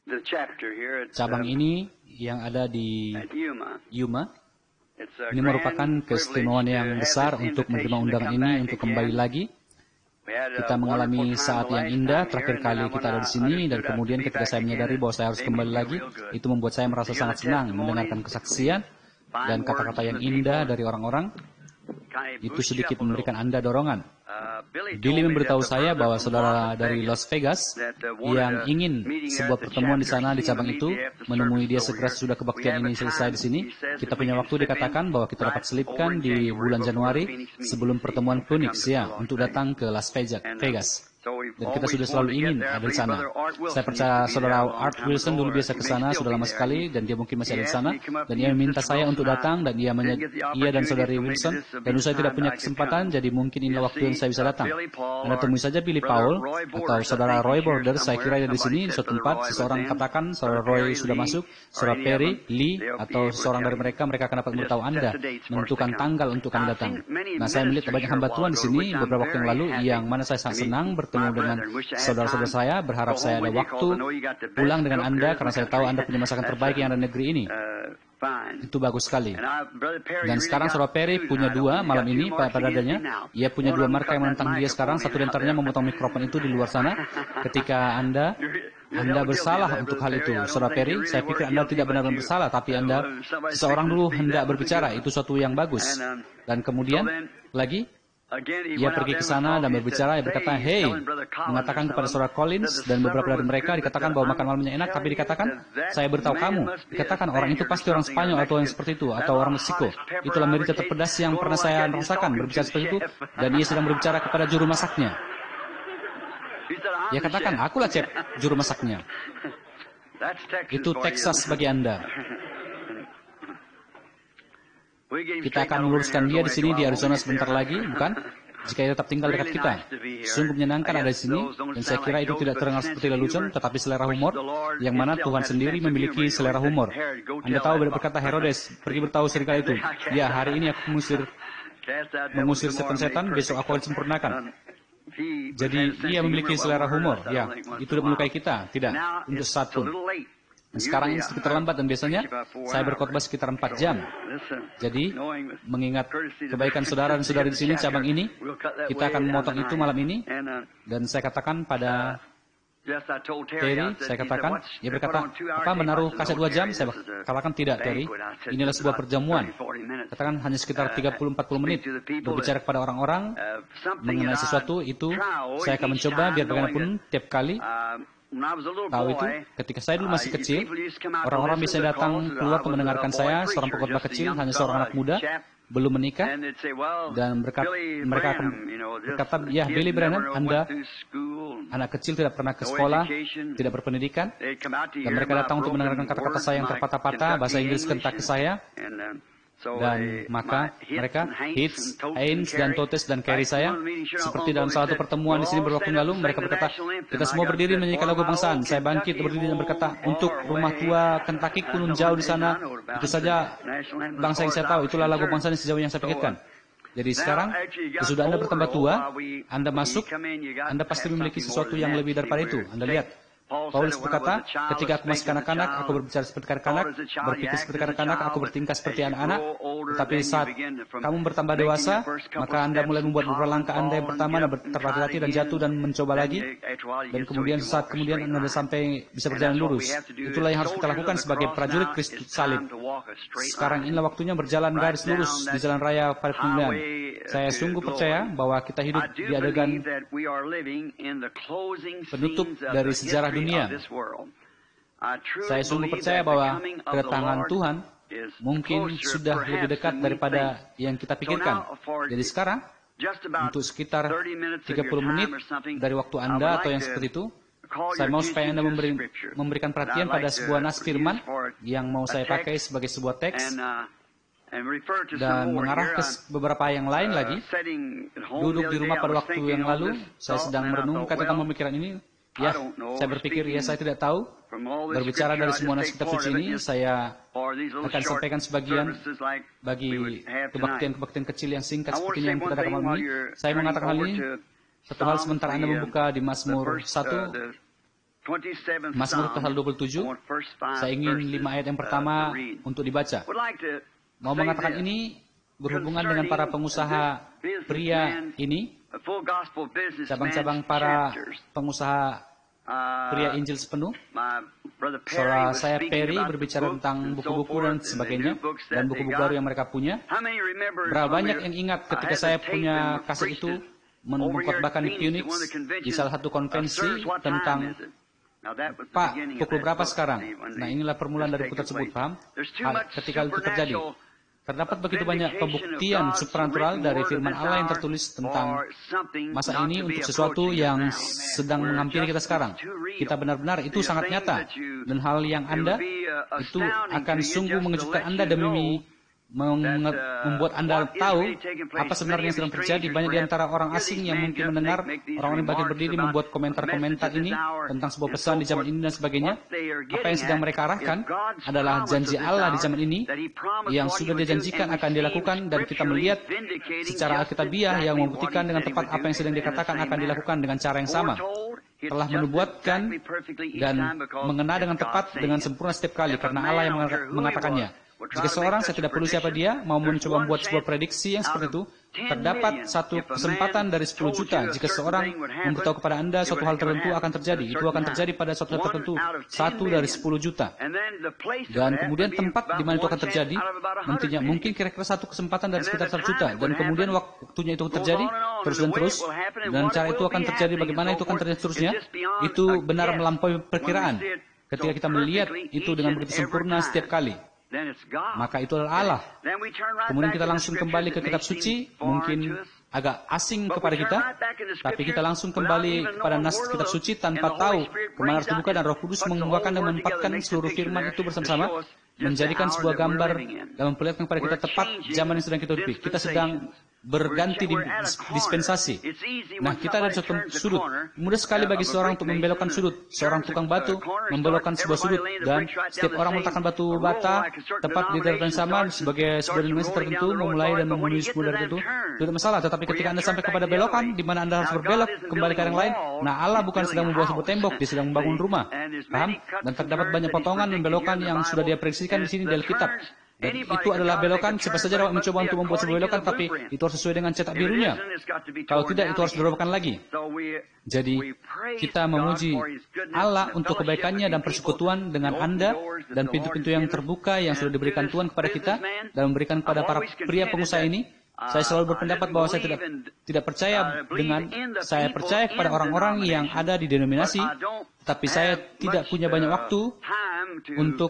Cabang ini yang ada di Yuma, ini merupakan keistimewaan yang besar untuk menerima undangan ini untuk kembali lagi. Kita mengalami saat yang indah terakhir kali kita ada di sini, dan kemudian ketika saya menyadari bahwa saya harus kembali lagi, itu membuat saya merasa sangat senang mendengarkan kesaksian dan kata-kata yang indah dari orang-orang. Itu sedikit memberikan Anda dorongan. Billy memberitahu saya bahwa saudara dari Las Vegas yang ingin sebuah pertemuan di sana di cabang itu menemui dia segera sudah kebaktian ini selesai di sini. Kita punya waktu, dikatakan bahwa kita dapat selipkan di bulan Januari sebelum pertemuan Phoenix ya untuk datang ke Las Vegas. Dan kita sudah selalu ingin ada di sana. Saya percaya saudara Art Wilson dulu biasa ke sana sudah lama sekali, dan dia mungkin masih ada di sana. Dan ia meminta saya untuk datang, dan ia dan saudari Wilson. Dan saya tidak punya kesempatan, jadi mungkin inilah waktu yang saya bisa datang. Anda temui saja Billy Powell atau saudara Roy Border. Saya kira ada di sini di suatu tempat. Seseorang katakan saudara Roy sudah masuk, saudara Perry, Lee, atau seseorang dari mereka akan dapat memberitahu Anda menentukan tanggal untuk kami datang. Nah, saya melihat banyak hamba Tuhan di sini beberapa waktu yang lalu, yang mana saya sangat senang bertemu dengan saudara-saudara saya, berharap saya ada waktu pulang dengan Anda, karena saya tahu Anda punya masakan terbaik yang ada di negeri ini. Itu bagus sekali. Dan sekarang saudara Perry punya dua malam ini pada dadanya. Ia punya dua marka yang menentang dia sekarang. Satu di antaranya memotong mikrofon itu di luar sana. Ketika Anda bersalah untuk hal itu, saudara Perry. Saya pikir Anda tidak benar-benar bersalah, tapi seseorang dulu hendak berbicara. Itu suatu yang bagus. Dan kemudian lagi, ia pergi ke sana dan berbicara. Ia berkata, "Hey," mengatakan kepada saudara Collins dan beberapa dari mereka, dikatakan bahwa makan malamnya enak, tapi dikatakan, "Saya beritahu kamu," dikatakan, "orang itu pasti orang Spanyol atau yang seperti itu, atau orang Meksiko. Itulah merica terpedas yang pernah saya rasakan." Berbicara seperti itu, dan ia sedang berbicara kepada juru masaknya. Ia katakan, "Akulah chef, juru masaknya." Itu Texas bagi Anda. Kita akan meluruskan dia di sini di Arizona sebentar lagi, bukan? Jika ia tetap tinggal dekat kita. Sungguh menyenangkan ada di sini, dan saya kira itu tidak terdengar seperti lelucon, tetapi selera humor, yang mana Tuhan sendiri memiliki selera humor. Anda tahu, berkata Herodes, pergi beritahu serigala itu, "Ya, hari ini aku mengusir setan-setan, besok aku akan sempurnakan." Jadi, ia memiliki selera humor. Ya, itu tidak melukai kita, tidak, untuk saat pun. Sekarang ini sedikit terlambat, dan biasanya saya berkhotbah sekitar 4 jam. Jadi, mengingat kebaikan saudara dan saudari di sini, cabang ini, kita akan memotong itu malam ini. Dan saya katakan pada Terry, saya katakan, dia berkata, "Apa menaruh kaset 2 jam?" Saya katakan, "Tidak, Terry. Inilah sebuah perjamuan." Katakan hanya sekitar 30-40 menit berbicara kepada orang-orang mengenai sesuatu itu. Saya akan mencoba biar bagaimanapun tiap kali. Tahu itu, ketika saya dulu masih kecil, orang-orang bisa datang keluar untuk mendengarkan saya, seorang pengkhotbah kecil, hanya seorang anak muda, belum menikah, dan mereka akan berkata, "Ya, Billy Brennan, Anda anak kecil, tidak pernah ke sekolah, tidak berpendidikan," dan mereka datang untuk mendengarkan kata-kata saya yang terpatah-patah, bahasa Inggris kentak ke saya. Dan maka mereka, Haynes dan Totes dan Carrie saya, seperti dalam salah satu pertemuan di sini beberapa waktu lalu, mereka berkata, "Kita semua berdiri menyanyikan lagu kebangsaan." Saya bangkit berdiri dan berkata, "Untuk rumah tua Kentucky kunun jauh di sana, itu saja bangsa yang saya tahu, itulah lagu kebangsaan sejauh yang saya pikirkan." Jadi sekarang, sesudah Anda bertambah tua, Anda masuk, Anda pasti memiliki sesuatu yang lebih daripada itu. Anda lihat, Paulus berkata, "Ketika aku masih kanak-kanak, aku berbicara seperti kanak-kanak, berpikir seperti kanak-kanak, aku bertingkah seperti anak-anak. Tetapi saat kamu bertambah dewasa, maka Anda mulai membuat beberapa langkah Anda yang pertama, Anda terhati-hati dan jatuh dan mencoba lagi. Dan kemudian saat kemudian Anda sampai bisa berjalan lurus. Itulah yang harus kita lakukan sebagai prajurit Kristus salib. Sekarang inilah waktunya berjalan garis lurus di jalan raya pada kemuliaan." Saya sungguh percaya bahwa kita hidup di adegan penutup dari sejarah dunia. Saya sungguh percaya bahwa kedatangan Tuhan mungkin sudah lebih dekat daripada yang kita pikirkan. Jadi sekarang, untuk sekitar 30 menit dari waktu Anda atau yang seperti itu, saya mau supaya Anda memberikan perhatian pada sebuah nas firman yang mau saya pakai sebagai sebuah teks, dan mengarah ke beberapa yang lain lagi. Duduk di rumah pada waktu yang lalu, saya sedang merenungkan tentang pemikiran ini. Ya, saya berpikir, ya, saya tidak tahu. Berbicara dari semua nas kitab suci ini, saya akan sampaikan sebagian bagi kebaktian-kebaktian kecil yang singkat seperti ini yang kita ada malam ini. Saya mengatakan hal ini, satu hal sementara Anda membuka di Mazmur 1, Mazmur pasal 27, saya ingin 5 ayat yang pertama untuk dibaca. Mau mengatakan ini berhubungan dengan para pengusaha pria ini, cabang-cabang para pengusaha pria Injil sepenuh. Saudara saya Perry berbicara tentang buku-buku dan sebagainya, dan buku-buku baru yang mereka punya. Berapa banyak yang ingat ketika saya punya kaset itu mengkhotbahkan di Phoenix, di salah satu konvensi tentang Pak, pukul berapa sekarang? Nah, inilah permulaan dari buku tersebut, paham? Ketika itu terjadi, terdapat begitu banyak pembuktian supranatural dari firman Allah yang tertulis tentang masa ini untuk sesuatu yang sedang menghampiri kita sekarang. Kita benar-benar itu sangat nyata. Dan hal yang Anda itu akan sungguh mengejutkan Anda demi membuat Anda tahu apa sebenarnya yang sedang terjadi. Banyak di antara orang asing yang mungkin mendengar orang-orang yang bagian berdiri membuat komentar-komentar ini tentang sebuah pesan di zaman ini dan sebagainya. Apa yang sedang mereka arahkan adalah janji Allah di zaman ini yang sudah dijanjikan akan dilakukan, dan kita melihat secara alkitabiah yang membuktikan dengan tepat apa yang sedang dikatakan akan dilakukan dengan cara yang sama. Telah menubuatkan dan mengena dengan tepat dengan sempurna setiap kali karena Allah yang mengatakannya. Jika seorang, saya tidak perlu siapa dia, mau mencoba membuat sebuah prediksi yang seperti itu, terdapat satu kesempatan dari 10 juta. Jika seorang memberitahu kepada Anda suatu hal tertentu akan terjadi, itu akan terjadi pada suatu hal tertentu, 1 dari 10 juta. Dan kemudian tempat di mana itu akan terjadi, nantinya mungkin kira-kira satu kesempatan dari sekitar 1 juta. Dan kemudian waktunya itu terjadi, terus dan terus. Dan cara itu akan terjadi, bagaimana itu akan terjadi seterusnya, itu benar melampaui perkiraan. Ketika kita melihat itu dengan begitu sempurna setiap kali, maka itu adalah Allah. Kemudian kita langsung kembali ke kitab suci, mungkin agak asing kepada kita, tapi kita langsung kembali kepada nas kitab suci tanpa tahu kemana harus dibuka, dan Roh Kudus mengembakan dan menempatkan seluruh firman itu bersama-sama, menjadikan sebuah gambar dan memperlihatkan kepada kita tepat zaman yang sedang kita hidupi. Kita sedang berganti di dispensasi. Nah, kita ada di suatu sudut. Mudah sekali bagi seorang untuk membelokkan sudut. Seorang tukang batu membelokkan sebuah sudut, dan setiap orang meletakkan batu bata tepat di daerah yang sama sebagai sebuah dimensi tertentu, memulai dan memenuhi sebuah dari itu. Tidak masalah. Tetapi ketika Anda sampai kepada belokan, di mana Anda harus berbelok kembali ke arah yang lain, nah Allah bukan sedang membuat sebuah tembok, Dia sedang membangun rumah. Paham? Dan terdapat banyak potongan dan belokan yang sudah Dia prediksikan di sini di Alkitab. Dan itu adalah belokan. Siapa saja dapat mencoba untuk membuat sebuah belokan, tapi itu harus sesuai dengan cetak birunya. Kalau tidak, itu harus dirobekkan lagi. Jadi, kita memuji Allah untuk kebaikannya dan persekutuan dengan Anda, dan pintu-pintu yang terbuka yang sudah diberikan Tuhan kepada kita, dan memberikan kepada para pria pengusaha ini. Saya selalu berpendapat bahwa saya tidak percaya saya percaya kepada orang-orang yang ada di denominasi, tapi saya tidak punya banyak waktu untuk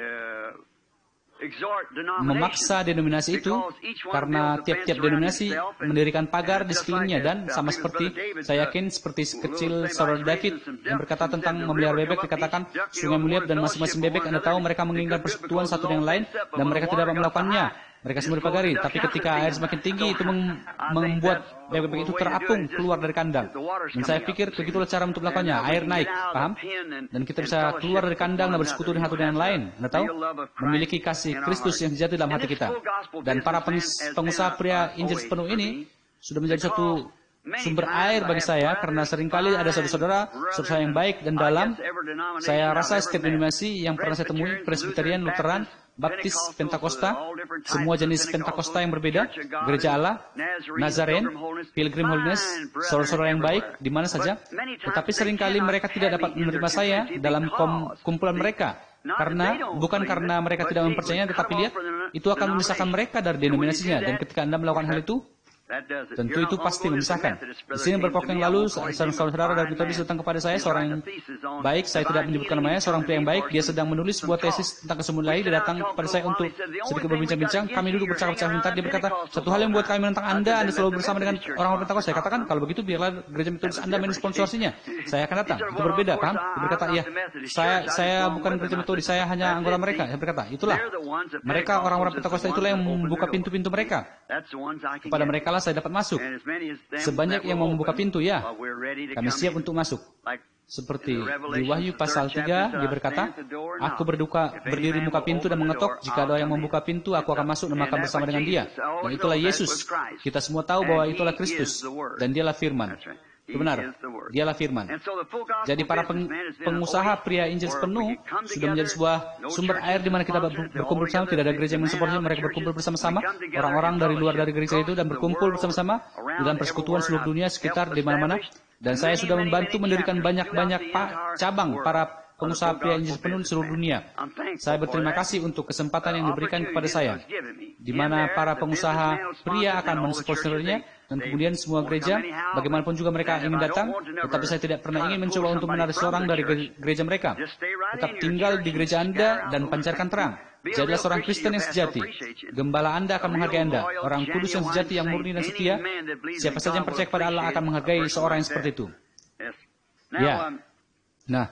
memaksa denominasi itu, karena tiap-tiap denominasi mendirikan pagar di sekelilingnya, dan sama seperti saya yakin seperti kecil saudara David yang berkata tentang memelihara bebek, dikatakan sungai melihat dan masing-masing bebek Anda tahu mereka menginginkan persekutuan satu dengan lain, dan mereka tidak dapat melakukannya. Mereka semua dipagari, tapi ketika air semakin tinggi itu membuat bebek itu terapung keluar dari kandang. Dan saya pikir begitulah cara untuk melakukannya. Air naik, paham? Dan kita bisa keluar dari kandang dan bersekutu dengan satu dengan lain. Anda tahu? Memiliki kasih Kristus yang sejati dalam hati kita. Dan para pengusaha pria Injil sepenuh ini sudah menjadi suatu sumber air bagi saya, karena seringkali ada saudara-saudara yang baik dan dalam. Saya rasa setiap denominasi yang pernah saya temui, Presbyterian, Lutheran, Baptis, Pentakosta, semua jenis Pentakosta yang berbeda, Gereja Allah, Nazaren, Pilgrim Holiness, saudara-saudara yang baik, di mana saja. Tetapi seringkali mereka tidak dapat menerima saya dalam kumpulan mereka. Bukan karena mereka tidak mempercayainya, tetapi lihat, itu akan memisahkan mereka dari denominasinya. Dan ketika Anda melakukan hal itu, tentu itu pasti memisahkan. Di sini beberapa waktu yang lalu, saudara dari Metodis datang kepada saya, seorang yang baik, saya tidak menyebutkan namanya, seorang pria yang baik, dia sedang menulis sebuah tesis tentang kesembuhan ilahi. Dia datang kepada saya untuk sedikit berbincang-bincang. Kami duduk bercakap-cakap sebentar. Dia berkata, satu hal yang membuat kami menentang Anda selalu bersama dengan orang-orang Pentakosta. Saya katakan, kalau begitu biarlah gereja Metodis Anda mensponsorsinya. Saya akan datang. Itu berbeda, paham? Dia berkata, iya, saya bukan gereja Metodis, saya hanya anggota mereka. Saya berkata, itulah. Mereka orang-orang Pentakosta itulah yang membuka pintu-pintu mereka. Kepada mereka lah saya dapat masuk. Sebanyak yang mau membuka pintu, ya, kami siap untuk masuk. Seperti di Wahyu pasal 3, dia berkata, aku berdiri muka pintu dan mengetok, jika ada yang membuka pintu, aku akan masuk dan makan bersama dengan dia. Dan itulah Yesus. Kita semua tahu bahwa itulah Kristus, dan dialah firman. Itu benar, dialah firman. Jadi para pengusaha pria Injil sepenuh sudah menjadi sebuah sumber air di mana kita berkumpul bersama. Tidak ada gereja yang mensupportnya, mereka berkumpul bersama-sama. Orang-orang dari luar dari gereja itu dan berkumpul bersama-sama dalam persekutuan seluruh dunia sekitar di mana-mana. Dan saya sudah membantu mendirikan banyak-banyak cabang para pengusaha pria Injil sepenuh di seluruh dunia. Saya berterima kasih untuk kesempatan yang diberikan kepada saya, di mana para pengusaha pria akan mensupport-nya, dan kemudian semua gereja, bagaimanapun juga mereka ingin datang, tetapi saya tidak pernah ingin mencoba untuk menarik seorang dari gereja mereka. Tetap tinggal di gereja Anda dan pancarkan terang. Jadilah seorang Kristen yang sejati. Gembala Anda akan menghargai Anda. Orang kudus yang sejati, yang murni dan setia. Siapa saja yang percaya kepada Allah akan menghargai seorang yang seperti itu. Ya. Nah,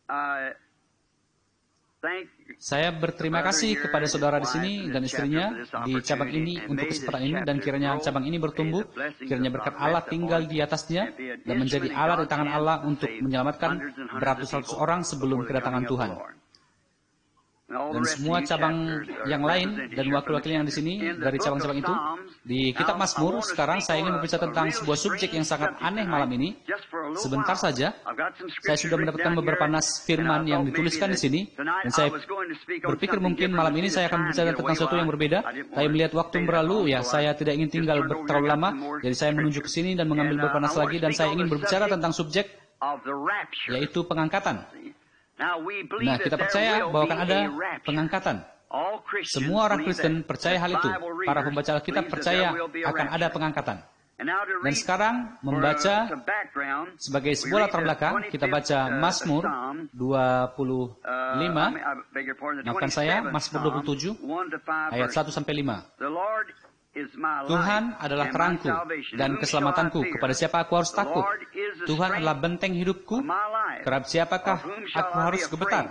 saya berterima kasih kepada saudara di sini dan istrinya di cabang ini untuk kesempatan ini, dan kiranya cabang ini bertumbuh, kiranya berkat Allah tinggal di atasnya dan menjadi alat di tangan Allah untuk menyelamatkan beratus-ratus orang sebelum kedatangan Tuhan. Dan semua cabang yang lain dan wakil-wakil yang di sini dari cabang-cabang itu di kitab Mazmur. Sekarang saya ingin berbicara tentang sebuah subjek yang sangat aneh malam ini. Sebentar saja, saya sudah mendapatkan beberapa nas firman yang dituliskan di sini, dan saya berpikir mungkin malam ini saya akan berbicara tentang sesuatu yang berbeda. Saya melihat waktu berlalu, ya saya tidak ingin tinggal terlalu lama, jadi saya menuju ke sini dan mengambil beberapa nas lagi, dan saya ingin berbicara tentang subjek yaitu pengangkatan. Nah, kita percaya bahwa akan ada pengangkatan. Semua orang Kristen percaya hal itu. Para pembaca Alkitab percaya akan ada pengangkatan. Dan sekarang membaca sebagai sebuah latar belakang, kita baca Mazmur 25, maafkan saya, Mazmur 27, ayat 1-5. Tuhan adalah terangku dan keselamatanku. Kepada siapa aku harus takut? Tuhan adalah benteng hidupku. Terhadap siapakah aku harus gemetar?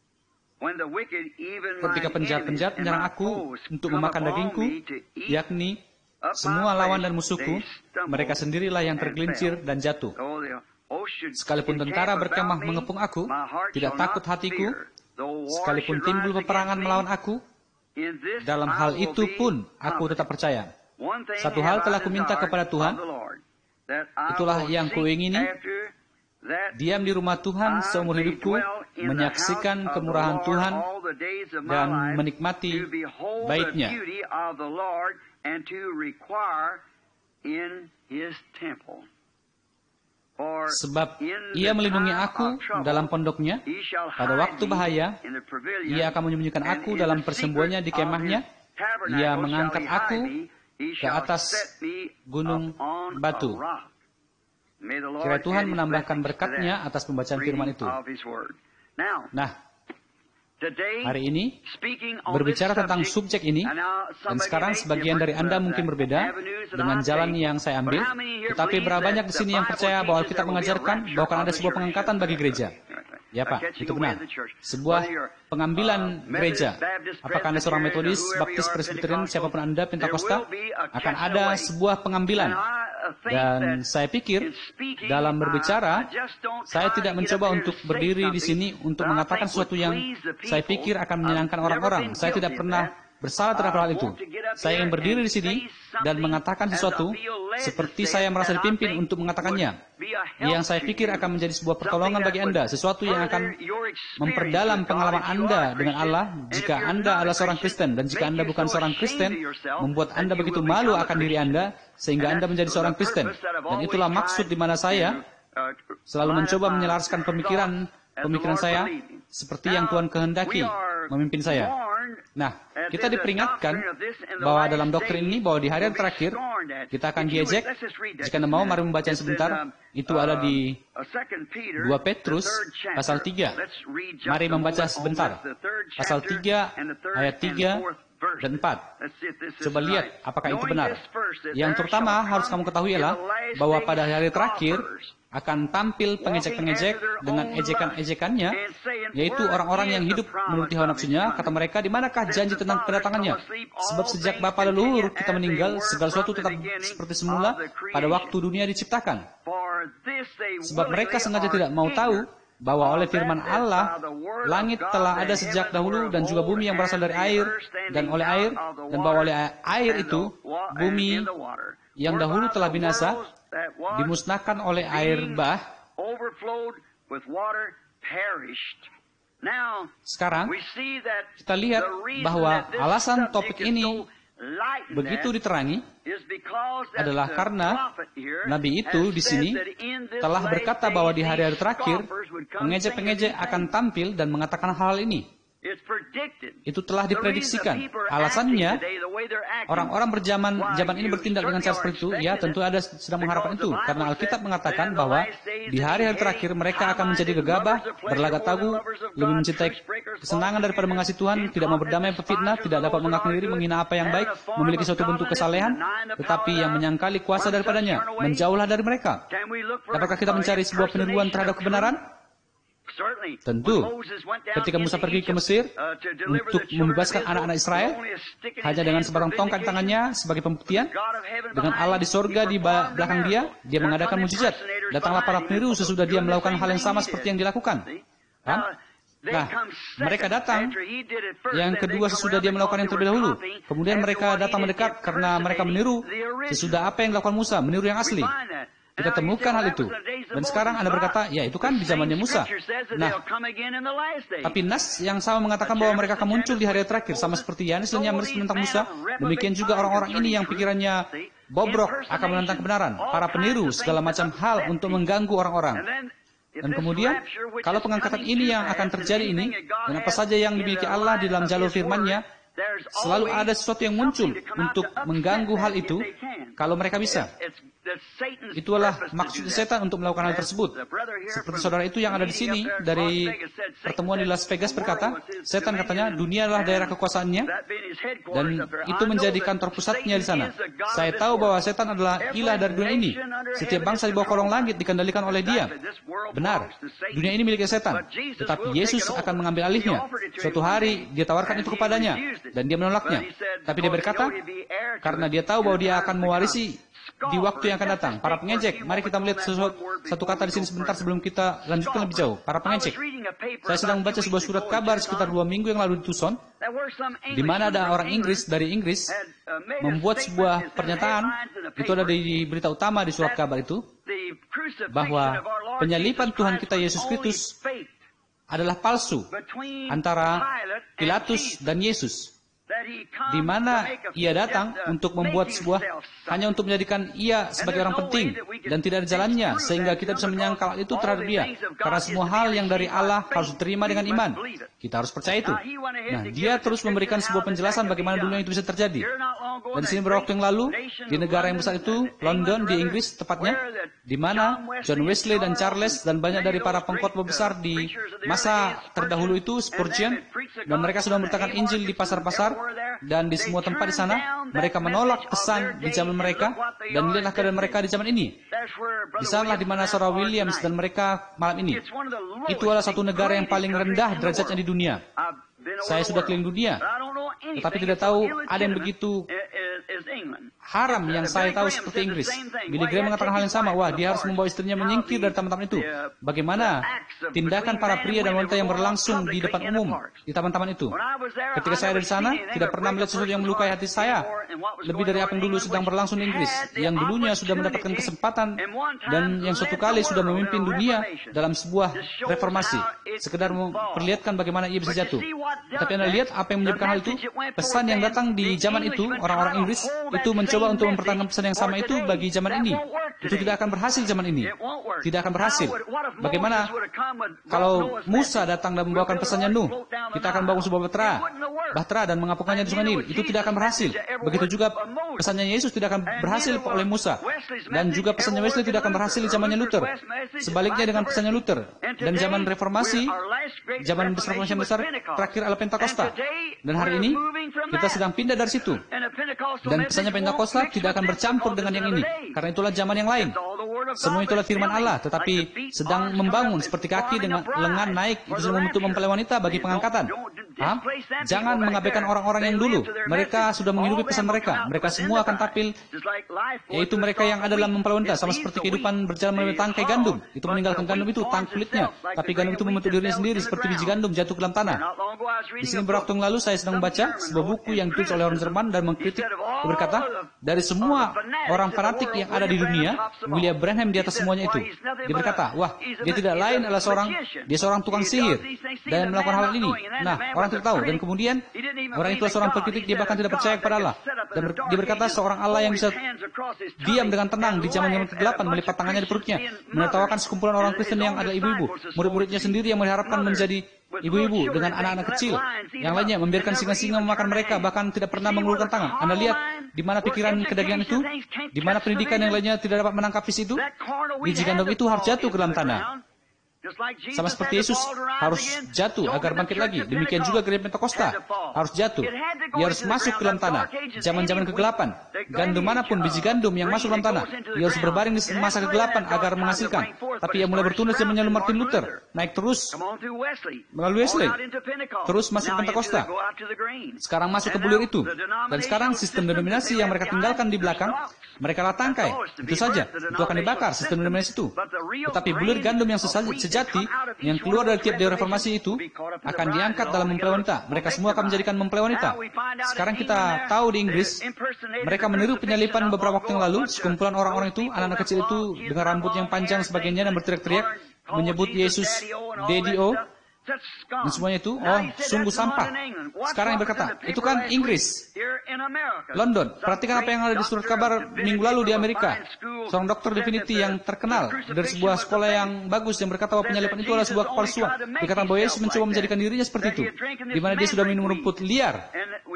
Ketika penjahat-penjahat menyerang aku untuk memakan dagingku, yakni semua lawan dan musuhku, mereka sendirilah yang tergelincir dan jatuh. Sekalipun tentara berkemah mengepung aku, tidak takut hatiku. Sekalipun timbul peperangan melawan aku, dalam hal itu pun aku tetap percaya. Satu hal telah kuminta kepada Tuhan, itulah yang kuingini, diam di rumah Tuhan seumur hidupku, menyaksikan kemurahan Tuhan dan menikmati baiknya. Sebab ia melindungi aku dalam pondoknya, pada waktu bahaya, ia akan menyembunyikan aku dalam persembuhannya di kemahnya, ia mengangkat aku ke atas gunung batu. Kiranya Tuhan menambahkan berkat-Nya atas pembacaan firman itu. Nah, hari ini berbicara tentang subjek ini, dan sekarang sebagian dari Anda mungkin berbeda dengan jalan yang saya ambil, tetapi berapa banyak di sini yang percaya bahwa Alkitab mengajarkan bahwa akan ada sebuah pengangkatan bagi gereja? Ya Pak, itu benar. Sebuah pengambilan gereja. Apakah Anda seorang Metodis, Baptis, Presbyterian, siapapun Anda, Pentakosta, akan ada sebuah pengambilan. Dan saya pikir, dalam berbicara, saya tidak mencoba untuk berdiri di sini untuk mengatakan sesuatu yang saya pikir akan menyenangkan orang-orang. Saya tidak pernah bersalah terhadap hal itu. Saya ingin berdiri di sini dan mengatakan sesuatu seperti saya merasa dipimpin untuk mengatakannya, yang saya pikir akan menjadi sebuah pertolongan bagi Anda, sesuatu yang akan memperdalam pengalaman Anda dengan Allah jika Anda adalah seorang Kristen, dan jika Anda bukan seorang Kristen, membuat Anda begitu malu akan diri Anda sehingga Anda menjadi seorang Kristen. Dan itulah maksud di mana saya selalu mencoba menyelaraskan pemikiran saya seperti yang Tuhan kehendaki memimpin saya. Nah, kita diperingatkan bahwa dalam doktrin ini, bahwa di hari yang terakhir, kita akan diejek. Jika Anda mau, mari membaca sebentar. Itu ada di 2 Petrus, pasal 3. Mari membaca sebentar. Pasal 3, ayat 3 dan 4. Coba lihat apakah itu benar. Yang terutama harus kamu ketahui ialah bahwa pada hari terakhir akan tampil pengejek-pengejek dengan ejekan-ejekannya, yaitu orang-orang yang hidup menuruti hawa nafsunya. Kata mereka, di manakah janji tentang kedatangannya? Sebab sejak bapa leluhur kita meninggal, segala sesuatu tetap seperti semula pada waktu dunia diciptakan. Sebab mereka sengaja tidak mau tahu bahwa oleh firman Allah, langit telah ada sejak dahulu dan juga bumi yang berasal dari air dan oleh air, dan bahwa oleh air itu bumi yang dahulu telah binasa, dimusnahkan oleh air bah. Sekarang, kita lihat bahwa alasan topik ini begitu diterangi adalah karena Nabi itu di sini telah berkata bahwa di hari-hari terakhir, pengejek-pengejek akan tampil dan mengatakan hal ini. Itu telah diprediksikan. Alasannya, orang-orang zaman ini bertindak dengan cara seperti itu, ya tentu ada sedang mengharapkan itu. Karena Alkitab mengatakan bahwa di hari-hari terakhir mereka akan menjadi gegabah, berlaga tagu, lebih mencintai kesenangan daripada mengasihi Tuhan, tidak mau berdamai, pefitnah, tidak dapat mengaku diri, menghina apa yang baik, memiliki suatu bentuk kesalehan, tetapi yang menyangkali kuasa daripadanya, menjauhlah dari mereka. Dapatkah kita mencari sebuah peniruan terhadap kebenaran? Tentu, ketika Musa pergi ke Mesir untuk membebaskan anak-anak Israel, hanya dengan sebatang tongkat di tangannya sebagai pembuktian, dengan Allah di sorga di belakang dia mengadakan mujizat. Datanglah para peniru sesudah dia melakukan hal yang sama seperti yang dilakukan. Kan? Nah, mereka datang, yang kedua sesudah dia melakukan yang terlebih dahulu. Kemudian mereka datang mendekat karena mereka meniru sesudah apa yang dilakukan Musa, meniru yang asli. Kita temukan hal itu. Dan sekarang Anda berkata, ya itu kan di zamannya Musa. Nah, tapi Nas yang sama mengatakan bahwa mereka akan muncul di hari terakhir, sama seperti Yanes dan Yamres menentang Musa. Demikian juga orang-orang ini yang pikirannya bobrok akan menentang kebenaran. Para peniru segala macam hal untuk mengganggu orang-orang. Dan kemudian, kalau pengangkatan ini yang akan terjadi ini, dan apa saja yang dimiliki Allah di dalam jalur firman-Nya, selalu ada sesuatu yang muncul untuk mengganggu hal itu, kalau mereka bisa. Itulah maksud setan untuk melakukan hal tersebut. Seperti saudara itu yang ada di sini, dari pertemuan di Las Vegas berkata, setan katanya, dunia adalah daerah kekuasaannya, dan itu menjadi kantor pusatnya di sana. Saya tahu bahwa setan adalah ilah dari dunia ini. Setiap bangsa di bawah kolong langit dikendalikan oleh dia. Benar, dunia ini milik setan. Tetapi Yesus akan mengambil alihnya. Suatu hari, dia tawarkan itu kepadanya, dan dia menolaknya. Tapi dia berkata, karena dia tahu bahwa dia akan mewarisi di waktu yang akan datang. Para pengejek, mari kita melihat satu kata di sini sebentar sebelum kita lanjutkan lebih jauh. Para pengejek. Saya sedang membaca sebuah surat kabar sekitar 2 minggu yang lalu di Tucson, di mana ada orang Inggris dari Inggris membuat sebuah pernyataan, itu ada di berita utama di surat kabar itu, bahwa penyaliban Tuhan kita Yesus Kristus adalah palsu antara Pilatus dan Yesus. Di mana ia datang untuk membuat sebuah, hanya untuk menjadikan ia sebagai orang penting dan tidak ada jalannya, sehingga kita bisa menyangkal itu terhadap dia. Karena semua hal yang dari Allah harus diterima dengan iman. Kita harus percaya itu. Nah, dia terus memberikan sebuah penjelasan bagaimana dunia itu bisa terjadi. Dan di sini beberapa waktu yang lalu, di negara yang besar itu, London, di Inggris tepatnya, di mana John Wesley dan Charles dan banyak dari para pengkhotbah besar di masa terdahulu itu, Spurgeon, dan mereka sudah memberitakan Injil di pasar-pasar dan di semua tempat di sana. Mereka menolak pesan di zaman mereka, dan lihatlah keadaan mereka di zaman ini. Di sanalah di mana Sarah Williams dan mereka malam ini. Itu adalah satu negara yang paling rendah derajatnya di dunia. Saya sudah keliling dunia, tetapi tidak tahu ada yang begitu haram yang saya tahu seperti Inggris. Billy Graham mengatakan hal yang sama. Wah, dia harus membawa istrinya menyingkir dari taman-taman itu. Bagaimana tindakan para pria dan wanita yang berlangsung di depan umum di taman-taman itu. Ketika saya ada di sana, tidak pernah melihat sesuatu yang melukai hati saya lebih dari apa yang dulu sedang berlangsung di Inggris, yang dulunya sudah mendapatkan kesempatan dan yang suatu kali sudah memimpin dunia dalam sebuah reformasi, sekedar memperlihatkan bagaimana ia bisa jatuh. Tapi Anda lihat apa yang menyebabkan hal itu? Pesan yang datang di zaman itu, orang-orang Inggris itu mencoba untuk mempertahankan pesan yang sama itu bagi zaman ini. Itu tidak akan berhasil zaman ini. Tidak akan berhasil. Bagaimana kalau Musa datang dan membawakan pesannya Nuh? Kita akan bangun sebuah bahtera dan mengapukannya di sungai Nil. Itu tidak akan berhasil. Begitu juga pesannya Yesus tidak akan berhasil oleh Musa. Dan juga pesannya Wesley tidak akan berhasil di zamannya Luther. Sebaliknya dengan pesannya Luther. Dan zaman reformasi, zaman reformasi yang besar, terakhir adalah Pentakosta. Dan hari ini, kita sedang pindah dari situ. Dan pesannya Pentakosta tidak akan bercampur dengan yang ini. Karena itulah zaman yang lain. Semua itulah firman Allah, tetapi sedang membangun seperti kaki dengan lengan naik, itu untuk mempelai wanita bagi pengangkatan. Paham? Jangan mengabaikan orang-orang yang dulu. Mereka sudah menghidupi pesan mereka. Mereka semua akan tampil, yaitu mereka yang ada dalam mempelai wanita, sama seperti kehidupan berjalan melalui tangkai gandum. Itu meninggalkan gandum itu, tang kulitnya. Tapi gandum itu membentuk dirinya sendiri seperti biji gandum jatuh ke dalam tanah. Di sini beberapa waktu yang lalu saya sedang membaca sebuah buku yang ditulis oleh orang Jerman dan mengkritik. Dia berkata, dari semua orang fanatik yang ada di dunia, William Branham di atas semuanya itu. Dia berkata, wah, dia tidak lain adalah dia seorang tukang sihir dan melakukan hal ini. Nah, orang tidak tahu. Dan kemudian orang itu seorang pengkritik, dia bahkan tidak percaya kepada Allah. Dan dia berkata seorang Allah yang bisa diam dengan tenang di zaman ke-8, melipat tangannya di perutnya, menertawakan sekumpulan orang Kristen yang adalah ibu-ibu, murid-muridnya sendiri yang mengharapkan menjadi ibu-ibu dengan anak-anak kecil. Yang lainnya membiarkan singa-singa memakan mereka, bahkan tidak pernah mengulurkan tangan. Anda lihat di mana pikiran kedagingan itu, di mana pendidikan yang lainnya tidak dapat menangkap isi itu. Biji gandum itu harus jatuh ke dalam tanah. Sama seperti Yesus harus jatuh agar bangkit lagi. Demikian juga gereja Pentakosta harus jatuh. Dia harus masuk ke dalam tanah. Zaman-zaman kegelapan, gandum manapun, biji gandum yang masuk dalam tanah, dia harus berbaring di masa kegelapan agar menghasilkan. Tapi ia mulai bertunas zamannya Martin Luther, naik terus melalui Wesley, terus masuk ke Pentakosta. Sekarang masuk ke bulir itu. Dan sekarang sistem denominasi yang mereka tinggalkan di belakang, mereka lah tangkai. Itu saja. Itu akan dibakar, sistem denominasi itu. Tetapi bulir gandum yang sejati yang keluar dari tiap dewa reformasi itu akan diangkat dalam mempelai wanita. Mereka semua akan menjadikan mempelai wanita. Sekarang kita tahu di Inggris, mereka meniru penyalipan beberapa waktu yang lalu. Sekumpulan orang-orang itu, anak-anak kecil itu dengan rambut yang panjang sebagainya dan berteriak-teriak menyebut Yesus Daddy-O. Dan semuanya itu, oh, sungguh sampah. Sekarang yang berkata, itu kan Inggris, London. Perhatikan apa yang ada di surat kabar minggu lalu di Amerika. Seorang dokter Divinity yang terkenal dari sebuah sekolah yang bagus yang berkata bahwa penyalipan itu adalah sebuah kepalsuan. Dikatakan bahwa Yesus mencoba menjadikan dirinya seperti itu, di mana dia sudah minum rumput liar.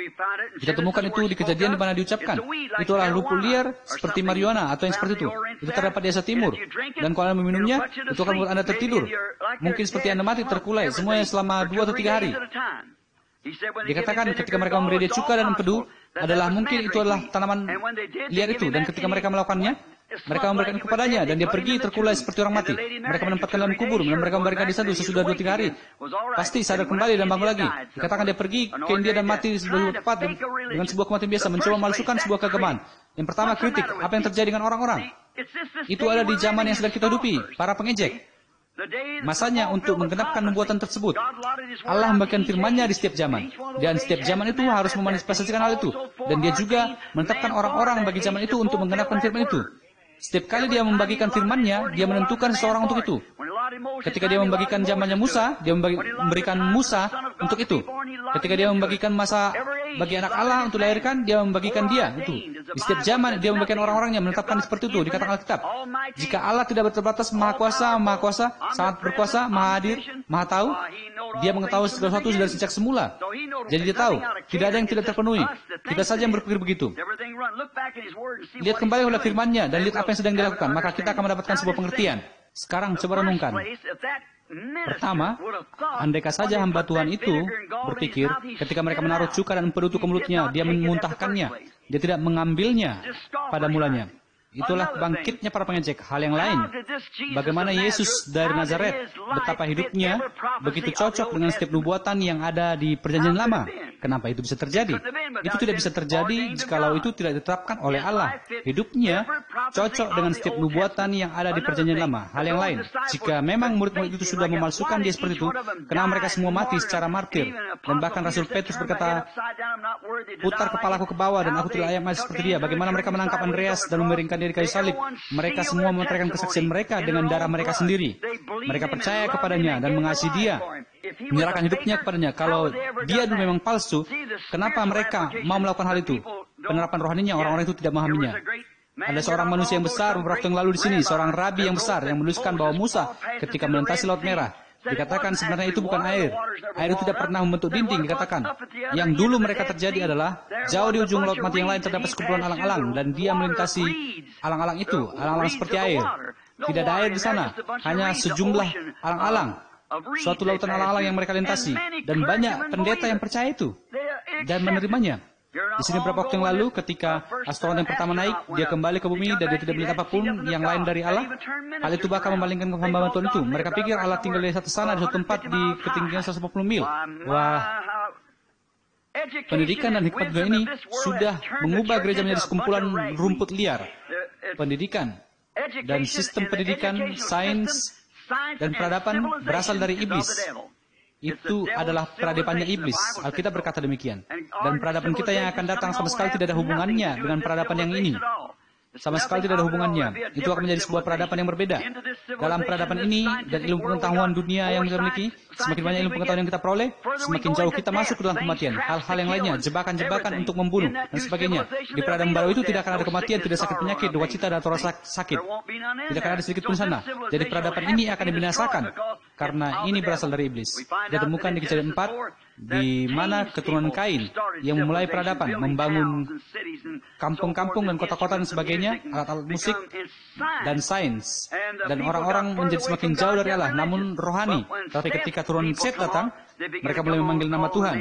Kita temukan itu di kejadian di mana diucapkan. Itu adalah rumput liar seperti marijuana atau yang seperti itu. Itu terdapat di Asia Timur. Dan kalau Anda meminumnya, itu akan membuat Anda tertidur. Mungkin seperti Anda mati terkulai, semuanya selama 2 atau 3 hari. Dikatakan ketika mereka memberi dia cuka dan empedu, adalah mungkin itu adalah tanaman liar itu. Dan ketika mereka melakukannya, mereka memberikan kepadanya dan dia pergi terkulai seperti orang mati. Mereka menempatkan dalam kubur dan mereka memberikan di sana sesudah 2-3 hari. Pasti sadar kembali dan bangun lagi. Dikatakan dia pergi ke India dan mati sebuah tepat dengan sebuah kematian biasa, mencoba memalsukan sebuah keagamaan. Yang pertama, kritik apa yang terjadi dengan orang-orang. Itu ada di zaman yang sedang kita hidupi, para pengejek. Masanya untuk menggenapkan nubuatan tersebut. Allah membagikan firman-Nya di setiap zaman. Dan setiap zaman itu harus memanifestasikan hal itu. Dan dia juga menetapkan orang-orang bagi zaman itu untuk menggenapkan firman itu. Setiap kali dia membagikan firman-Nya, dia menentukan seseorang untuk itu. Ketika dia membagikan zamannya Musa, dia memberikan Musa untuk itu. Ketika dia membagikan masa bagi anak Allah untuk dilahirkan, dia membagikan dia itu. Di setiap zaman dia membagikan orang-orangnya, menetapkan seperti itu. Dikatakan Alkitab, jika Allah tidak berterbatas maha kuasa, sangat berkuasa, maha hadir, maha tahu, dia mengetahui segala sesuatu dari sejak semula. Jadi dia tahu, tidak ada yang tidak terpenuhi. Kita saja yang berpikir begitu. Lihat kembali oleh firman-Nya dan lihat apa yang sedang dilakukan, maka kita akan mendapatkan sebuah pengertian. Sekarang coba renungkan. Pertama, andaikan saja hamba Tuhan itu berpikir ketika mereka menaruh cuka dan empedu ke mulutnya, dia memuntahkannya. Dia tidak mengambilnya pada mulanya. Itulah bangkitnya para pengejek. Hal yang lain, bagaimana Yesus dari Nazaret, betapa hidupnya begitu cocok dengan setiap nubuatan yang ada di Perjanjian Lama. Kenapa itu bisa terjadi? Itu tidak bisa terjadi jikalau itu tidak ditetapkan oleh Allah. Hidupnya cocok dengan setiap nubuatan yang ada di Perjanjian Lama. Hal yang lain, jika memang murid-murid itu sudah memalsukan dia seperti itu, kenapa mereka semua mati secara martir? Dan bahkan Rasul Petrus berkata, putar kepalaku ke bawah dan aku tidak layak mati seperti dia. Bagaimana mereka menangkap Andreas dan memiringkan dia di kayu salib? Mereka semua memeteraikan kesaksian mereka dengan darah mereka sendiri. Mereka percaya kepadanya dan mengasihi dia, menyerahkan hidupnya kepadanya. Kalau dia dulu memang palsu, kenapa mereka mau melakukan hal itu? Penerapan rohaninya, orang-orang itu tidak memahaminya. Ada seorang manusia yang besar beberapa waktu yang lalu di sini, seorang rabi yang besar yang menuliskan bahwa Musa ketika melintasi Laut Merah, dikatakan sebenarnya itu bukan air. Air itu tidak pernah membentuk dinding, dikatakan. Yang dulu mereka terjadi adalah jauh di ujung laut mati yang lain terdapat sekumpulan alang-alang dan dia melintasi alang-alang itu, alang-alang seperti air. Tidak ada air di sana, hanya sejumlah alang-alang. Suatu lautan alang-alang yang mereka lintasi dan banyak pendeta yang percaya itu dan menerimanya. Di sini beberapa waktu yang lalu, ketika astronot yang pertama naik, dia kembali ke bumi dan dia tidak melihat apapun yang lain dari Allah. Hal itu bahkan memalingkan hamba Tuhan itu. Mereka pikir Allah tinggal di satu sana, di suatu tempat di ketinggian 150 mil. Wah, pendidikan dan hikmat dunia ini sudah mengubah gereja menjadi sekumpulan rumput liar. Pendidikan dan sistem pendidikan, sains, dan peradaban berasal dari iblis. Itu adalah peradabannya iblis. Alkitab berkata demikian. Dan peradaban kita yang akan datang sama sekali tidak ada hubungannya dengan peradaban yang ini. Sama sekali tidak ada hubungannya. Itu akan menjadi sebuah peradaban yang berbeda. Dalam peradaban ini dan ilmu pengetahuan dunia yang kita miliki, semakin banyak ilmu pengetahuan yang kita peroleh, semakin jauh kita masuk ke dalam kematian. Hal-hal yang lainnya, jebakan-jebakan untuk membunuh, dan sebagainya. Di peradaban baru itu tidak akan ada kematian, tidak sakit penyakit, duka cita, dan atau rasa sakit. Tidak akan ada sedikit pun sana. Jadi peradaban ini akan dibinasakan. Karena ini berasal dari iblis. Kita temukan di Kejadian 4, di mana keturunan Kain yang memulai peradaban, membangun kampung-kampung dan kota-kota dan sebagainya, alat-alat musik dan sains, dan orang-orang menjadi semakin jauh dari Allah, namun rohani. Tapi ketika turunan Set datang, mereka mulai memanggil nama Tuhan.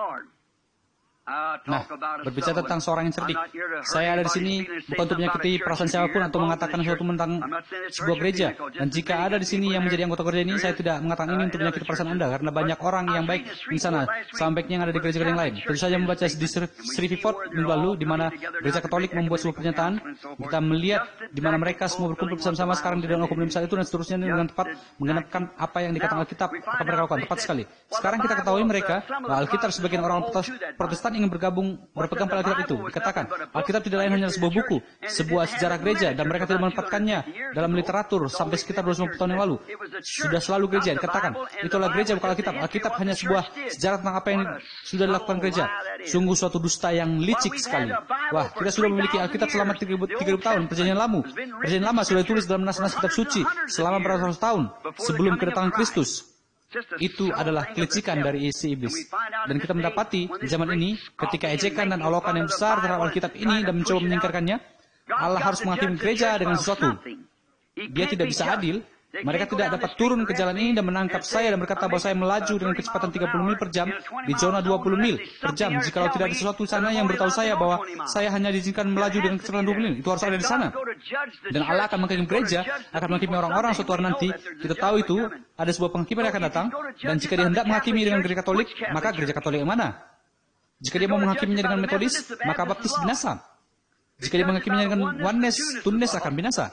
Nah, berbicara tentang seorang yang cerdik, saya ada di sini bukan untuk menyakiti perasaan siapapun atau mengatakan sesuatu tentang sebuah gereja. Dan jika ada di sini yang menjadi anggota gereja ini, saya tidak mengatakan ini untuk menyakiti perasaan Anda, karena banyak orang yang baik di sana, sebaiknya yang ada di gereja-gereja yang lain. Tentu saja membaca di Shreveport minggu lalu, di mana gereja Katolik membuat sebuah pernyataan, kita melihat di mana mereka semua berkumpul bersama-sama sekarang di dalam hukum besar itu dan seterusnya dengan tepat menggenapkan apa yang dikatakan Alkitab, apa mereka lakukan tepat sekali. Sekarang kita ketahui mereka bahwa Alkitab sebagian orang Protestan ingin berpegang pada Alkitab itu. Dikatakan, Alkitab tidak lain hanya sebuah buku, sebuah sejarah gereja, dan mereka tidak memanfaatkannya dalam literatur sampai sekitar 250 tahun yang lalu. Sudah selalu gereja dikatakan, itulah gereja bukan Alkitab. Alkitab hanya sebuah sejarah tentang apa yang sudah dilakukan gereja. Sungguh suatu dusta yang licik sekali. Wah, kita sudah memiliki Alkitab selama 3.000 tahun, perjanjian lama. Perjanjian lama sudah ditulis dalam nas-nas kitab suci selama beratus-ratus tahun sebelum kedatangan Kristus. Itu adalah kelicikan dari isi iblis. Dan kita mendapati di zaman ini, ketika ejekan dan olokan yang besar terhadap Alkitab ini dan mencoba menyingkarkannya, Allah harus menghakimi gereja dengan sesuatu. Dia tidak bisa adil. Mereka tidak dapat turun ke jalan ini dan menangkap saya dan berkata bahwa saya melaju dengan kecepatan 30 mil per jam di zona 20 mil per jam. Jikalau tidak ada sesuatu sana yang beritahu saya bahwa saya hanya diizinkan melaju dengan kecepatan 20 mil, itu harus ada di sana. Dan Allah akan menghakimi gereja, akan menghakimi orang-orang suatu hari nanti. Kita tahu itu, ada sebuah penghakiman yang akan datang. Dan jika dia hendak menghakimi dengan gereja Katolik, maka gereja Katolik yang mana? Jika dia mau menghakiminya dengan Metodis, maka Baptis binasa. Jika dia menghakiminya dengan Oneness, Tunes akan binasa.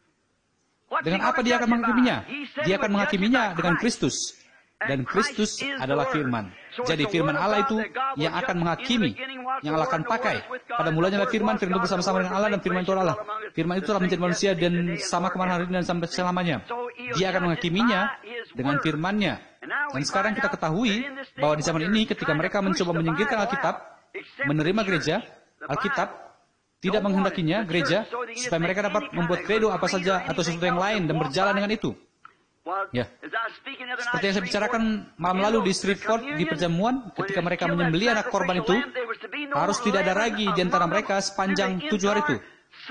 Dengan apa dia akan menghakiminya? Dia akan menghakiminya dengan Kristus. Dan Kristus adalah firman. Jadi firman Allah itu yang akan menghakimi, yang Allah akan pakai. Pada mulanya adalah firman itu bersama-sama dengan Allah dan firman itu Allah. Firman itu telah menjadi manusia dan sama kemarin hari ini dan sampai selamanya. Dia akan menghakiminya dengan firman-Nya. Dan sekarang kita ketahui bahwa di zaman ini ketika mereka mencoba menyingkirkan Alkitab, menerima gereja, Alkitab tidak menghendakinya gereja supaya mereka dapat membuat kredo apa saja atau sesuatu yang lain dan berjalan dengan itu. Ya, seperti yang saya bicarakan malam lalu di Shreveport di perjamuan, ketika mereka menyembelih anak korban itu, harus tidak ada ragi di antara mereka sepanjang 7 hari itu.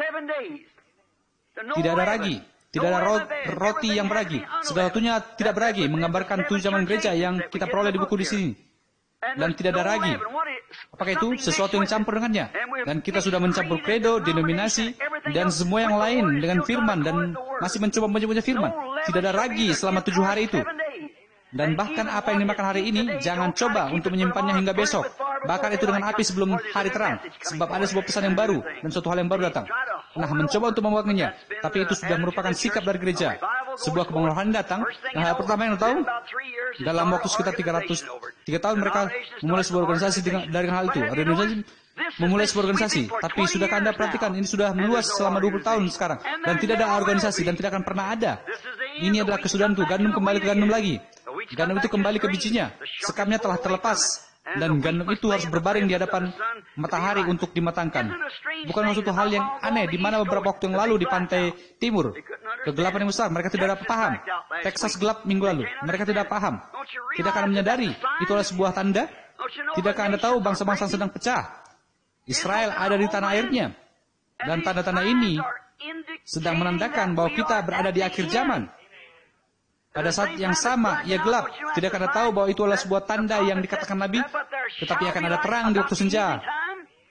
Tidak ada ragi, tidak ada roti yang beragi, segala satunya tidak beragi, menggambarkan 7 zaman gereja yang kita peroleh di buku di sini. Dan tidak ada ragi. Apakah itu? Sesuatu yang campur dengannya. Dan kita sudah mencampur kredo, denominasi, dan semua yang lain dengan firman, dan masih mencoba menyebutnya firman. Tidak ada ragi selama 7 hari itu. Dan bahkan apa yang dimakan hari ini, jangan coba untuk menyimpannya hingga besok. Bakar itu dengan api sebelum hari terang. Sebab ada sebuah pesan yang baru, dan suatu hal yang baru datang. Nah, mencoba untuk membuatnya. Tapi itu sudah merupakan sikap dari gereja. Sebuah kebangunan rohani datang, dan hal pertama yang tahu, dalam waktu sekitar 3 tahun mereka memulai sebuah organisasi dari hal itu. Organisasi memulai sebuah organisasi. Tapi sudahkah Anda perhatikan, ini sudah meluas selama 20 tahun sekarang. Dan tidak ada organisasi, dan tidak akan pernah ada. Ini adalah kesudahan itu, gandum kembali ke gandum lagi. Gandum itu kembali ke bijinya. Sekamnya telah terlepas. Dan gandum itu harus berbaring di hadapan matahari untuk dimatangkan. Bukan suatu hal yang aneh, di mana beberapa waktu yang lalu di pantai timur, kegelapan yang besar, mereka tidak dapat paham. Texas gelap minggu lalu, mereka tidak paham. Tidak akan menyadari, itu adalah sebuah tanda. Tidakkah Anda tahu bangsa-bangsa sedang pecah? Israel ada di tanah airnya. Dan tanda-tanda ini sedang menandakan bahwa kita berada di akhir zaman. Pada saat yang sama, ia gelap. Tidak akan tahu bahwa itu adalah sebuah tanda yang dikatakan Nabi, tetapi akan ada terang di waktu senja.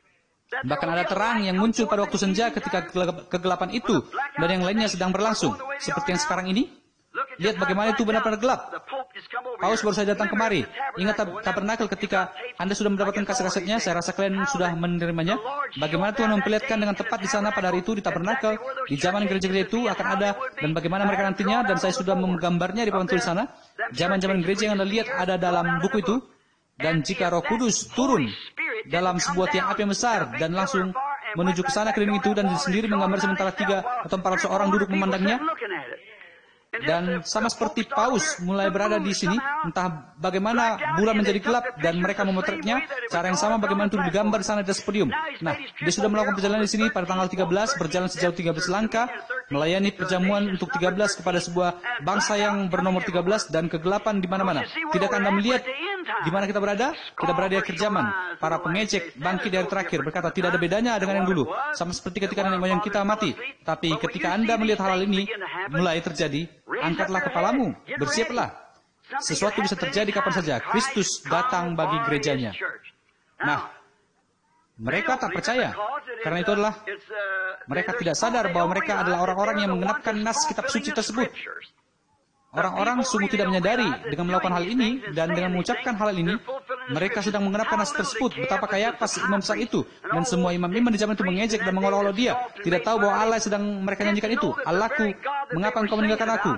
Bahkan ada terang yang muncul pada waktu senja ketika kegelapan itu dan yang lainnya sedang berlangsung. Seperti yang sekarang ini. Lihat bagaimana itu benar-benar gelap. Paus baru saja datang kemari. Ingat tabernakel ketika Anda sudah mendapatkan kaset-kasetnya, saya rasa kalian sudah menerimanya. Bagaimana Tuhan memperlihatkan dengan tepat di sana pada hari itu di tabernakel, di zaman gereja-gereja itu akan ada, dan bagaimana mereka nantinya, dan saya sudah menggambarnya di papan tulis sana. Zaman-zaman gereja yang Anda lihat ada dalam buku itu. Dan jika Roh Kudus turun dalam sebuah tiang api yang besar dan langsung menuju ke sana keliling itu, dan sendiri menggambar sementara 3 atau 400 orang duduk memandangnya. Dan sama seperti Paus mulai berada di sini, entah bagaimana bulan menjadi gelap dan mereka memotretnya, cara yang sama bagaimana itu digambar di sana di atas podium. Nah, dia sudah melakukan perjalanan di sini pada tanggal 13, berjalan sejauh 13 langkah, melayani perjamuan untuk 13 kepada sebuah bangsa yang bernomor 13 dan kegelapan di mana-mana. Tidakkah Anda melihat di mana kita berada? Kita berada di akhir zaman. Para pengejek bangkit di hari terakhir berkata tidak ada bedanya dengan yang dulu. Sama seperti ketika nenek moyang kita mati. Tapi ketika Anda melihat hal ini mulai terjadi, angkatlah kepalamu, bersiaplah. Sesuatu bisa terjadi kapan saja. Kristus datang bagi gerejanya. Nah, mereka tak percaya. Karena itu adalah mereka tidak sadar bahwa mereka adalah orang-orang yang menggenapkan nas kitab suci tersebut. Orang-orang sungguh tidak menyadari dengan melakukan hal ini dan dengan mengucapkan hal ini, mereka sedang menggenapkan nas tersebut. Betapa Kayafas imam besar itu dan semua imam-imam di zaman itu mengejek dan mengolok-olok dia. Tidak tahu bahwa Allah sedang mereka nyanyikan itu. Allahku, mengapa engkau meninggalkan aku?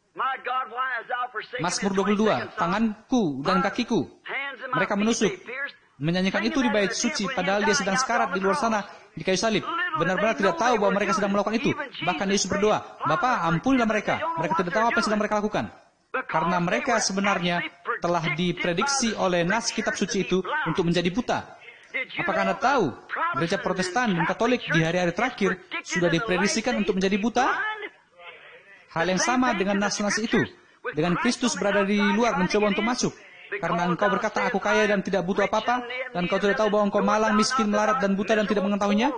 Mazmur 22, tanganku dan kakiku. Mereka menusuk, menyanyikan itu di bait suci, padahal dia sedang sekarat di luar sana di kayu salib. Benar-benar tidak tahu bahwa mereka sedang melakukan itu. Bahkan Yesus berdoa, Bapa, ampunilah mereka. Mereka tidak tahu apa yang sedang mereka lakukan. Karena mereka sebenarnya telah diprediksi oleh nas kitab suci itu untuk menjadi buta. Apakah Anda tahu, gereja Protestan dan Katolik di hari-hari terakhir sudah diprediksikan untuk menjadi buta? Hal yang sama dengan nas-nas itu. Dengan Kristus berada di luar mencoba untuk masuk. Karena engkau berkata, aku kaya dan tidak butuh apa-apa, dan engkau tidak tahu bahwa engkau malang, miskin, melarat, dan buta dan tidak mengetahuinya.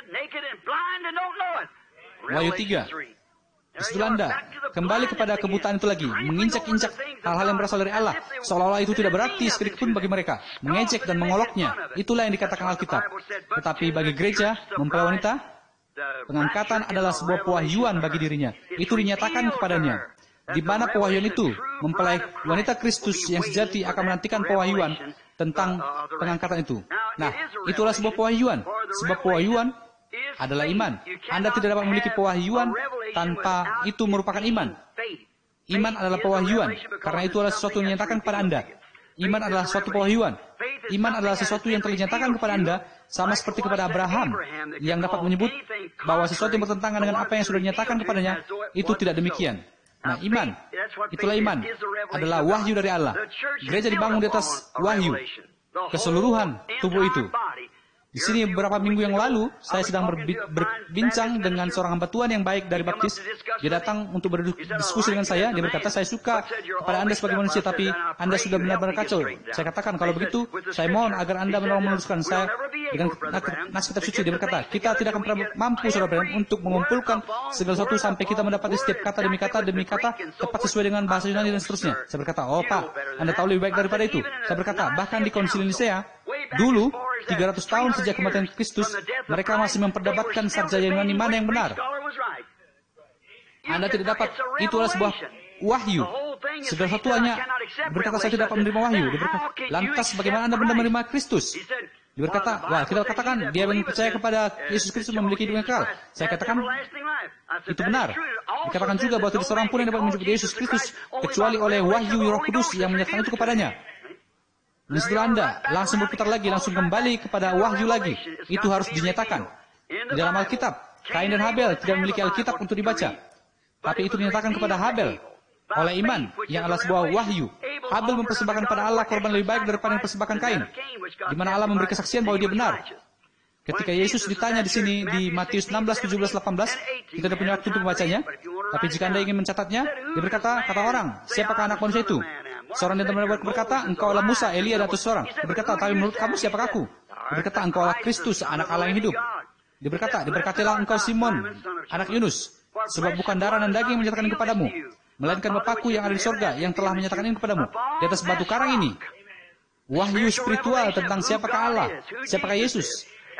Wahyu 3. Di situ Anda kembali kepada kebutaan itu lagi, menginjak-injak hal-hal yang berasal dari Allah, seolah-olah itu tidak berarti sedikit pun bagi mereka, mengejek dan mengoloknya. Itulah yang dikatakan Alkitab. Tetapi bagi gereja, mempelai wanita, pengangkatan adalah sebuah pewahyuan bagi dirinya. Itu dinyatakan kepadanya. Di mana pewahyuan itu? Mempelai wanita Kristus yang sejati akan menantikan pewahyuan tentang pengangkatan itu. Nah, itulah sebuah pewahyuan. Sebab pewahyuan adalah iman. Anda tidak dapat memiliki pewahyuan tanpa itu merupakan iman. Iman adalah pewahyuan, karena itu adalah sesuatu yang dinyatakan kepada Anda. Iman adalah suatu pewahyuan. Iman adalah sesuatu yang telah dinyatakan kepada Anda, sama seperti kepada Abraham, yang dapat menyebut bahwa sesuatu yang bertentangan dengan apa yang sudah dinyatakan kepadanya, itu tidak demikian. Nah, iman, itulah iman, adalah wahyu dari Allah. Gereja dibangun di atas wahyu, keseluruhan tubuh itu. Di sini beberapa minggu yang lalu, saya sedang berbincang dengan seorang hamba Tuhan yang baik dari Baptis. Dia datang untuk berdiskusi dengan saya. Dia berkata, saya suka kepada Anda sebagai manusia, tapi Anda sudah benar-benar kacau. Saya katakan, kalau begitu, saya mohon agar Anda benar-benar meluruskan saya dengan nas kitab suci. Dia berkata, kita tidak akan pernah mampu, saudara Branham, untuk mengumpulkan segala sesuatu sampai kita mendapati setiap kata demi kata tepat sesuai dengan bahasa Yunani dan seterusnya. Saya berkata, oh Pak, Anda tahu lebih baik daripada itu. Saya berkata, bahkan di Konsili Nisea, dulu, 300 tahun sejak kematian Kristus, mereka masih memperdebatkan sarjana Yunani mana yang benar. Anda tidak dapat, itu adalah sebuah wahyu. Segala sesuatu hanya berkata, saya tidak dapat menerima wahyu. Dia berkata, lantas bagaimana Anda menerima Kristus? Dia berkata, wah, kita katakan, dia yang percaya kepada Yesus Kristus memiliki hidup yang kekal. Saya katakan, itu benar. Dikatakan juga bahwa tidak seorang pun yang dapat menyebut Yesus Kristus, kecuali oleh wahyu Roh Kudus yang menyatakan itu kepadanya. Dan setelah Anda langsung berputar lagi, langsung kembali kepada wahyu lagi. Itu harus dinyatakan. Di dalam Alkitab, Kain dan Habel tidak memiliki Alkitab untuk dibaca. Tapi itu dinyatakan kepada Habel oleh iman, yang adalah sebuah wahyu. Habel mempersembahkan pada Allah korban lebih baik daripada yang mempersembahkan Kain. Di mana Allah memberi kesaksian bahwa dia benar. Ketika Yesus ditanya di sini, di Matius 16, 17, 18, kita tidak punya waktu untuk membacanya. Tapi jika Anda ingin mencatatnya, dia berkata, kata orang, siapakah anak manusia itu? Seorang yang berkata, engkau adalah Musa, Elia, dan seorang. Dia berkata, tapi menurut kamu siapakah aku? Dia berkata, engkau adalah Kristus, anak Allah yang hidup. Dia berkata, diberkatilah engkau Simon, anak Yunus, sebab bukan darah dan daging yang menyatakan ini kepadamu, melainkan Bapakku yang ada di sorga, yang telah menyatakan ini kepadamu. Di atas batu karang ini, wahyu spiritual tentang siapakah Allah, siapakah Yesus.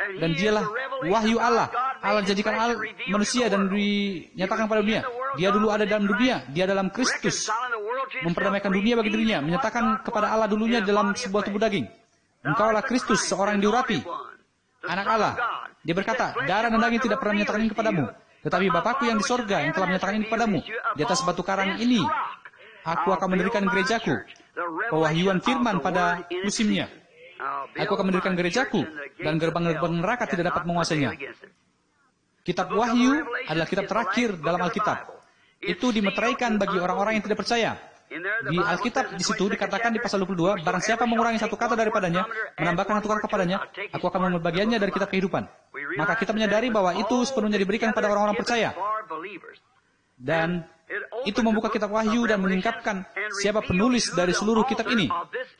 dan dialah wahyu Allah. Allah jadikan manusia dan dinyatakan pada dunia. Dia dulu ada dalam dunia, dia dalam Kristus, memperdamaikan dunia bagi dirinya, menyatakan kepada Allah dulunya dalam sebuah tubuh daging. Engkaulah Kristus, seorang yang diurapi, anak Allah. Dia berkata, darah dan daging tidak pernah menyatakan ini kepadamu, tetapi Bapakku yang di sorga yang telah menyatakan ini kepadamu. Di atas batu karang ini, aku akan mendirikan gerejaku. Pewahyuan firman pada musimnya. Aku akan mendirikan gerejaku, dan gerbang-gerbang neraka tidak dapat menguasainya. Kitab Wahyu adalah kitab terakhir dalam Alkitab. Itu dimeteraikan bagi orang-orang yang tidak percaya. Di Alkitab di situ dikatakan di pasal 22, barang siapa mengurangi satu kata daripadanya, menambahkan satu kata kepadanya, aku akan membagiannya dari kitab kehidupan. Maka kita menyadari bahwa itu sepenuhnya diberikan pada orang-orang percaya. Dan itu membuka kitab Wahyu dan meningkatkan siapa penulis dari seluruh kitab ini.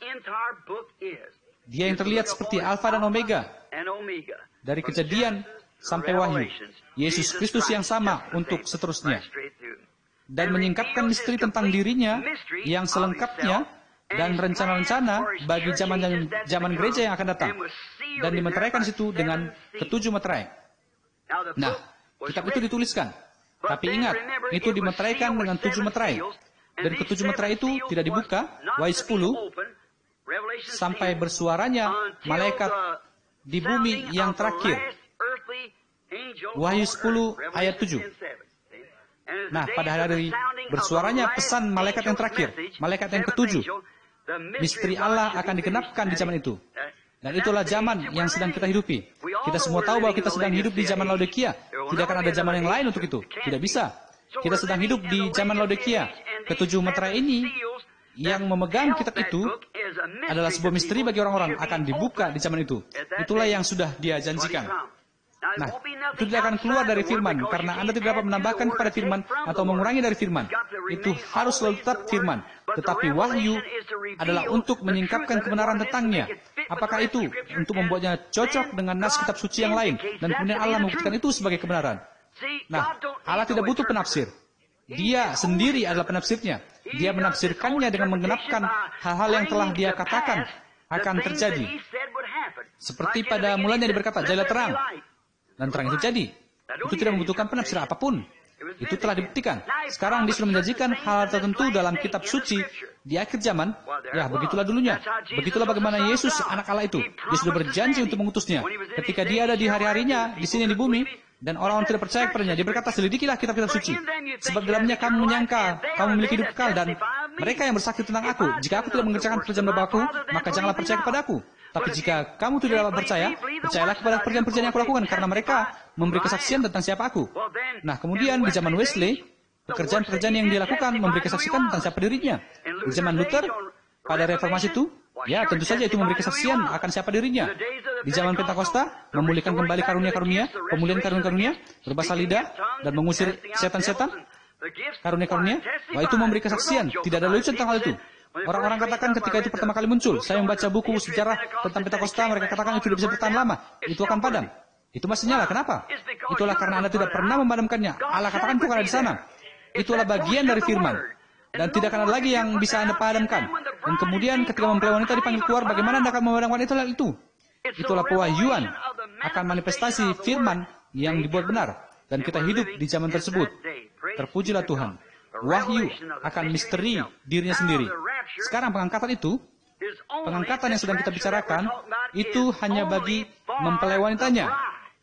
Dia yang terlihat seperti Alfa dan Omega. Dari Kejadian sampai Wahyu. Yesus Kristus yang sama untuk seterusnya. Dan menyingkapkan misteri tentang dirinya yang selengkapnya dan rencana-rencana bagi zaman gereja yang akan datang. Dan dimeteraikan situ dengan ketujuh meterai. Nah, kitab itu dituliskan. Tapi ingat, itu dimeteraikan dengan 7 meterai. Dan ketujuh meterai itu tidak dibuka, Wahyu 10, sampai bersuaranya malaikat di bumi yang terakhir. Wahyu 10 ayat 7. Nah, pada hari bersuaranya pesan malaikat yang terakhir, malaikat yang ketujuh. Misteri Allah akan digenapkan di zaman itu. Dan itulah zaman yang sedang kita hidupi. Kita semua tahu bahwa kita sedang hidup di zaman Laodikia. Tidak akan ada zaman yang lain untuk itu. Tidak bisa. Kita sedang hidup di zaman Laodikia. Ketujuh meterai ini yang memegang kitab itu adalah sebuah misteri bagi orang-orang, akan dibuka di zaman itu. Itulah yang sudah dia janjikan. Nah, itu tidak akan keluar dari firman, karena Anda tidak dapat menambahkan kepada firman atau mengurangi dari firman. Itu harus selalu tetap firman. Tetapi wahyu adalah untuk menyingkapkan kebenaran tentangnya. Apakah itu untuk membuatnya cocok dengan nas kitab suci yang lain, dan kemudian Allah membuktikan itu sebagai kebenaran. Nah, Allah tidak butuh penafsir. Dia sendiri adalah penafsirnya. Dia menafsirkannya dengan menggenapkan hal-hal yang telah dia katakan akan terjadi. Seperti pada mulanya dia berkata, jadilah terang. Dan terang itu jadi. Itu tidak membutuhkan penafsir apapun. Itu telah dibuktikan. Sekarang dia sudah menjanjikan hal tertentu dalam kitab suci di akhir zaman. Ya, begitulah dulunya. Begitulah bagaimana Yesus, anak Allah itu. Dia sudah berjanji untuk mengutusnya. Ketika dia ada di hari-harinya, di sini di bumi, dan orang-orang tidak percaya kepadanya, dia berkata, selidikilah kitab-kitab suci. Sebab dalamnya kamu menyangka, kamu memiliki hidup kekal, dan mereka yang bersaksi tentang aku. Jika aku tidak mengerjakan pekerjaan Bapa-Ku, maka janganlah percaya kepada aku. Tapi jika kamu tidak dapat percaya, percayalah kepada pekerjaan-pekerjaan yang aku lakukan, karena mereka memberi kesaksian tentang siapa aku. Nah, kemudian di zaman Wesley, pekerjaan-pekerjaan yang dia lakukan memberi kesaksian tentang siapa dirinya. Di zaman Luther, pada reformasi itu, ya tentu saja itu memberi kesaksian akan siapa dirinya. Di zaman Pentakosta, memulihkan kembali karunia-karunia, pemulihan karunia-karunia, berbahasa lidah, dan mengusir setan-setan, karunia-karunia, wah itu memberi kesaksian. Tidak ada lelucon tentang hal itu. Orang-orang katakan ketika itu pertama kali muncul, saya membaca buku sejarah tentang Pentakosta, mereka katakan itu tidak bisa bertahan lama, itu akan padam. Itu masih nyala, kenapa? Itulah karena Anda tidak pernah memadamkannya. Allah katakan itu karena di sana. Itulah bagian dari firman. Dan tidak akan ada lagi yang bisa Anda padamkan. Dan kemudian ketika mempelai wanita dipanggil keluar, bagaimana Anda akan memadamkan itu? Itulah pewahyuan akan manifestasi firman yang dibuat benar. Dan kita hidup di zaman tersebut. Terpujilah Tuhan. Wahyu akan misteri dirinya sendiri. Sekarang pengangkatan itu, pengangkatan yang sedang kita bicarakan, itu hanya bagi mempelai wanitanya.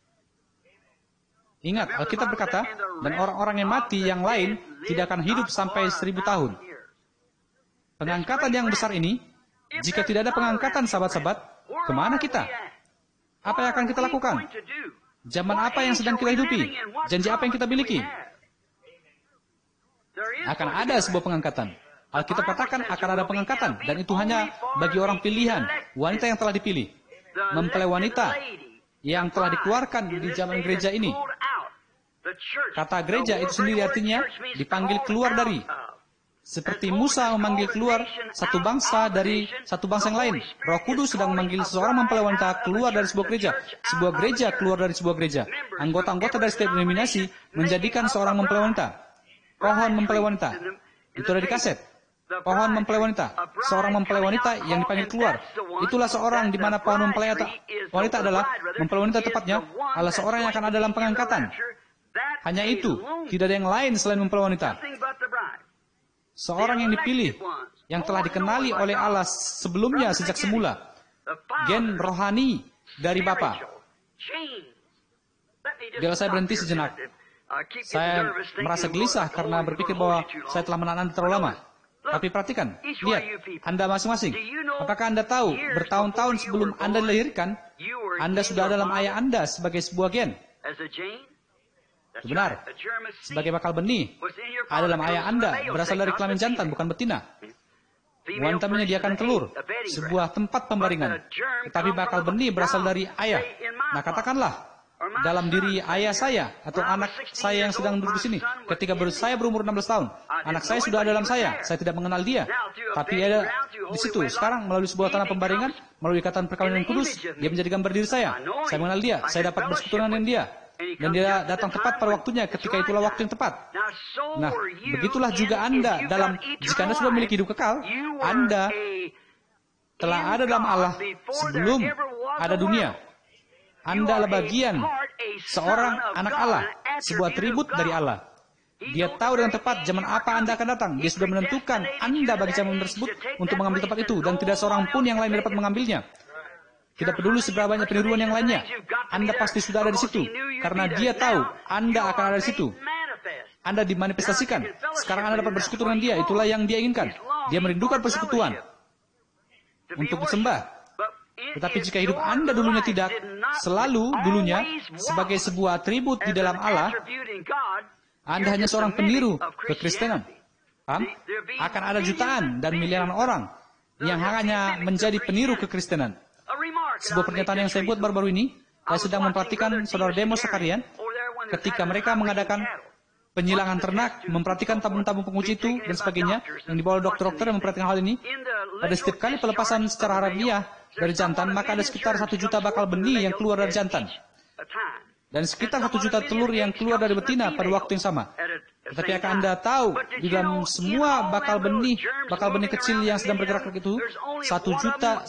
Ingat, Alkitab berkata, dan orang-orang yang mati yang lain tidak akan hidup sampai 1000 tahun. Pengangkatan yang besar ini, jika tidak ada pengangkatan sahabat-sahabat, kemana kita? Apa yang akan kita lakukan? Zaman apa yang sedang kita hidupi? Janji apa yang kita miliki? Akan ada sebuah pengangkatan. Alkitab katakan akan ada pengangkatan, dan itu hanya bagi orang pilihan, wanita yang telah dipilih. Mempelai wanita yang telah dikeluarkan di zaman gereja ini. Kata gereja itu sendiri artinya dipanggil keluar dari. Seperti Musa memanggil keluar satu bangsa dari satu bangsa yang lain. Roh Kudus sedang memanggil seseorang mempelai wanita keluar dari sebuah gereja. Sebuah gereja keluar dari sebuah gereja. Anggota-anggota dari setiap denominasi menjadikan seorang mempelai wanita. Pohon mempelai wanita. Itu ada di kaset. pohon mempelai wanita. Seorang mempelai wanita yang dipanggil keluar. Itulah seorang di mana pohon mempelai wanita adalah mempelai wanita tepatnya adalah seorang yang akan ada dalam pengangkatan. Hanya itu, tidak ada yang lain selain mempelai wanita. Seorang yang dipilih, yang telah dikenali oleh Allah sebelumnya sejak semula. Gen rohani dari Bapa. Biarlah saya berhenti sejenak. Saya merasa gelisah karena berpikir bahwa saya telah menahan Anda terlalu lama. Tapi perhatikan, lihat, Anda masing-masing. Apakah Anda tahu, bertahun-tahun sebelum Anda dilahirkan, Anda sudah ada dalam ayah Anda sebagai sebuah gen? Itu benar. Sebagai bakal benih, ada dalam ayah Anda, berasal dari kelamin jantan, bukan betina. Wanita menyediakan telur, sebuah tempat pembaringan. Tetapi bakal benih berasal dari ayah. Nah, katakanlah, dalam diri ayah saya atau anak saya yang sedang duduk di sini, ketika saya berumur 16 tahun, anak saya sudah ada dalam saya tidak mengenal dia, tapi ada di situ. Sekarang melalui sebuah tanah pembaringan, melalui ikatan perkawinan kudus, dia menjadi gambar diri saya mengenal dia, saya dapat bersekutu dengan dia, dan dia datang tepat pada waktunya, ketika itulah waktu yang tepat. Nah, begitulah juga Anda jika Anda sudah memiliki hidup kekal, Anda telah ada dalam Allah sebelum ada dunia. Anda adalah bagian seorang anak Allah, sebuah atribut dari Allah. Dia tahu dengan tepat zaman apa Anda akan datang. Dia sudah menentukan Anda bagi zaman tersebut untuk mengambil tempat itu, dan tidak seorang pun yang lain dapat mengambilnya. Tidak peduli seberapa banyak peniruan yang lainnya, Anda pasti sudah ada di situ, karena Dia tahu Anda akan ada di situ. Anda dimanifestasikan. Sekarang Anda dapat bersekutu dengan Dia. Itulah yang Dia inginkan. Dia merindukan persekutuan untuk disembah. Tetapi jika hidup Anda dulunya tidak selalu dulunya sebagai sebuah atribut di dalam Allah, Anda hanya seorang peniru kekristenan. Paham? Akan ada jutaan dan miliaran orang yang hanya menjadi peniru kekristenan. Sebuah pernyataan yang saya buat baru-baru ini, saya sedang memperhatikan saudara Demos Sakarian ketika mereka mengadakan penyilangan ternak, memperhatikan tabung-tabung penguji itu dan sebagainya, yang dibawa dokter-dokter yang memperhatikan hal ini. Pada setiap kali pelepasan secara harafiah dari jantan, maka ada sekitar 1 juta bakal benih yang keluar dari jantan. Dan sekitar 1 juta telur yang keluar dari betina pada waktu yang sama. Tetapi akan Anda tahu, di dalam semua bakal benih kecil yang sedang bergerak itu, 1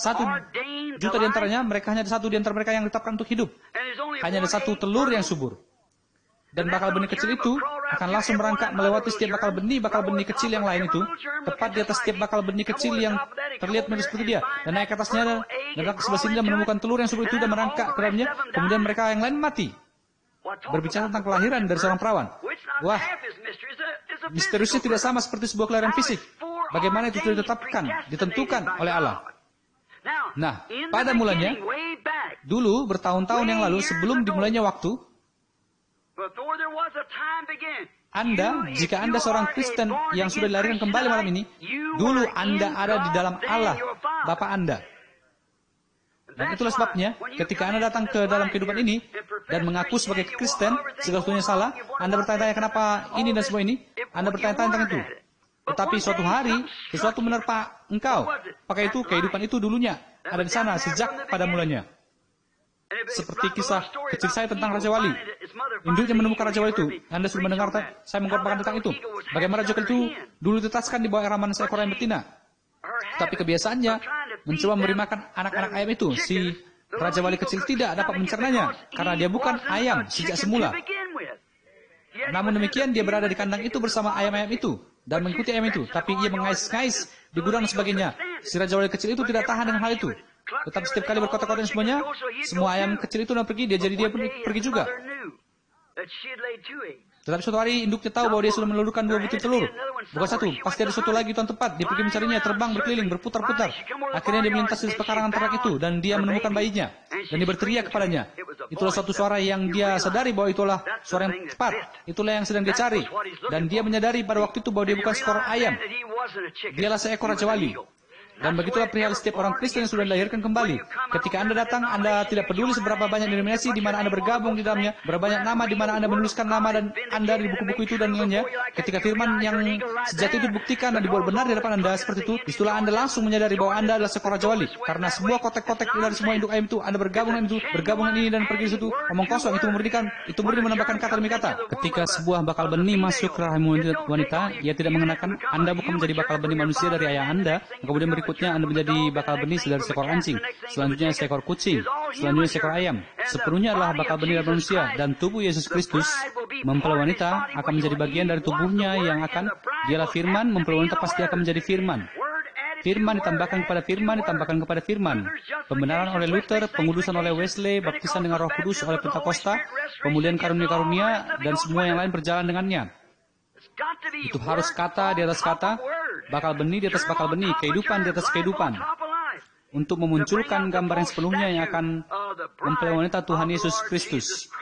juta di antaranya, mereka hanya ada 1 di antara mereka yang ditetapkan untuk hidup. Hanya ada 1 telur yang subur. Dan bakal benih kecil itu akan langsung merangkak melewati setiap bakal benih kecil yang lain itu, tepat di atas setiap bakal benih kecil yang terlihat mirip seperti dia, dan naik ke atasnya, dan ke sebelah sini dan menemukan telur yang subur itu dan merangkak ke dalamnya. Kemudian mereka yang lain mati. Berbicara tentang kelahiran dari seorang perawan. Wah, misteriusnya tidak sama seperti sebuah kelahiran fisik. Bagaimana itu sudah ditetapkan, ditentukan oleh Allah. Nah, pada mulanya, dulu bertahun-tahun yang lalu sebelum dimulainya waktu, jika Anda seorang Kristen yang sudah dilahirkan kembali malam ini, dulu Anda ada di dalam Allah, Bapa Anda. Dan itulah sebabnya, ketika Anda datang ke dalam kehidupan ini, dan mengaku sebagai Kristen, segala sesuatunya salah, Anda bertanya-tanya kenapa ini dan semua ini, Anda bertanya-tanya tentang itu. Tetapi suatu hari, sesuatu menerpa engkau. Pakai itu, kehidupan itu dulunya ada di sana, sejak pada mulanya. Seperti kisah kecil saya tentang Raja Wali. Induknya menemukan Raja Wali itu. Anda sudah mendengar saya mengkhotbahkan tentang itu. Bagaimana Raja Wali itu dulu ditetaskan di bawah eraman seekor ayam betina. Tapi kebiasaannya mencoba memberi makan anak-anak ayam itu. Si Raja Wali kecil tidak dapat mencernanya karena dia bukan ayam sejak semula. Namun demikian dia berada di kandang itu bersama ayam-ayam itu dan mengikuti ayam itu. Tapi ia mengais-ngais di gudang dan sebagainya. Si Raja Wali kecil itu tidak tahan dengan hal itu. Tetapi setiap kali berkota-kota dan semuanya, semua ayam kecil itu pergi, dia pergi juga. Tetapi suatu hari induknya tahu bahwa dia sudah meluluhkan 2 butir telur. Bukan 1, pasti ada suatu lagi tuan tepat. Dia pergi mencarinya, terbang, berkeliling, berputar-putar. Akhirnya dia melintasi pekarangan ternak itu, dan dia menemukan bayinya. Dan dia berteriak kepadanya. Itulah suatu suara yang dia sadari bahwa itulah suara yang tepat. Itulah yang sedang dia cari. Dan dia menyadari pada waktu itu bahwa dia bukan seekor ayam. Dialah seekor Raja Wali. Dan begitulah perihal setiap orang Kristen yang sudah dilahirkan kembali. Ketika Anda datang, Anda tidak peduli seberapa banyak denominasi di mana Anda bergabung di dalamnya, berapa banyak nama di mana Anda menuliskan nama dan Anda di buku-buku itu dan lainnya. Ketika firman yang sejati itu dibuktikan dan dibuat benar di hadapan Anda seperti itu, disitulah Anda langsung menyadari bahwa Anda adalah seekor Raja Wali. Karena semua kotek-kotek dari semua induk ayam itu, Anda bergabung dengan itu, bergabung dengan ini dan pergi di situ, omong kosong, itu memberikan, itu murni menambahkan kata demi kata. Ketika sebuah bakal benih masuk ke rahim wanita, ia tidak mengenakan Anda bukan menjadi bakal benih manusia dari ayah Anda, kemudian berikutnya Anda menjadi bakal benih dari seekor anjing, selanjutnya seekor kucing, selanjutnya seekor ayam. Sepenuhnya adalah bakal benih dari manusia, dan tubuh Yesus Kristus, mempelai wanita, akan menjadi bagian dari tubuhnya yang akan, dialah firman, mempelai wanita pasti akan menjadi firman. Firman ditambahkan kepada firman, ditambahkan kepada firman. Pembenaran oleh Luther, pengudusan oleh Wesley, baptisan dengan Roh Kudus oleh Pentakosta, pemulihan karunia-karunia, dan semua yang lain berjalan dengannya. Itu harus kata di atas kata, bakal benih di atas bakal benih, kehidupan di atas kehidupan. Untuk memunculkan gambar yang sepenuhnya yang akan mempelai wanita Tuhan Yesus Kristus.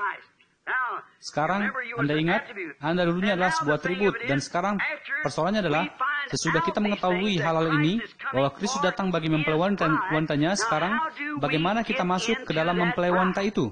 Sekarang, Anda ingat, Anda dulunya adalah sebuah tribut, dan sekarang persoalannya adalah, sesudah kita mengetahui hal-hal ini, bahwa Kristus datang bagi mempelai wanitanya, sekarang, bagaimana kita masuk ke dalam mempelai wanita itu?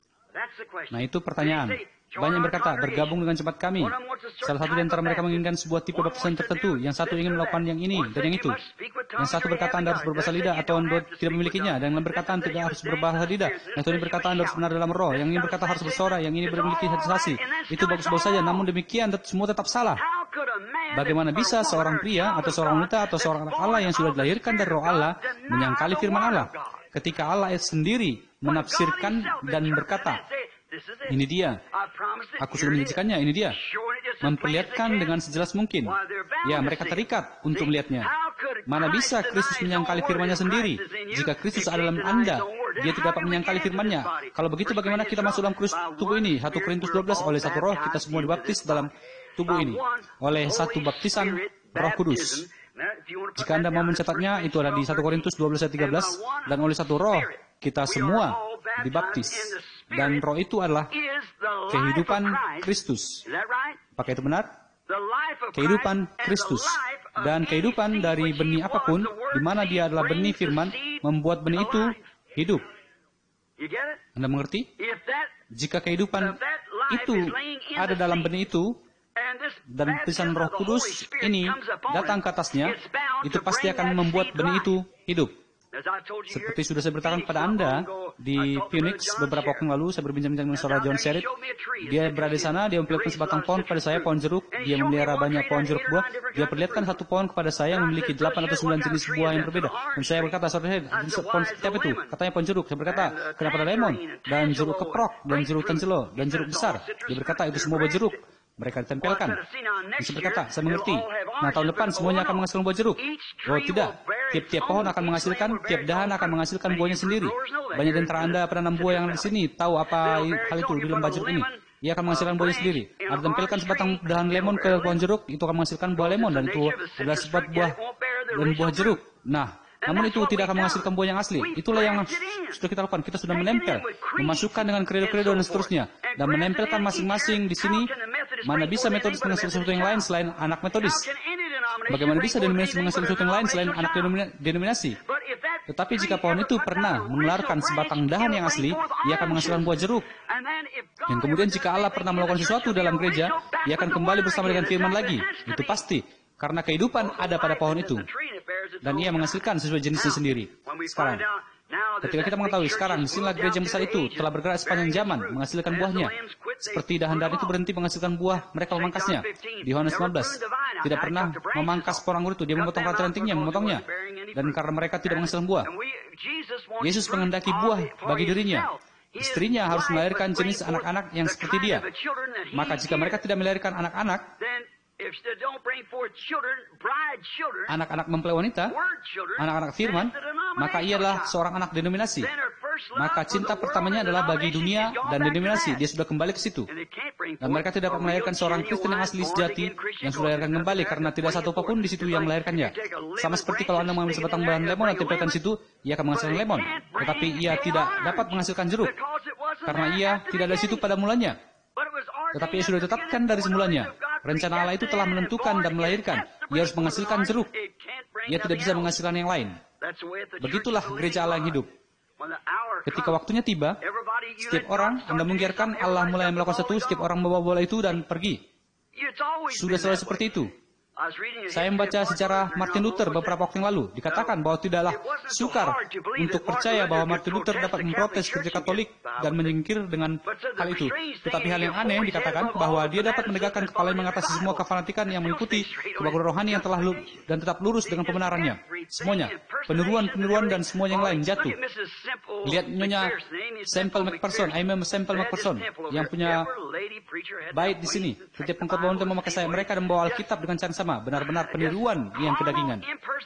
Nah, itu pertanyaan. Banyak berkata, bergabung dengan jemaat kami. Salah satu di antara mereka menginginkan sebuah tipe baptisan tertentu. Yang satu ingin melakukan yang ini dan yang itu. Yang satu berkata Anda harus berbahasa lidah atau Anda tidak memilikinya. Dan yang lain berkata Anda tidak harus berbahasa lidah. Yang ini berkata Anda harus benar dalam roh. Yang ini berkata harus bersorak. Yang ini memiliki hati. Itu bagus-bagus saja. Namun demikian semua tetap salah. Bagaimana bisa seorang pria atau seorang wanita atau seorang anak Allah yang sudah dilahirkan dari roh Allah menyangkali firman Allah? Ketika Allah sendiri menafsirkan dan berkata, ini dia, aku sudah menjanjikannya, ini dia. Memperlihatkan dengan sejelas mungkin. Ya, mereka terikat untuk melihatnya. Mana bisa Kristus menyangkali firman-Nya sendiri? Jika Kristus ada dalam Anda, Dia tidak dapat menyangkali firman-Nya. Kalau begitu bagaimana kita masuk dalam tubuh ini? 1 Korintus 12, oleh satu roh kita semua dibaptis dalam tubuh ini. Oleh satu baptisan Roh Kudus. Jika Anda mau mencatatnya, itu ada di 1 Korintus 12 ayat 13. Dan oleh satu roh kita semua dibaptis. Dan roh itu adalah kehidupan Kristus. Apakah itu benar? Kehidupan Kristus. Dan kehidupan dari benih apapun, di mana dia adalah benih firman, membuat benih itu hidup. Anda mengerti? Jika kehidupan itu ada dalam benih itu, dan baptisan Roh Kudus ini datang ke atasnya, itu pasti akan membuat benih itu hidup. Seperti sudah saya beritakan kepada Anda di Phoenix beberapa waktu lalu, saya berbincang-bincang dengan saudara John Sherritt. Dia berada di sana, dia memperlihatkan sebatang pohon kepada saya, pohon jeruk. Dia memelihara banyak pohon jeruk buah. Dia perlihatkan satu pohon kepada saya yang memiliki 8 atau 9 jenis buah yang berbeda. Dan saya berkata, saudara, pohon setiap itu, katanya pohon jeruk. Saya berkata, kenapa ada lemon, dan jeruk keprok, dan jeruk tanjelo, dan jeruk besar. Dia berkata, itu semua buah jeruk. Mereka ditempelkan. Saya berkata, saya mengerti. Nah, tahun depan semuanya akan menghasilkan buah jeruk. Oh, tidak. Tiap-tiap pohon akan menghasilkan, tiap dahan akan menghasilkan buahnya sendiri. Banyak di antara Anda penanam buah yang ada di sini tahu apa hal itu di lembah jeruk ini. Ia akan menghasilkan buahnya sendiri. Ada tempelkan sebatang dahan lemon ke pohon jeruk, itu akan menghasilkan buah lemon, dan itu adalah sebat buah dan buah jeruk. Nah, namun itu tidak akan menghasilkan buah yang asli. Itulah yang sudah kita lakukan. Kita sudah menempel, memasukkan dengan kredo-kredo dan seterusnya, dan menempelkan masing-masing di sini. Mana bisa Metodis menghasilkan sesuatu yang lain selain anak Metodis? Bagaimana bisa denominasi menghasilkan sesuatu yang lain selain anak denominasi? Tetapi jika pohon itu pernah mengeluarkan sebatang dahan yang asli, ia akan menghasilkan buah jeruk. Dan kemudian jika Allah pernah melakukan sesuatu dalam gereja, ia akan kembali bersama dengan firman lagi. Itu pasti. Karena kehidupan ada pada pohon itu. Dan ia menghasilkan sesuai jenisnya sendiri. Sekarang, ketika kita mengetahui sekarang, disinilah gereja besar itu telah bergerak sepanjang zaman, menghasilkan buahnya. Seperti dahan-dahan itu berhenti menghasilkan buah, mereka memangkasnya. Di Yohanes 15, tidak pernah memangkas pohon anggur itu, dia memotong ranting-rantingnya, memotongnya. Dan karena mereka tidak menghasilkan buah, Yesus menghendaki buah bagi dirinya. Istrinya harus melahirkan jenis anak-anak yang seperti dia. Maka jika mereka tidak melahirkan anak-anak, anak-anak mempelai wanita, anak-anak firman, maka ia adalah seorang anak denominasi. Maka cinta pertamanya adalah bagi dunia dan denominasi. Dia sudah kembali ke situ. Dan mereka tidak dapat melahirkan seorang Kristen yang asli sejati yang sudah dilahirkan kembali karena tidak satu apapun di situ yang melahirkannya. Sama seperti kalau Anda mengambil sebatang bahan lemon dan tempelkan situ, ia akan menghasilkan lemon. Tetapi ia tidak dapat menghasilkan jeruk karena ia tidak ada di situ pada mulanya. Tetapi ia sudah ditetapkan dari semulanya. Rencana Allah itu telah menentukan dan melahirkan. Ia harus menghasilkan jeruk. ia tidak bisa menghasilkan yang lain. Begitulah gereja Allah yang hidup. Ketika waktunya tiba, setiap orang, Anda membiarkan Allah mulai melakukan sesuatu, setiap orang membawa bola itu dan pergi. Sudah selalu seperti itu. Saya membaca sejarah Martin Luther beberapa waktu yang lalu. Dikatakan bahwa tidaklah sukar untuk percaya bahwa Martin Luther dapat memprotes gereja Katolik dan menyingkir dengan hal itu. Tetapi hal yang aneh dikatakan bahwa dia dapat menegakkan kepala yang mengatasi semua kefanatikan yang mengikuti kebangunan rohani yang telah dan tetap lurus dengan kebenarannya. Semuanya, peniruan dan semua yang lain jatuh. Lihat Nyonya Semple McPherson, Semple McPherson, yang punya bait di sini. Setiap pengkhotbah untuk memakai saya, mereka dan membawa Alkitab dengan cara sama. Benar-benar peniruan yang kedagingan.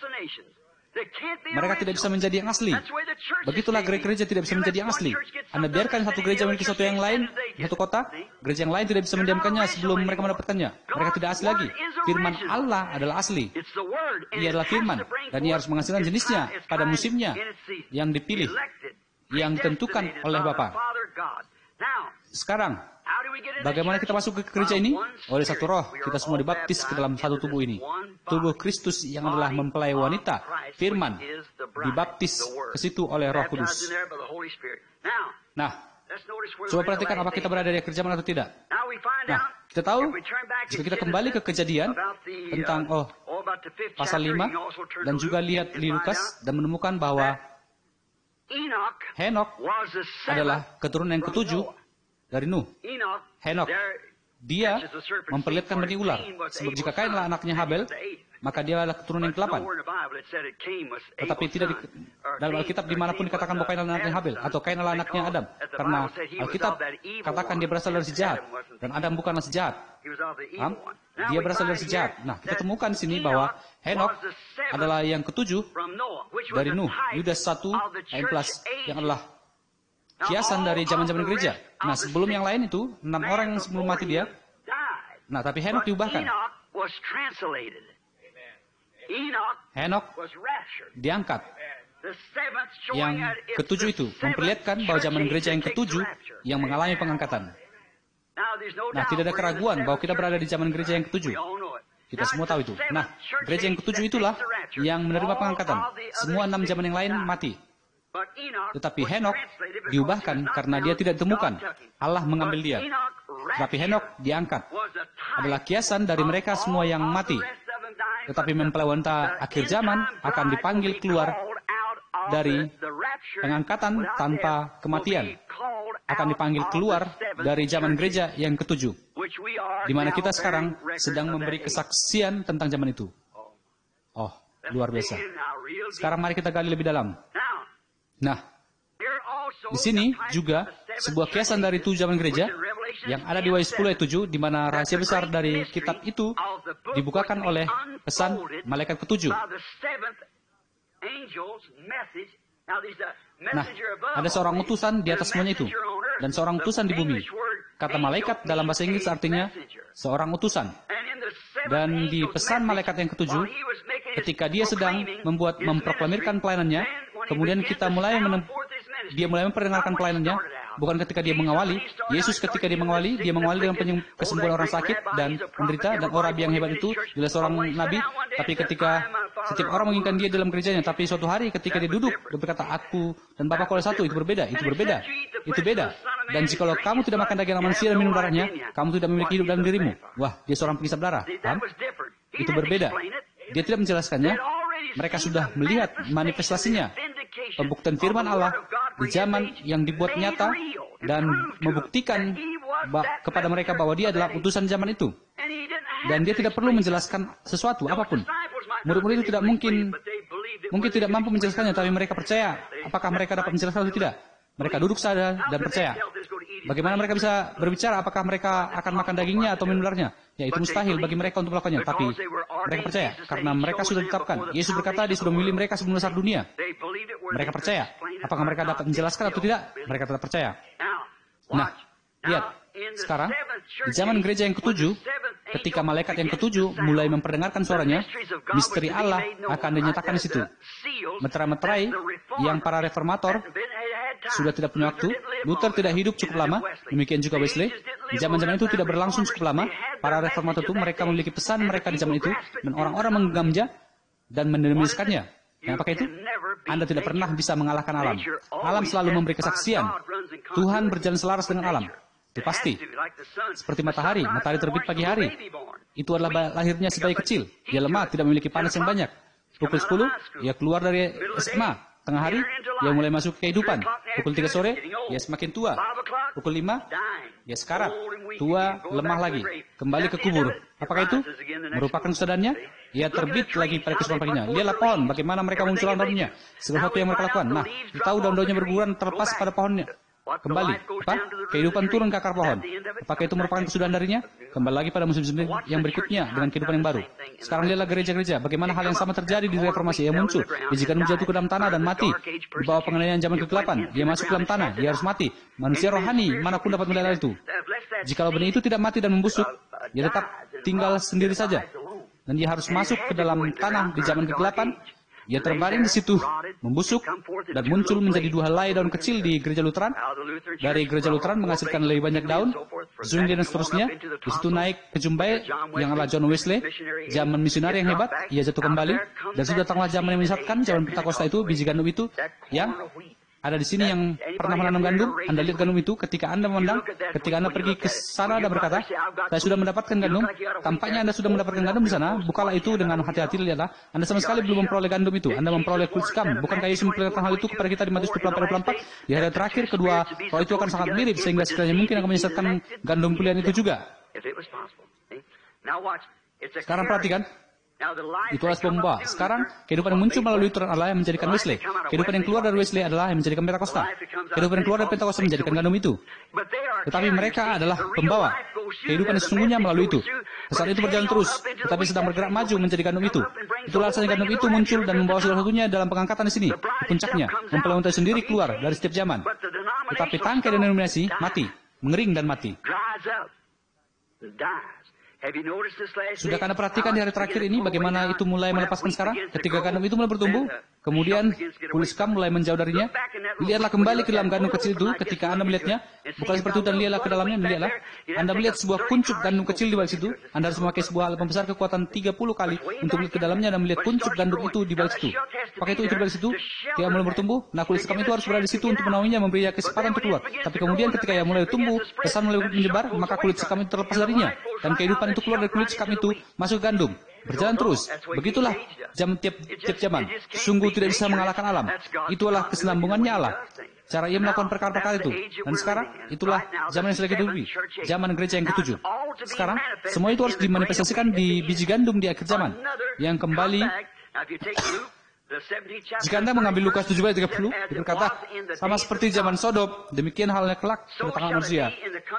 Mereka tidak bisa menjadi yang asli. Begitulah gereja tidak bisa menjadi yang asli. Anda biarkan satu gereja memiliki sesuatu yang lain, satu kota, gereja yang lain tidak bisa mendiamkannya sebelum mereka mendapatkannya. Mereka tidak asli lagi. Firman Allah adalah asli. Ia adalah firman, dan ia harus menghasilkan jenisnya pada musimnya yang dipilih, yang ditentukan oleh Bapa. Sekarang, bagaimana kita masuk ke gereja ini? Oleh satu roh, kita semua dibaptis ke dalam satu tubuh ini. Tubuh Kristus yang adalah mempelai wanita, firman, dibaptis ke situ oleh Roh Kudus. Nah, coba perhatikan apa kita berada di gereja mana atau tidak. Nah, kita tahu, jika kita kembali ke Kejadian tentang pasal 5, dan juga lihat di Lukas, dan menemukan bahwa Henok adalah keturunan yang ketujuh dari Nuh. Henok, dia memperlihatkan benih ular. Sebab jika Kain adalah anaknya Habel, maka dia adalah keturunan yang ke-8. Tetapi tidak dalam Alkitab dimanapun dikatakan bahwa Kain adalah anaknya Habel, atau Kain adalah anaknya Adam. Karena Alkitab katakan dia berasal dari si jahat, dan Adam bukanlah si jahat. Dia berasal dari si jahat. Nah, kita temukan di sini bahwa Henok adalah yang ketujuh dari Nuh. Yudas 1 ayat 11 yang adalah kiasan dari zaman-zaman gereja. Nah, sebelum yang lain itu, 6 orang yang sebelum mati dia. Nah, tapi Henok diubahkan. Henok diangkat. Yang ketujuh itu memperlihatkan bahwa zaman gereja yang ketujuh yang mengalami pengangkatan. Nah, tidak ada keraguan bahwa kita berada di zaman gereja yang ketujuh. Kita semua tahu itu. Nah, gereja yang ketujuh itulah yang menerima pengangkatan. Semua 6 zaman yang lain mati. Tetapi Henok diubahkan karena dia tidak ditemukan. Allah mengambil dia. Tetapi Henok diangkat. Adalah kiasan dari mereka semua yang mati. Tetapi mempelai wanita akhir zaman akan dipanggil keluar dari pengangkatan tanpa kematian. Akan dipanggil keluar dari zaman gereja yang ketujuh. Di mana kita sekarang sedang memberi kesaksian tentang zaman itu. Oh, luar biasa. Sekarang mari kita gali lebih dalam. Nah, di sini juga sebuah kiasan dari 7 zaman gereja yang ada di Wahyu 10 ayat 7, di mana rahasia besar dari kitab itu dibukakan oleh pesan malaikat ketujuh. Nah, ada seorang utusan di atas semuanya itu, dan seorang utusan di bumi. Kata malaikat dalam bahasa Inggris artinya seorang utusan. Dan di pesan malaikat yang ketujuh, ketika dia sedang memproklamirkan pelayanannya, kemudian dia mulai memperdengarkan pelayanannya, bukan ketika dia mengawali. Yesus ketika dia mengawali dengan kesembuhan orang sakit dan menderita, dan orang yang hebat itu adalah seorang nabi. Tapi ketika setiap orang menginginkan dia dalam gerejanya, tapi suatu hari ketika dia duduk dan berkata, aku dan Bapakku adalah satu, itu berbeda. Dan jikalau kamu tidak makan daging manusia dan minum darahnya, kamu tidak memiliki hidup dalam dirimu. Wah, dia seorang pengisap darah. Itu berbeda. Dia tidak menjelaskannya. Mereka sudah melihat manifestasinya. Pembuktian firman Allah di zaman yang dibuat nyata dan membuktikan kepada mereka bahwa dia adalah utusan zaman itu. Dan dia tidak perlu menjelaskan sesuatu, apapun. Murid-murid itu tidak mungkin tidak mampu menjelaskannya, tapi mereka percaya. Apakah mereka dapat menjelaskan atau tidak? Mereka duduk saja dan percaya. Bagaimana mereka bisa berbicara apakah mereka akan makan dagingnya atau minum darahnya? Ya, itu mustahil bagi mereka untuk melakukannya. Tapi mereka percaya, karena mereka sudah ditetapkan. Yesus berkata, dia sudah memilih mereka sebelum dasar dunia. Mereka percaya. Apakah mereka dapat menjelaskan atau tidak? Mereka tetap percaya. Nah, lihat. Sekarang, di zaman gereja yang ketujuh, ketika malaikat yang ketujuh mulai memperdengarkan suaranya, misteri Allah akan dinyatakan di situ. Meterai-meterai yang para reformator sudah tidak punya waktu. Luther tidak hidup cukup lama, demikian juga Wesley. Di zaman-zaman itu tidak berlangsung cukup lama. Para reformator itu mereka memiliki pesan mereka di zaman itu, dan orang-orang menggenggamnya, dan mendenominasikannya. Dan apakah itu? Anda tidak pernah bisa mengalahkan alam. Alam selalu memberi kesaksian. Tuhan berjalan selaras dengan alam. Itu pasti. Seperti matahari terbit pagi hari. Itu adalah lahirnya si bayi kecil. Dia lemah, tidak memiliki panas yang banyak. Pukul 10, ia keluar dari SMA. Tengah hari, ia mulai masuk ke kehidupan. Pukul 3 sore, ia semakin tua. Pukul 5, ia sekarat. Tua, lemah lagi. Kembali ke kubur. Apakah itu? Merupakan kesudahannya? Ia terbit lagi pada keesokan paginya. Lihatlah pohon, bagaimana mereka muncul daunnya. Segala sesuatu yang mereka lakukan. Nah, kita tahu daun-daunnya berguguran terlepas pada pohonnya. Kembali. Apa? Kehidupan turun ke akar pohon. Apakah itu merupakan kesudahan darinya? Kembali lagi pada musim yang berikutnya dengan kehidupan yang baru. Sekarang lihatlah gereja-gereja. Bagaimana hal yang sama terjadi di reformasi. Ia muncul. Bijikan jatuh ke dalam tanah dan mati. Di bawah penganiayaan zaman kegelapan. Dia masuk ke dalam tanah. Dia harus mati. Manusia rohani manapun dapat melihat itu. Jikalau benih itu tidak mati dan membusuk, dia tetap tinggal sendiri saja. Dan dia harus masuk ke dalam tanah di zaman kegelapan. Ia terbaring di situ, membusuk, dan muncul menjadi 2 helai daun kecil di gereja Lutheran. Dari gereja Lutheran menghasilkan lebih banyak daun, Zwingli dan seterusnya. Di situ naik ke Jumbai, yang adalah John Wesley, zaman misionari yang hebat. Ia jatuh kembali, dan sudah datanglah zaman yang menyesatkan, zaman Pentakosta itu, biji gandum itu, yang ada di sini yang pernah menanam gandum. Anda lihat gandum itu, ketika Anda memandang, ketika Anda pergi ke sana, Anda berkata, saya sudah mendapatkan gandum. Tampaknya Anda sudah mendapatkan gandum di sana. Bukalah itu dengan hati-hati, lihatlah. Anda sama sekali belum memperoleh gandum itu. Anda memperoleh kulit skam. Bukankah Yesus memperlihatkan hal itu kepada kita di Matius 24? Di hari terakhir, kedua roh itu akan sangat mirip, sehingga sekiranya mungkin akan menyesatkan gandum pilihan itu juga. Sekarang perhatikan. Itulah pembawa. Sekarang, kehidupan yang muncul melalui Tuhan Allah yang menjadikan Wesley. Kehidupan yang keluar dari Wesley adalah yang menjadikan Pentakosta. Kehidupan yang keluar dari Pentakosta menjadikan gandum itu. Tetapi mereka adalah pembawa. Kehidupan yang sesungguhnya melalui itu. Saat itu berjalan terus, tetapi sedang bergerak maju menjadi gandum itu. Itulah alasannya gandum itu muncul dan membawa segala satunya dalam pengangkatan di sini. Di puncaknya, mempelai sendiri keluar dari setiap zaman. Tetapi tangkai denominasi mati, mengering dan mati. Sudah Anda perhatikan di hari terakhir ini bagaimana itu mulai melepaskan sekarang? Ketika gandum itu mulai bertumbuh, kemudian kulit skam mulai menjauh darinya. Lihatlah kembali ke dalam gandum kecil itu ketika Anda melihatnya. Bukan seperti itu dan lihatlah ke dalamnya, lihatlah. Anda melihat sebuah kuncup gandum kecil di balik situ. Anda harus memakai sebuah alat pembesar kekuatan 30 kali untuk melihat ke dalamnya dan melihat kuncup gandum itu di balik situ. Pakai itu di balik situ, dia mulai bertumbuh. Nah, kulit skam itu harus berada di situ untuk menaunginya, memberi kesempatan untuk keluar. Tapi kemudian ketika ia mulai tumbuh, kesan mulai menyebar, maka kulit skam itu terlepas darinya. Dan kehidupan itu keluar dari kulit skam itu masuk ke gandum, berjalan terus. Begitulah tiap zaman. Sungguh tidak bisa mengalahkan alam. Itulah kesinambungannya Allah. Cara ia melakukan perkara-perkara itu. Dan sekarang itulah zaman yang sedang kita hidupi, zaman gereja yang ketujuh. Sekarang semua itu harus dimanifestasikan di biji gandum di akhir zaman yang kembali. Jika Anda mengambil Lukas 17:30, berkata, sama seperti zaman Sodom, demikian halnya kelak kedatangan manusia.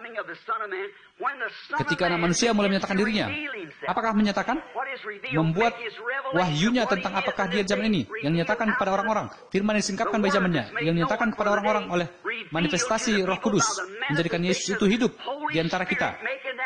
Ketika anak manusia mulai menyatakan dirinya, apakah menyatakan? Membuat wahyunya tentang apakah dia zaman ini, yang menyatakan kepada orang-orang, firman yang disingkapkan bagi zamannya, yang menyatakan kepada orang-orang oleh manifestasi Roh Kudus, menjadikan Yesus itu hidup di antara kita.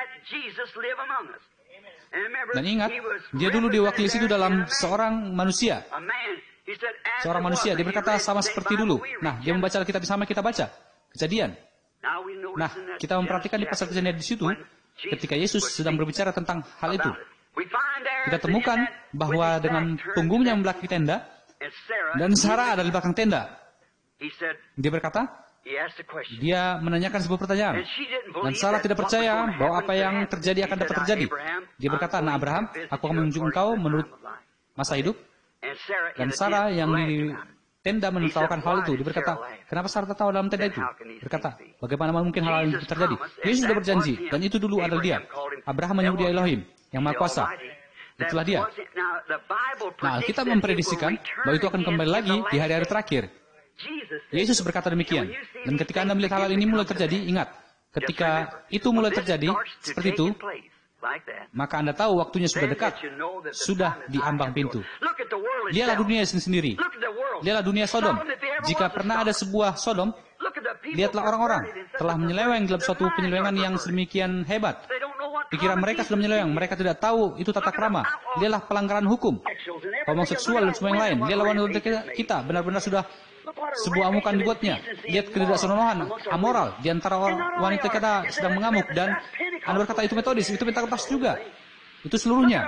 Dan ingat, dia dulu diwakili situ dalam seorang manusia. Seorang manusia, dia berkata sama seperti dulu. Nah, dia membaca Alkitab sama kita baca. Kejadian. Nah, kita memperhatikan di pasal Kejadian di situ, ketika Yesus sedang berbicara tentang hal itu. Kita temukan bahwa dengan punggungnya membelakangi tenda, dan Sarah ada di belakang tenda. Dia berkata, dia menanyakan sebuah pertanyaan. Dan Sarah tidak percaya bahwa apa yang terjadi akan dapat terjadi. Dia berkata, nah Abraham, aku akan menunjuk engkau menurut masa hidup. Dan Sarah yang di tenda menertawakan hal itu. Dia berkata, kenapa Sarah tertawa dalam tenda itu? Berkata, bagaimana mungkin hal itu terjadi? Yesus sudah berjanji, dan itu dulu adalah dia. Abraham menyebut dia Elohim, yang Maha Kuasa. Itulah dia. Nah, kita memprediksikan bahwa itu akan kembali lagi di hari-hari terakhir. Yesus berkata demikian. Dan ketika Anda melihat hal ini mulai terjadi, ingat, ketika itu mulai terjadi, seperti itu, maka Anda tahu waktunya sudah dekat, sudah di ambang pintu. Lihatlah dunia sendiri. Lihatlah dunia Sodom. Jika pernah ada sebuah Sodom, lihatlah orang-orang telah menyeleweng dalam suatu penyelewengan yang sedemikian hebat. Pikiran mereka sudah menyeleweng. Mereka tidak tahu itu tata krama. Lihatlah pelanggaran hukum, homoseksual dan semua yang lain. Lihatlah wanita kita benar-benar sudah sebuah amukan dibuatnya. Lihat ketidaksenonohan, amoral di antara wanita kita sedang mengamuk. Dan Anda berkata itu metodis, itu Pentakosta juga. Itu seluruhnya.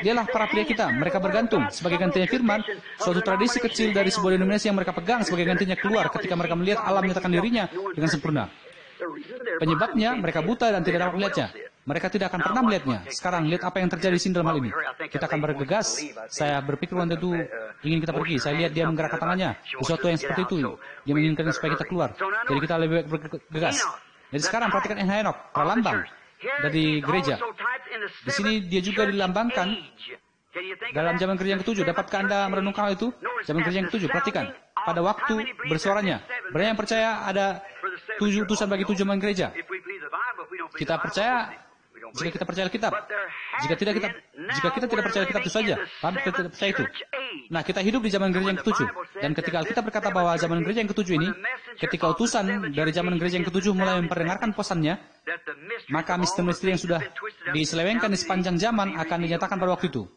Dialah para pria kita. Mereka bergantung. Sebagai gantinya firman, suatu tradisi kecil dari sebuah denominasi yang mereka pegang sebagai gantinya keluar ketika mereka melihat alam menyatakan dirinya dengan sempurna. Penyebabnya, mereka buta dan tidak dapat melihatnya. Mereka tidak akan pernah melihatnya. Sekarang, lihat apa yang terjadi di sini dalam hal ini. Kita akan bergegas. Saya berpikir waktu itu ingin kita pergi. Saya lihat dia menggerakkan tangannya. Sesuatu yang seperti itu. Dia menginginkan supaya kita keluar. Jadi kita lebih baik bergegas. Jadi sekarang, perhatikan Henok, pralambang dari gereja. Di sini dia juga dilambangkan dalam zaman gereja yang ketujuh. Dapatkah Anda merenungkan hal itu? Zaman gereja yang ketujuh, perhatikan. Pada waktu bersuaranya. Berapa yang percaya ada 7 utusan bagi 7 zaman gereja? Kita percaya jika kita percaya Alkitab. Jika kita tidak percaya Alkitab itu saja. Paham, kita tidak percaya itu. Nah, kita hidup di zaman gereja yang ketujuh. Dan ketika Alkitab berkata bahwa zaman gereja yang ketujuh ini, ketika utusan dari zaman gereja yang ketujuh mulai memperdengarkan pesannya, maka misteri-misteri yang sudah diselewengkan di sepanjang zaman akan dinyatakan pada waktu itu.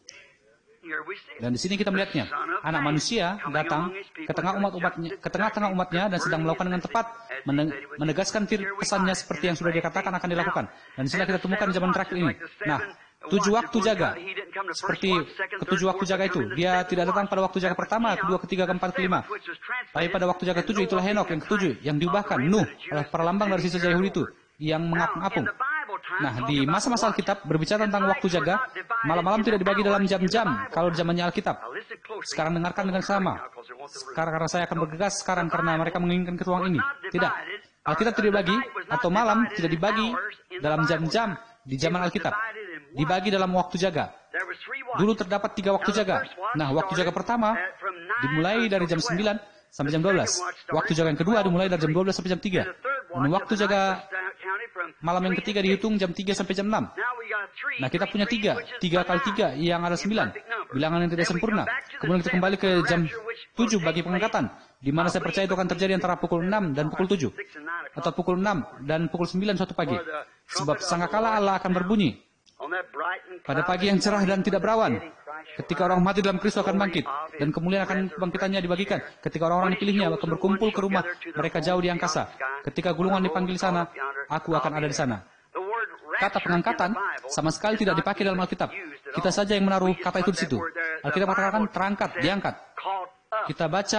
Dan di sini kita melihatnya, anak manusia datang ke tengah-tengah umatnya dan sedang melakukan dengan tepat, menegaskan pesannya seperti yang sudah dikatakan akan dilakukan. Dan di sini kita temukan di zaman terakhir ini. Nah, 7 waktu jaga, seperti ketujuh waktu jaga itu, dia tidak datang pada waktu jaga pertama, kedua, ketiga, keempat, kelima. Tapi pada waktu jaga 7, itulah Henok yang ketujuh, yang diubahkan. Nuh adalah perlambang dari sisa Yahudi itu, yang mengapung-apung. Nah, di masa-masa Alkitab berbicara tentang waktu jaga, malam-malam tidak dibagi dalam jam-jam kalau di zamannya Alkitab. Sekarang dengarkan dengan sama. Sekarang karena saya akan bergegas sekarang karena mereka menginginkan ke ruang ini. Tidak. Alkitab tidak dibagi atau malam tidak dibagi dalam jam-jam di zaman Alkitab. Dibagi dalam waktu jaga. Dulu terdapat 3 waktu jaga. Nah, waktu jaga pertama dimulai dari jam 9 sampai jam 12. Waktu jaga yang kedua dimulai dari jam 12 sampai jam 3. Dan waktu jaga malam yang ketiga dihitung jam 3 sampai jam 6. Nah, kita punya 3 kali 3 yang ada 9. Bilangan yang tidak sempurna. Kemudian kita kembali ke jam 7 bagi pengangkatan. Di mana saya percaya itu akan terjadi antara pukul 6 dan pukul 7. Atau pukul 6 dan pukul 9 suatu pagi. Sebab sangkakala Allah akan berbunyi. Pada pagi yang cerah dan tidak berawan. Ketika orang mati dalam Kristus akan bangkit. Dan kemuliaan akan kebangkitannya dibagikan. Ketika orang-orang dipilihnya akan berkumpul ke rumah mereka jauh di angkasa. Ketika gulungan dipanggil sana, aku akan ada di sana. Kata pengangkatan sama sekali tidak dipakai dalam Alkitab. Kita saja yang menaruh kata itu di situ. Alkitab mengatakan terangkat, diangkat. Kita baca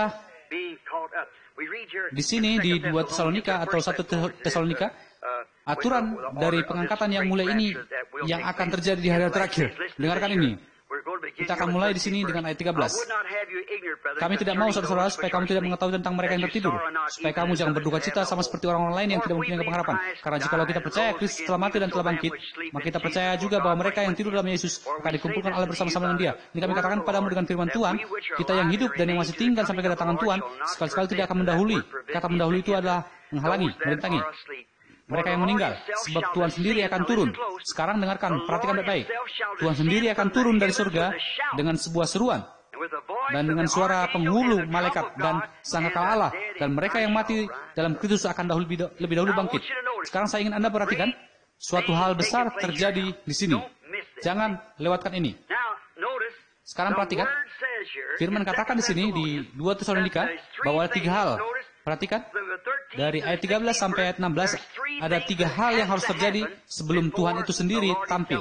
di sini di 2 Tesalonika atau 1 Tesalonika, aturan dari pengangkatan yang mulai ini yang akan terjadi di hari terakhir. Dengarkan ini. Kita akan mulai di sini dengan ayat 13. Kami tidak mau, saudara-saudara, supaya kamu tidak mengetahui tentang mereka yang tertidur. Supaya kamu jangan berduka cita sama seperti orang-orang lain yang tidak mempunyai pengharapan. Karena jikalau kita percaya Kristus telah mati dan telah bangkit, maka kita percaya juga bahwa mereka yang tidur dalam Yesus akan dikumpulkan Allah bersama-sama dengan Dia. Ini kami katakan padamu dengan firman Tuhan, kita yang hidup dan yang masih tinggal sampai kedatangan Tuhan, sekali-sekali tidak akan mendahului. Kata mendahului itu adalah menghalangi, merintangi. Mereka yang meninggal, sebab Tuhan sendiri akan turun. Sekarang dengarkan, perhatikan baik-baik. Tuhan sendiri akan turun dari surga dengan sebuah seruan. Dan dengan suara penghulu malaikat dan sangkakala Allah. Dan mereka yang mati dalam Kristus akan lebih dahulu bangkit. Sekarang saya ingin Anda perhatikan, suatu hal besar terjadi di sini. Jangan lewatkan ini. Sekarang perhatikan, firman katakan di sini, di 2 Tesalonika, bahwa ada 3 hal. Perhatikan, dari ayat 13 sampai ayat 16, ada 3 hal yang harus terjadi sebelum Tuhan itu sendiri tampil.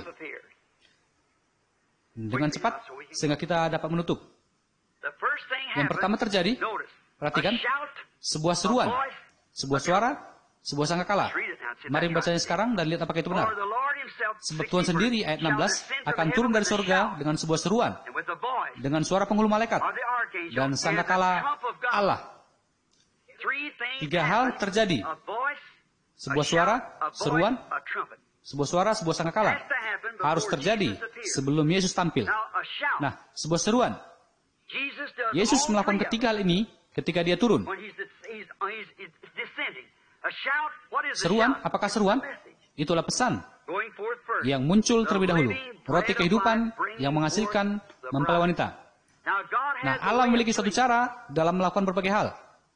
Dengan cepat, sehingga kita dapat menutup. Yang pertama terjadi, perhatikan, sebuah seruan, sebuah suara, sebuah sangkakala. Mari membacanya sekarang dan lihat apakah itu benar. Sebab Tuhan sendiri, ayat 16, akan turun dari surga dengan sebuah seruan, dengan suara penghulu malaikat, dan sangkakala Allah. 3 hal terjadi. Sebuah suara, seruan, sebuah suara, sebuah sangkakala. Harus terjadi sebelum Yesus tampil. Nah, sebuah seruan. Yesus melakukan ketiga hal ini ketika dia turun. Seruan, apakah seruan? Itulah pesan yang muncul terlebih dahulu. Roti kehidupan yang menghasilkan mempelai wanita. Nah, Allah memiliki suatu cara dalam melakukan berbagai hal.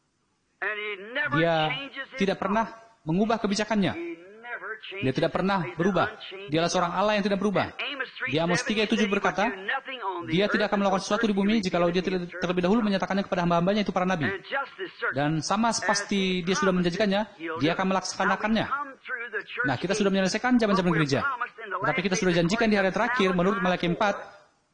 Dia tidak pernah mengubah kebijakannya. Dia tidak pernah berubah. Dialah seorang Allah yang tidak berubah. Di Amos 3:7 berkata, Dia tidak akan melakukan sesuatu di bumi jikalau Dia tidak terlebih dahulu menyatakannya kepada hamba-hambanya, itu para nabi. Dan sama pasti Dia sudah menjanjikannya, Dia akan melaksanakannya. Nah, kita sudah menyelesaikan zaman-zaman gereja. Tapi kita sudah janjikan di hari terakhir, menurut Malaki 4,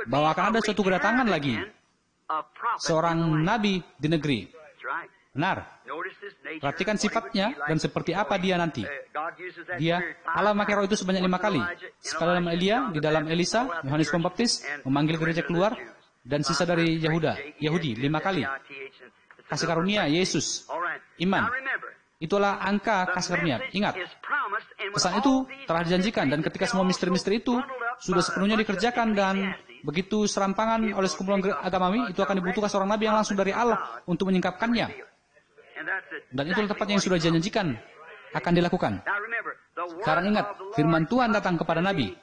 bahwa akan ada suatu kedatangan lagi seorang nabi di negeri. Benar. Perhatikan sifatnya dan seperti apa dia nanti. Allah memakai roh itu sebanyak 5 kali. Sekali dalam Elia, di dalam Elisa, Yohanes Pembaptis, memanggil gereja keluar, dan sisa dari Yahudi 5 kali. Kasih karunia, Yesus, iman. Itulah angka kasih karunia. Ingat, pesan itu telah dijanjikan, dan ketika semua misteri-misteri itu sudah sepenuhnya dikerjakan dan begitu serampangan oleh sekumpulan agamawi, itu akan dibutuhkan seorang nabi yang langsung dari Allah untuk menyingkapkannya. Dan itulah tepatnya yang sudah dijanjikan akan dilakukan. Sekarang ingat, firman Tuhan datang kepada nabi,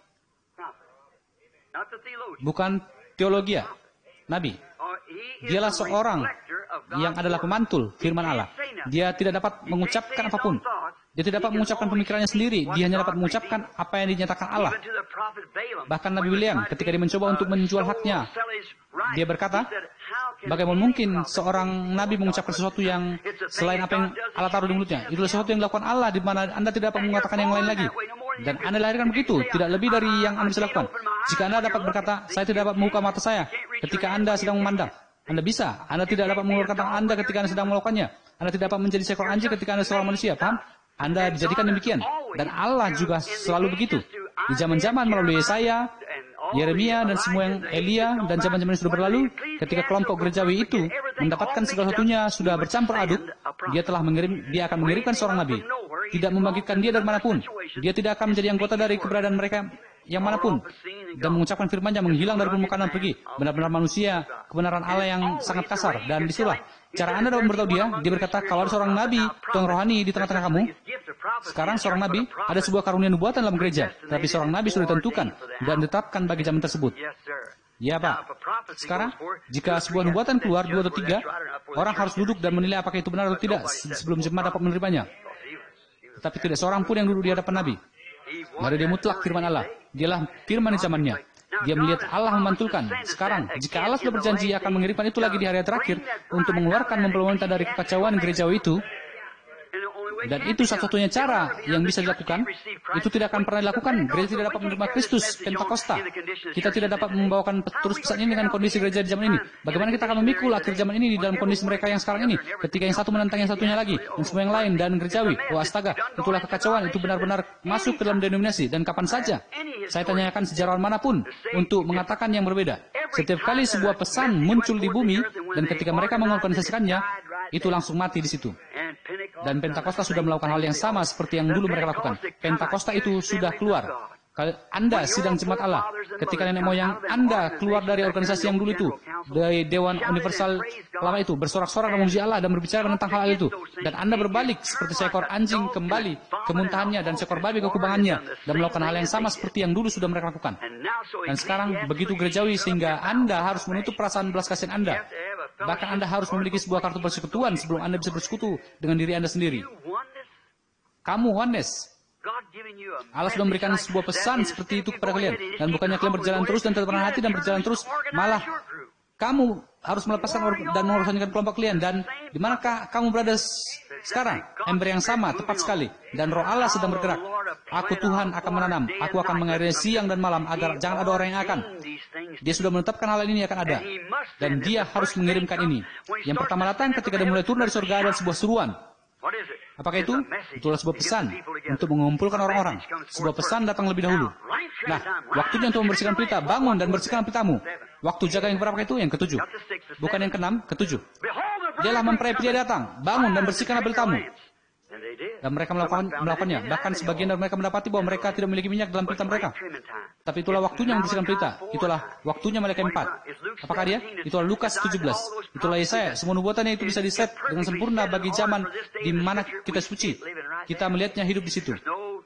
bukan teologia. Nabi, dialah seorang yang adalah pemantul firman Allah. Dia tidak dapat mengucapkan apapun. Dia tidak dapat mengucapkan pemikirannya sendiri. Dia hanya dapat mengucapkan apa yang dinyatakan Allah. Bahkan Nabi William, ketika dia mencoba untuk menjual haknya, dia berkata, bagaimana mungkin seorang nabi mengucapkan sesuatu yang selain apa yang Allah taruh di mulutnya? Itulah sesuatu yang dilakukan Allah, di mana Anda tidak dapat mengatakan yang lain lagi. Dan Anda lahirkan begitu, tidak lebih dari yang Anda bisa lakukan. Jika Anda dapat berkata, saya tidak dapat membuka mata saya ketika Anda sedang memandang, Anda bisa. Anda tidak dapat mengeluarkan tangan Anda ketika Anda sedang melakukannya. Anda tidak dapat menjadi seekor anjing ketika Anda seorang manusia, paham? Anda dijadikan demikian. Dan Allah juga selalu begitu. Di zaman-zaman melalui Yesaya, Yeremia, dan semua yang Elia, dan zaman-zaman yang sudah berlalu, ketika kelompok gerejawi itu mendapatkan segala satunya sudah bercampur aduk, dia akan mengirimkan seorang nabi. Tidak membangkitkan dia dari manapun. Dia tidak akan menjadi anggota dari keberadaan mereka yang manapun. Dan mengucapkan firman-Nya menghilang dari permukaan dan pergi. Benar-benar manusia, kebenaran Allah yang sangat kasar. Dan disitulah cara Anda dapat memberitahu dia berkata, kalau ada seorang nabi, tuang rohani di tengah-tengah kamu, sekarang seorang nabi, ada sebuah karunia nubuatan dalam gereja. Tapi seorang nabi sudah ditentukan dan ditetapkan bagi zaman tersebut. Ya Pak, sekarang jika sebuah nubuatan keluar 2 atau 3, orang harus duduk dan menilai apakah itu benar atau tidak sebelum jemaat dapat menerimanya. Tetapi tidak seorang pun yang duduk di hadapan nabi. Mari dia mutlak firman Allah. Dialah firman di zamannya. Dia melihat Allah memantulkan. Sekarang, jika Allah sudah berjanji akan mengirimkan itu lagi di hari terakhir untuk mengeluarkan pemerintah dari kekacauan gerejawi itu, dan itu satu-satunya cara yang bisa dilakukan, itu tidak akan pernah dilakukan. Gereja tidak dapat menerima Kristus, Pentakosta. Kita tidak dapat membawakan terus pesan ini dengan kondisi gereja di zaman ini. Bagaimana kita akan memikul akhir zaman ini di dalam kondisi mereka yang sekarang ini, ketika yang satu menentang yang satunya lagi, dan semua yang lain, dan gerejawi. Oh astaga, itulah kekacauan, itu benar-benar masuk ke dalam denominasi, dan kapan saja. Saya tanyakan sejarawan manapun untuk mengatakan yang berbeda. Setiap kali sebuah pesan muncul di bumi, dan ketika mereka mengorganisasikannya, itu langsung mati di situ. Dan Pentakosta sudah melakukan hal yang sama seperti yang dulu mereka lakukan. Pentakosta itu sudah keluar. Kalau Anda sidang jemaat Allah, ketika nenek moyang Anda keluar dari organisasi yang dulu itu, dari Dewan Universal lama itu, bersorak-sorak memuji Allah dan berbicara tentang hal itu, dan Anda berbalik seperti seekor anjing kembali ke muntahannya dan seekor babi ke kubangannya, dan melakukan hal yang sama seperti yang dulu sudah mereka lakukan. Dan sekarang begitu gerejawi sehingga Anda harus menutup perasaan belas kasihan Anda. Bahkan Anda harus memiliki sebuah kartu persekutuan sebelum Anda bisa bersekutu dengan diri Anda sendiri. Kamu oneness. Allah sudah memberikan sebuah pesan seperti itu kepada kalian. Dan bukannya kalian berjalan terus dan tetap rendah hati dan berjalan terus, malah kamu harus melepaskan dan mengorganisasikan kelompok kalian. Dan di manakah kamu berada sekarang? Ember yang sama, tepat sekali. Dan roh Allah sedang bergerak. Aku Tuhan akan menanam. Aku akan mengairi siang dan malam agar jangan ada orang yang akan. Dia sudah menetapkan hal ini akan ada. Dan dia harus mengirimkan ini. Yang pertama datang ketika dia mulai turun dari surga ada sebuah seruan. Apakah itu? Itulah sebuah pesan untuk mengumpulkan orang-orang. Sebuah pesan datang lebih dahulu. Nah, waktunya untuk membersihkan pelita. Bangun dan bersihkan pelitamu. Waktu jaga yang berapa itu? Yang ke-7. Bukan yang ke-6, ke-7. Dialah mempelai pria datang. Bangun dan bersihkanlah pelitamu. Dan mereka melakukannya. Bahkan sebagian dari mereka mendapati bahwa mereka tidak memiliki minyak dalam pelita mereka. Tapi itulah waktunya membersihkan pelita. Itulah waktunya malaikat 4. Apakah dia? Itulah Lukas 17. Itulah Yesaya. Semua nubuatannya itu bisa diset dengan sempurna bagi zaman di mana kita suci. Kita melihatnya hidup di situ.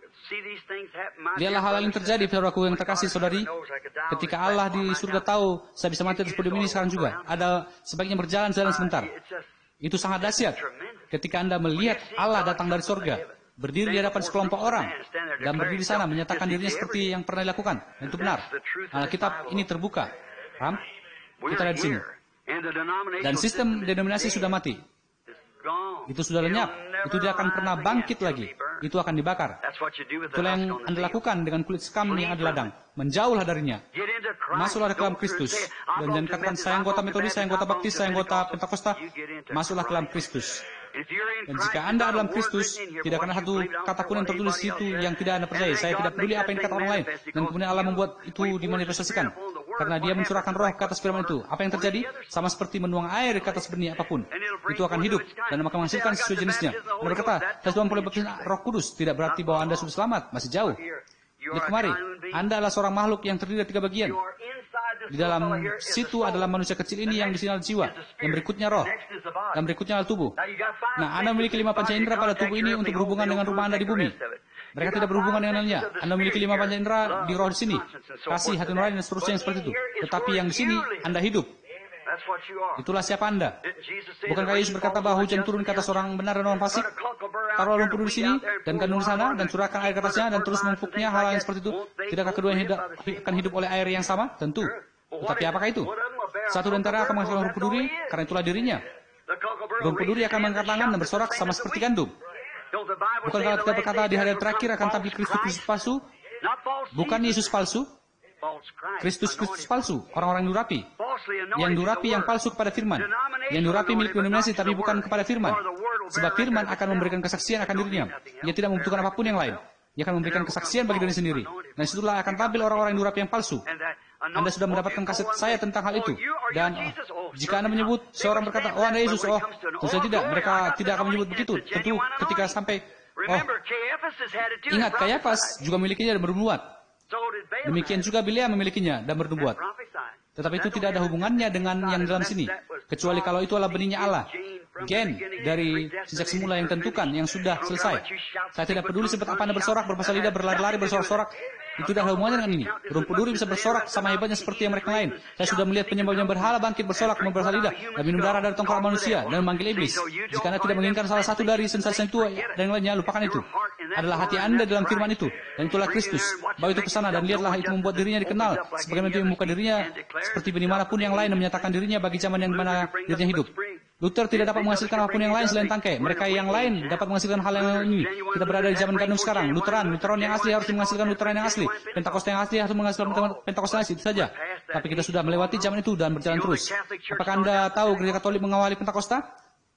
Lihatlah hal yang terjadi, saudaraku yang terkasih, saudari. Ketika Allah di surga tahu saya bisa mati di podium ini sekarang juga. Ada sebaiknya berjalan sebentar. Itu sangat dahsyat. Ketika Anda melihat Allah datang dari surga, berdiri di hadapan sekelompok orang, dan berdiri di sana menyatakan dirinya seperti yang pernah dilakukan. Dan itu benar. Alkitab ini terbuka. Paham? Kita ada di sini. Dan sistem denominasi sudah mati. Itu sudah lenyap. Itu tidak akan pernah bangkit lagi. itu akan dibakar. Itulah yang Anda lakukan dengan kulit sekam yang ada ladang. Menjauhlah darinya. Masuklah ke dalam Kristus. Dan jangan katakan, saya anggota Metodis, saya anggota Baptis, saya anggota Pentakosta. Masuklah ke dalam Kristus. Dan jika Anda ada dalam Kristus, tidak akan ada satu kata pun yang tertulis di situ yang tidak Anda percaya. Saya tidak peduli apa yang dikatakan orang lain. Dan kemudian Allah membuat itu dimanifestasikan. Karena Dia mencurahkan roh ke atas firman itu. Apa yang terjadi? Sama seperti menuang air ke atas benih apapun. Itu akan hidup dan akan menghasilkan sesuai jenisnya. Anda berkata, saya sudah memperoleh baptisan Roh Kudus. Tidak berarti bahwa Anda sudah selamat. Masih jauh. Lihat kemari. Anda adalah seorang makhluk yang terdiri dari 3 bagian. Di dalam situ adalah manusia kecil ini yang di sini adalah jiwa. Yang berikutnya roh. Dan berikutnya adalah tubuh. Nah, Anda memiliki 5 panca indera pada tubuh ini untuk berhubungan dengan rumah Anda di bumi. Mereka tidak berhubungan dengannya. Anda memiliki 5 panca indera di roh di sini. Kasih, hati nurani, dan seterusnya yang seperti itu. Tetapi yang di sini, Anda hidup. Itulah siapa Anda. Bukankah Yesus berkata bahwa hujan turun ke atas orang benar dan orang fasik? Taruhlah lumpur di sini, dan kandung di sana, dan curahkan air ke atasnya, dan terus memupuknya, hal yang seperti itu. Tidakkah keduanya akan hidup oleh air yang sama? Tentu. Tetapi apakah itu? Satu di antara akan menghasilkan rumput duri, karena itulah dirinya. Rumput duri akan mengangkat tangan dan bersorak sama seperti gandum. Bukankah kita berkata di hari terakhir akan tampil Kristus palsu? Bukan Yesus palsu? Kristus palsu, orang-orang durapi. Yang durapi yang palsu kepada firman. Yang durapi milik denominasi tapi bukan kepada firman. Sebab firman akan memberikan kesaksian akan dirinya. Dia tidak membutuhkan apapun yang lain. Dia akan memberikan kesaksian bagi diri sendiri. Dan situlah akan tampil orang-orang durapi yang palsu. Anda sudah mendapatkan kaset saya tentang hal itu. Dan jika Anda menyebut, seorang berkata, oh Anda Yesus, oh tentu tidak. Mereka tidak akan menyebut begitu. Tentu ketika sampai, oh ingat, Kayafas juga memilikinya dan bernubuat. Demikian juga Bileam memilikinya dan bernubuat. Tetapi itu tidak ada hubungannya dengan yang dalam sini. Kecuali kalau itu adalah benihnya Allah. Gen dari sejak semula yang tentukan, yang sudah selesai. Saya tidak peduli seperti apa Anda bersorak, berbahasa lidah, berlari-lari, bersorak-sorak. Itu tidak ada hubungannya dengan ini. Rumput duri bisa bersorak sama hebatnya seperti yang mereka lain. Saya sudah melihat penyembah berhala bangkit bersorak, berbahasa lidah, dan minum darah dari tongkol manusia, dan memanggil iblis. Jika Anda tidak menginginkan salah satu dari sensasi itu dan yang lainnya, lupakan itu. Adalah hati Anda dalam firman itu. Dan itulah Kristus. Bawa itu ke sana dan lihatlah itu membuat dirinya dikenal. Sebagaimana itu membuka dirinya seperti benih manapun yang lain dan menyatakan dirinya bagi zaman yang mana dirinya hidup. Luther tidak dapat menghasilkan apapun yang lain selain tangkai. Mereka yang lain dapat menghasilkan hal yang ini. Kita berada di zaman gandum sekarang. Lutheran yang asli harus menghasilkan Lutheran yang asli. Pentakosta yang asli harus menghasilkan Pentakosta yang asli. Itu saja. Tapi kita sudah melewati zaman itu dan berjalan terus. Apakah Anda tahu gereja Katolik mengawali Pentakosta?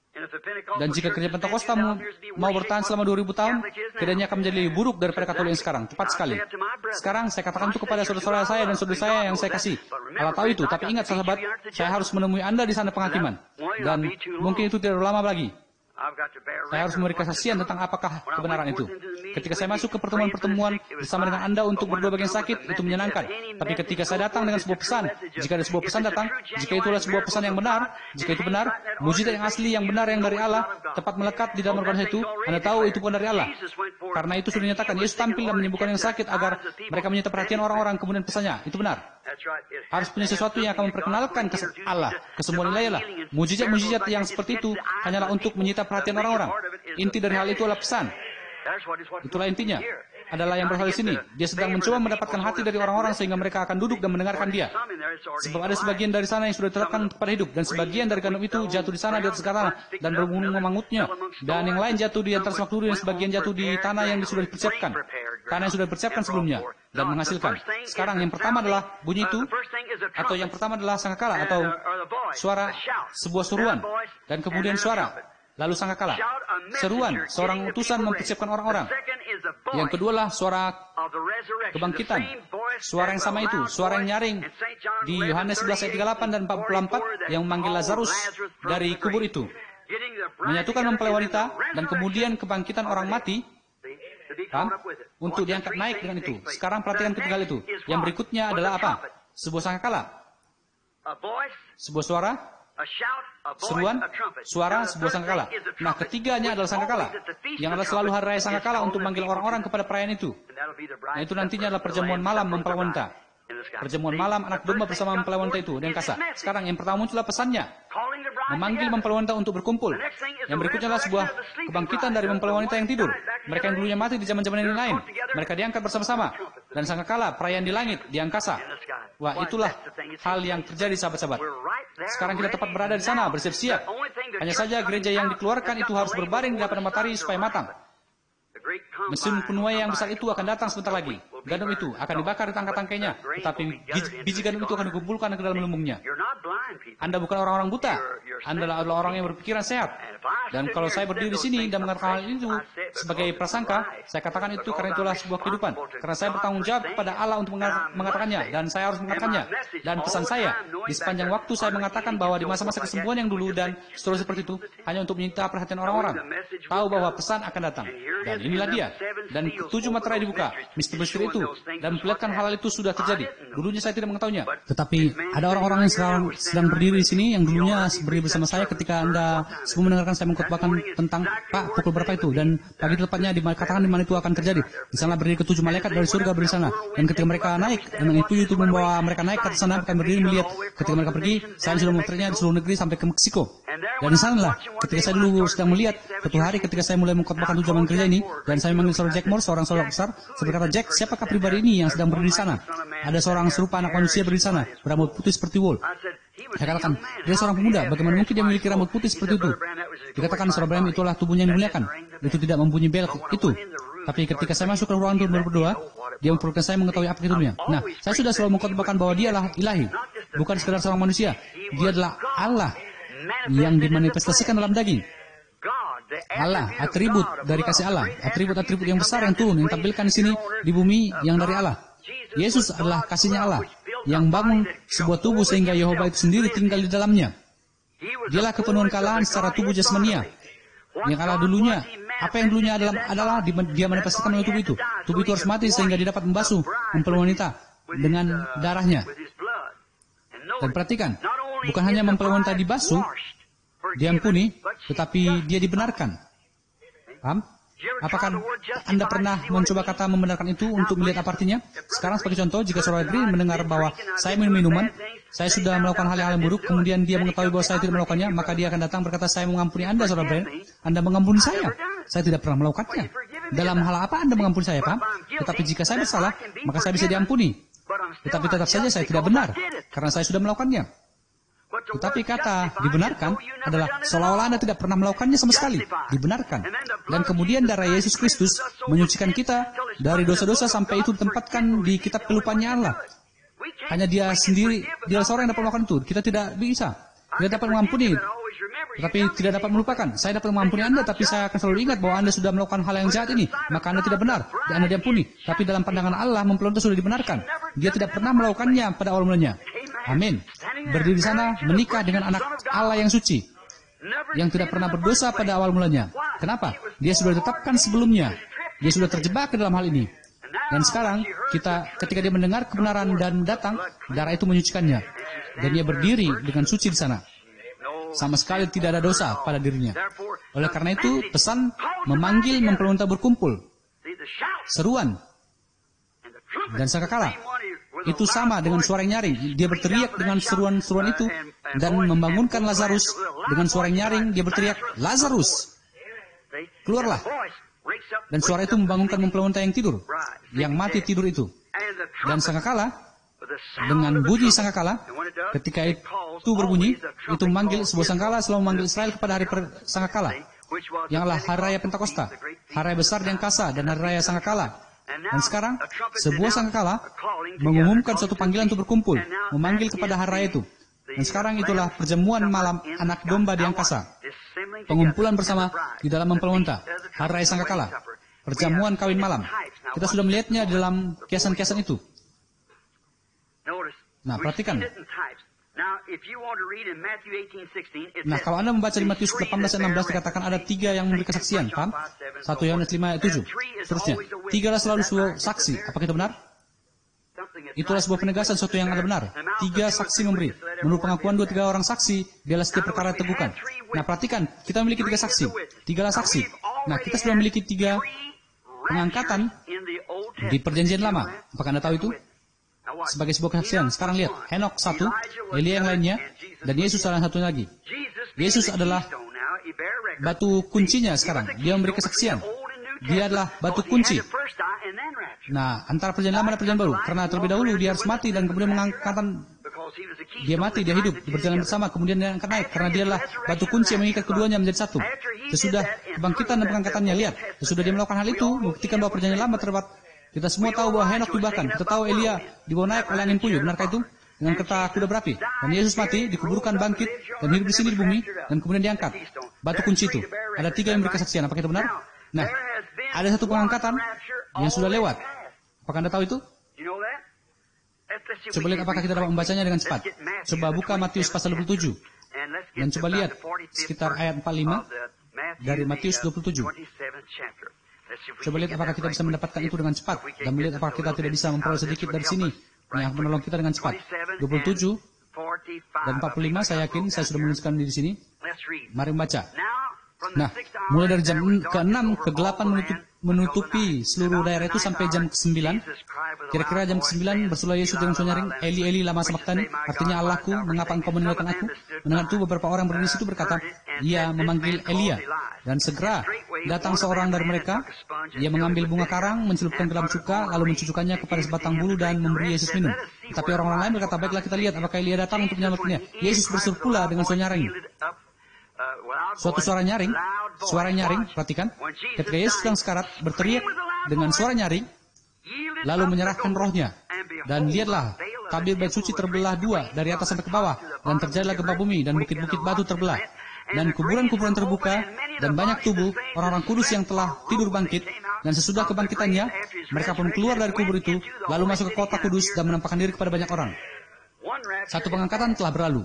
Dan jika gereja Pentakosta mau bertahan selama 2000 tahun, keadaannya akan menjadi lebih buruk daripada Katolik yang sekarang. Tepat sekali. Sekarang saya katakan itu kepada saudara-saudara saya dan saudara saya yang saya kasih. Allah tahu itu, tapi ingat sahabat, saya harus menemui Anda di sana penghakiman. Dan mungkin itu tidak lama lagi. Saya harus memberi kesaksian tentang apakah kebenaran itu. Ketika saya masuk ke pertemuan-pertemuan bersama dengan Anda untuk berdua bagian sakit, itu menyenangkan. Tapi ketika saya datang dengan sebuah pesan, jika ada sebuah pesan datang, jika itulah sebuah pesan yang benar, jika itu benar, mujizat yang asli, yang benar, yang dari Allah, tepat melekat di dalam organisasi itu, Anda tahu itu bukan dari Allah. Karena itu sudah dinyatakan, Yesus tampil dan menyembuhkan yang sakit agar mereka menyita perhatian orang-orang, kemudian pesannya, itu benar. Harus punya sesuatu yang akan memperkenalkan ke Allah, ke semua nilai Allah. Mujizat-mujizat yang seperti itu hanyalah untuk menyita perhatian orang-orang. Inti dari hal itu adalah pesan. Itulah intinya. Adalah yang berasal di sini. Dia sedang mencoba mendapatkan hati dari orang-orang sehingga mereka akan duduk dan mendengarkan dia. Sebab ada sebagian dari sana yang sudah ditetapkan kepada hidup. Dan sebagian dari gandum itu jatuh di sana di atas tanah dan berbunga memangutnya. Dan yang lain jatuh di antara semak duri dan sebagian jatuh di tanah yang sudah dipersiapkan. Tanah yang sudah dipersiapkan sebelumnya. Dan menghasilkan. Sekarang yang pertama adalah bunyi itu. Atau yang pertama adalah sangkakala atau suara sebuah seruan. Dan kemudian suara. Lalu sangkakala, seruan, seorang utusan mempersiapkan orang-orang. Yang kedua lah suara kebangkitan. Suara yang sama itu, suara yang nyaring di Yohanes 11 ayat 38 dan 44 yang memanggil Lazarus dari kubur itu. Menyatukan mempelai wanita dan kemudian kebangkitan orang mati untuk diangkat naik dengan itu. Sekarang perhatikan ketiga itu. Yang berikutnya adalah apa? Sebuah sangkakala. Sebuah suara. Seruan, suara, sebuah sangkakala. Nah, ketiganya adalah sangkakala. Yang adalah selalu hari raya sangkakala untuk memanggil orang-orang kepada perayaan itu. Nah, itu nantinya adalah perjamuan malam mempelai wanita. Perjamuan malam anak domba bersama mempelai wanita itu di angkasa. Sekarang yang pertama muncullah pesannya. Memanggil mempelai wanita untuk berkumpul. Yang berikutnya adalah sebuah kebangkitan dari mempelai wanita yang tidur. Mereka yang dulunya mati di zaman-zaman yang lain. Mereka diangkat bersama-sama. Dan sangkakala, perayaan di langit, di angkasa. Wah, itulah hal yang terjadi sahabat-sahabat. Sekarang kita tepat berada di sana, bersiap-siap. Hanya saja gereja yang dikeluarkan itu harus berbaring di hadapan matahari supaya matang. Mesin penuai yang besar itu akan datang sebentar lagi. Gandum itu akan dibakar di tangkai-tangkainya, tetapi biji gandum itu akan dikumpulkan ke dalam lumbungnya. Anda bukan orang-orang buta. Anda adalah orang yang berpikiran sehat. Dan kalau saya berdiri di sini dan mengatakan hal itu sebagai prasangka, saya katakan itu karena itulah sebuah kehidupan. Karena saya bertanggung jawab kepada Allah untuk mengatakannya, dan saya harus mengatakannya. Dan pesan saya, di sepanjang waktu saya mengatakan bahwa di masa-masa kesembuhan yang dulu dan seterusnya seperti itu, hanya untuk menyita perhatian orang-orang. Tahu bahwa pesan akan datang. Dan inilah dia. Dan 7 materai dibuka, misteri-misteri itu, dan memperlihatkan hal itu sudah terjadi. Dulunya saya tidak mengetahuinya. Tetapi ada orang-orang yang sedang berdiri di sini, yang dulunya berdiri bersama saya ketika Anda semua mendengarkan saya mengkhotbahkan tentang Pak, pukul berapa itu, dan pagi tepatnya dikatakan di mana itu akan terjadi. Di sana berdiri ke-7 malaikat dari surga berdiri sana. Dan ketika mereka naik, dan itu membawa mereka naik ke sana, akan berdiri melihat. Ketika mereka pergi, saya sudah memutarnya di seluruh negeri sampai ke Meksiko. Dan di sanalah, ketika saya dulu sedang melihat, suatu hari ketika saya mulai mengkhotbahkan tujuan gereja ini, dan saya memanggil saudara Jack Moore, seorang saudara besar, saya berkata, Jack, siapakah pribadi ini yang sedang berdiri di sana? Ada seorang serupa anak manusia berdiri di sana, berambut putih seperti wool. Saya katakan, dia seorang pemuda, bagaimana mungkin dia memiliki rambut putih seperti itu? Dikatakan, saudara Branham, itulah tubuhnya yang dimuliakan. Itu tidak membunyi bel itu. Tapi ketika saya masuk ke ruangan untuk berdoa, dia memperlukan saya mengetahui apa itunya. Nah, saya sudah selalu mengkhotbahkan bahwa dialah ilahi, bukan sekedar seorang manusia. Dia adalah Allah yang dimanifestasikan dalam daging. Allah, atribut dari kasih Allah, atribut-atribut yang besar yang turun, yang tampilkan di sini di bumi yang dari Allah. Yesus adalah kasihnya Allah, yang bangun sebuah tubuh sehingga Yehova itu sendiri tinggal di dalamnya. Dialah kepenuhan kealahan secara tubuh jasmania. Yang Allah dulunya, apa yang dulunya adalah dia manifestasikan melalui tubuh itu. Tubuh itu harus mati sehingga dia dapat membasuh mempelai wanita dengan darahnya. Dan perhatikan, bukan hanya mempelai wanita dibasuh, diampuni, tetapi dia dibenarkan. Paham? Apakah Anda pernah mencoba kata membenarkan itu untuk melihat apa artinya? Sekarang sebagai contoh, jika saudara Green mendengar bahwa saya minum minuman, saya sudah melakukan hal yang buruk, kemudian dia mengetahui bahwa saya tidak melakukannya, maka dia akan datang berkata, saya mengampuni Anda, saudara Green. Anda mengampuni saya. Saya tidak pernah melakukannya. Dalam hal apa Anda mengampuni saya, paham? Tetapi jika saya bersalah, maka saya bisa diampuni. Tetapi tetap saja saya tidak benar, karena saya sudah melakukannya. Tetapi kata dibenarkan adalah seolah-olah Anda tidak pernah melakukannya sama sekali. Dibenarkan. Dan kemudian darah Yesus Kristus menyucikan kita dari dosa-dosa sampai itu ditempatkan di kitab kelupaannya Allah. Hanya dia sendiri, dia seorang yang dapat melakukan itu. Kita tidak bisa. Kita dapat mengampuni, tetapi tidak dapat melupakan. Saya dapat mengampuni Anda, tapi saya akan selalu ingat bahwa Anda sudah melakukan hal yang jahat ini. Maka Anda tidak benar, dan Anda diampuni. Tapi dalam pandangan Allah, mempelai wanita sudah dibenarkan. Dia tidak pernah melakukannya pada awal mulanya. Amin. Berdiri di sana, menikah dengan anak Allah yang suci, yang tidak pernah berdosa pada awal mulanya. Kenapa? Dia sudah ditetapkan sebelumnya. Dia sudah terjebak ke dalam hal ini. Dan sekarang, ketika dia mendengar kebenaran dan datang, darah itu menyucikannya. Dan dia berdiri dengan suci di sana. Sama sekali tidak ada dosa pada dirinya. Oleh karena itu, pesan memanggil mempelai wanita berkumpul. Seruan dan sangkakala itu sama dengan suara yang nyaring. Dia berteriak dengan seruan-seruan itu dan membangunkan Lazarus dengan suara yang nyaring. Dia berteriak, Lazarus, keluarlah. Dan suara itu membangunkan mempelai wanita yang tidur, yang mati tidur itu. Dan sangkakala, dengan bunyi sangkakala, ketika itu berbunyi, itu memanggil sebuah sangkakala selalu memanggil Israel kepada hari sangkakala, yang adalah hari raya Pentakosta, hari raya besar yang kasa dan hari raya sangkakala. Dan sekarang, sebuah sangkakala mengumumkan suatu panggilan untuk berkumpul, memanggil kepada hari raya itu. Dan sekarang itulah perjamuan malam anak domba di angkasa. Pengumpulan bersama di dalam mempelai wanita, hari raya sangkakala, perjamuan kawin malam. Kita sudah melihatnya dalam kiasan-kiasan itu. Nah, perhatikan. Nah, kalau Anda membaca di Matius 18 ayat 16 dikatakan ada 3 yang memberi kesaksian, paham? 1 Yohanes 5 ayat 7. Seterusnya, 3 adalah selalu sebuah saksi. Apakah itu benar? Itulah sebuah penegasan sesuatu yang ada benar. 3 saksi memberi. Menurut pengakuan 2-3 orang saksi, dialah setiap perkara teguhkan. Nah, perhatikan, kita memiliki 3 saksi. 3 saksi. Nah, kita sudah memiliki 3 pengangkatan di perjanjian lama. Apakah Anda tahu itu? Sebagai sebuah kesaksian. Sekarang lihat, Henok 1, Elia yang lainnya, dan Yesus salah satu lagi. Yesus adalah batu kuncinya sekarang. Dia memberi kesaksian. Dia adalah batu kunci. Nah, antara perjanjian lama dan perjanjian baru. Karena terlebih dahulu dia harus mati dan kemudian mengangkatkan. Dia mati, dia hidup, berjalan bersama, kemudian dia akan naik. Karena dia adalah batu kunci yang mengikat keduanya menjadi satu. sesudah kebangkitan dan pengangkatannya. Lihat, sesudah dia melakukan hal itu, membuktikan bahwa perjanjian lama terdapat. Kita semua tahu bahwa Henok dibahkan. Kita tahu Elia dibawa naik oleh angin puyuh. Benarkah itu? Dengan kereta kuda berapi. Dan Yesus mati, dikuburkan, bangkit, dan hidup di sini di bumi, dan kemudian diangkat. Batu kunci itu. Ada 3 yang beri kesaksian. Apakah itu benar? Nah, ada satu pengangkatan yang sudah lewat. Apakah Anda tahu itu? Coba lihat apakah kita dapat membacanya dengan cepat. Coba buka Matius pasal 27. Dan coba lihat sekitar ayat 45 dari Matius 27. Coba lihat apakah kita bisa mendapatkan itu dengan cepat. Dan melihat apakah kita tidak bisa memperoleh sedikit dari sini yang menolong kita dengan cepat. 27 dan 45 saya yakin saya sudah menuliskan di sini. Mari membaca. Nah, mulai dari jam ke-6 ke-8 menutupi seluruh daerah itu sampai jam ke-9. Kira-kira jam ke-9 berseru Yesus dengan suara nyaring, Eli, Eli, lama sabachthani, artinya Allahku, mengapa engkau meninggalkan aku? Mendengar itu beberapa orang berdiri di situ berkata, ia memanggil Elia. Dan segera datang seorang dari mereka, ia mengambil bunga karang, mencelupkan ke dalam cuka, lalu mencucukkannya kepada sebatang bulu dan memberi Yesus minum. Tapi orang-orang lain berkata, baiklah kita lihat apakah Elia datang untuk menyelamatkannya. Yesus berseru pula dengan suara nyaring. Suatu suara nyaring, perhatikan, ketika Yesus sedang sekarat, berteriak dengan suara nyaring, lalu menyerahkan rohnya. Dan lihatlah, tabir bait suci terbelah 2 dari atas sampai ke bawah, dan terjadilah gempa bumi, dan bukit-bukit batu terbelah, dan kuburan-kuburan terbuka, dan banyak tubuh orang-orang kudus yang telah tidur bangkit, dan sesudah kebangkitannya, mereka pun keluar dari kubur itu, lalu masuk ke kota kudus dan menampakkan diri kepada banyak orang. Satu pengangkatan telah berlalu.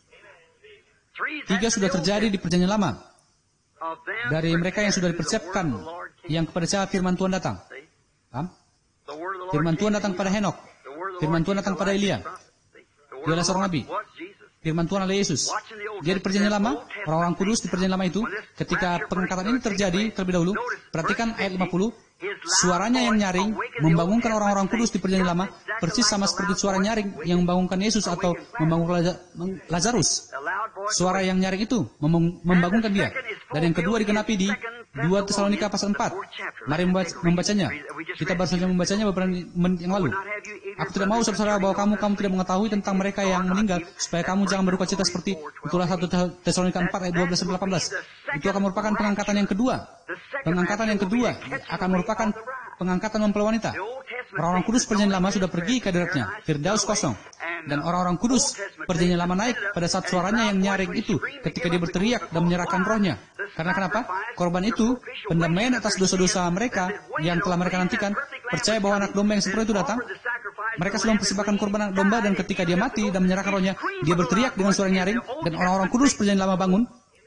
3 sudah terjadi di perjanjian lama. Dari mereka yang sudah dipersiapkan, yang kepada siapa firman Tuhan datang. Paham? Firman Tuhan datang pada Henok. Firman Tuhan datang pada Elia. Dia adalah seorang nabi. Firman Tuhan adalah Yesus. Dia di perjanjian lama, orang-orang kudus di perjanjian lama itu, ketika pengangkatan ini terjadi terlebih dahulu, perhatikan ayat 50, suaranya yang nyaring membangunkan orang-orang kudus di perjanjian lama, persis sama seperti suara nyaring yang membangunkan Yesus atau membangunkan Lazarus. Suara yang nyaring itu membangunkan dia. Dan yang kedua digenapi di 2 Tesalonika pasal 4. Mari membacanya. Kita baru saja membacanya beberapa menit yang lalu. Aku tidak mau saudara bahwa kamu tidak mengetahui tentang mereka yang meninggal, supaya kamu jangan berduka cita seperti itulah 1 Tesalonika 4 ayat 12 sampai 18. Itu akan merupakan pengangkatan yang kedua. Pengangkatan yang kedua akan merupakan pengangkatan mempelai wanita. Orang-orang kudus perjanjian lama sudah pergi ke daratnya, Firdaus kosong. Dan orang-orang kudus perjanjian lama naik pada saat suaranya yang nyaring itu, ketika dia berteriak dan menyerahkan rohnya. Karena kenapa? Korban itu, pendamaian atas dosa-dosa mereka yang telah mereka nantikan, percaya bahwa anak domba yang sempurna itu datang. Mereka sudah mempersembahkan korban anak domba, dan ketika dia mati dan menyerahkan rohnya, dia berteriak dengan suara nyaring, dan orang-orang kudus perjanjian lama bangun.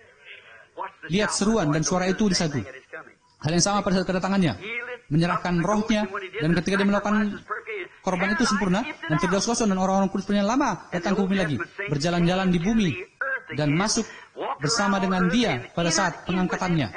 Lihat seruan dan suara itu disatu. Hal yang sama pada saat kedatangannya, menyerahkan rohnya, dan ketika dia melakukan korban itu sempurna, dan Firdaus kosong, dan orang-orang kudus perjanjian lama datang ke bumi lagi, berjalan-jalan di bumi, dan masuk bersama dengan dia pada saat pengangkatannya.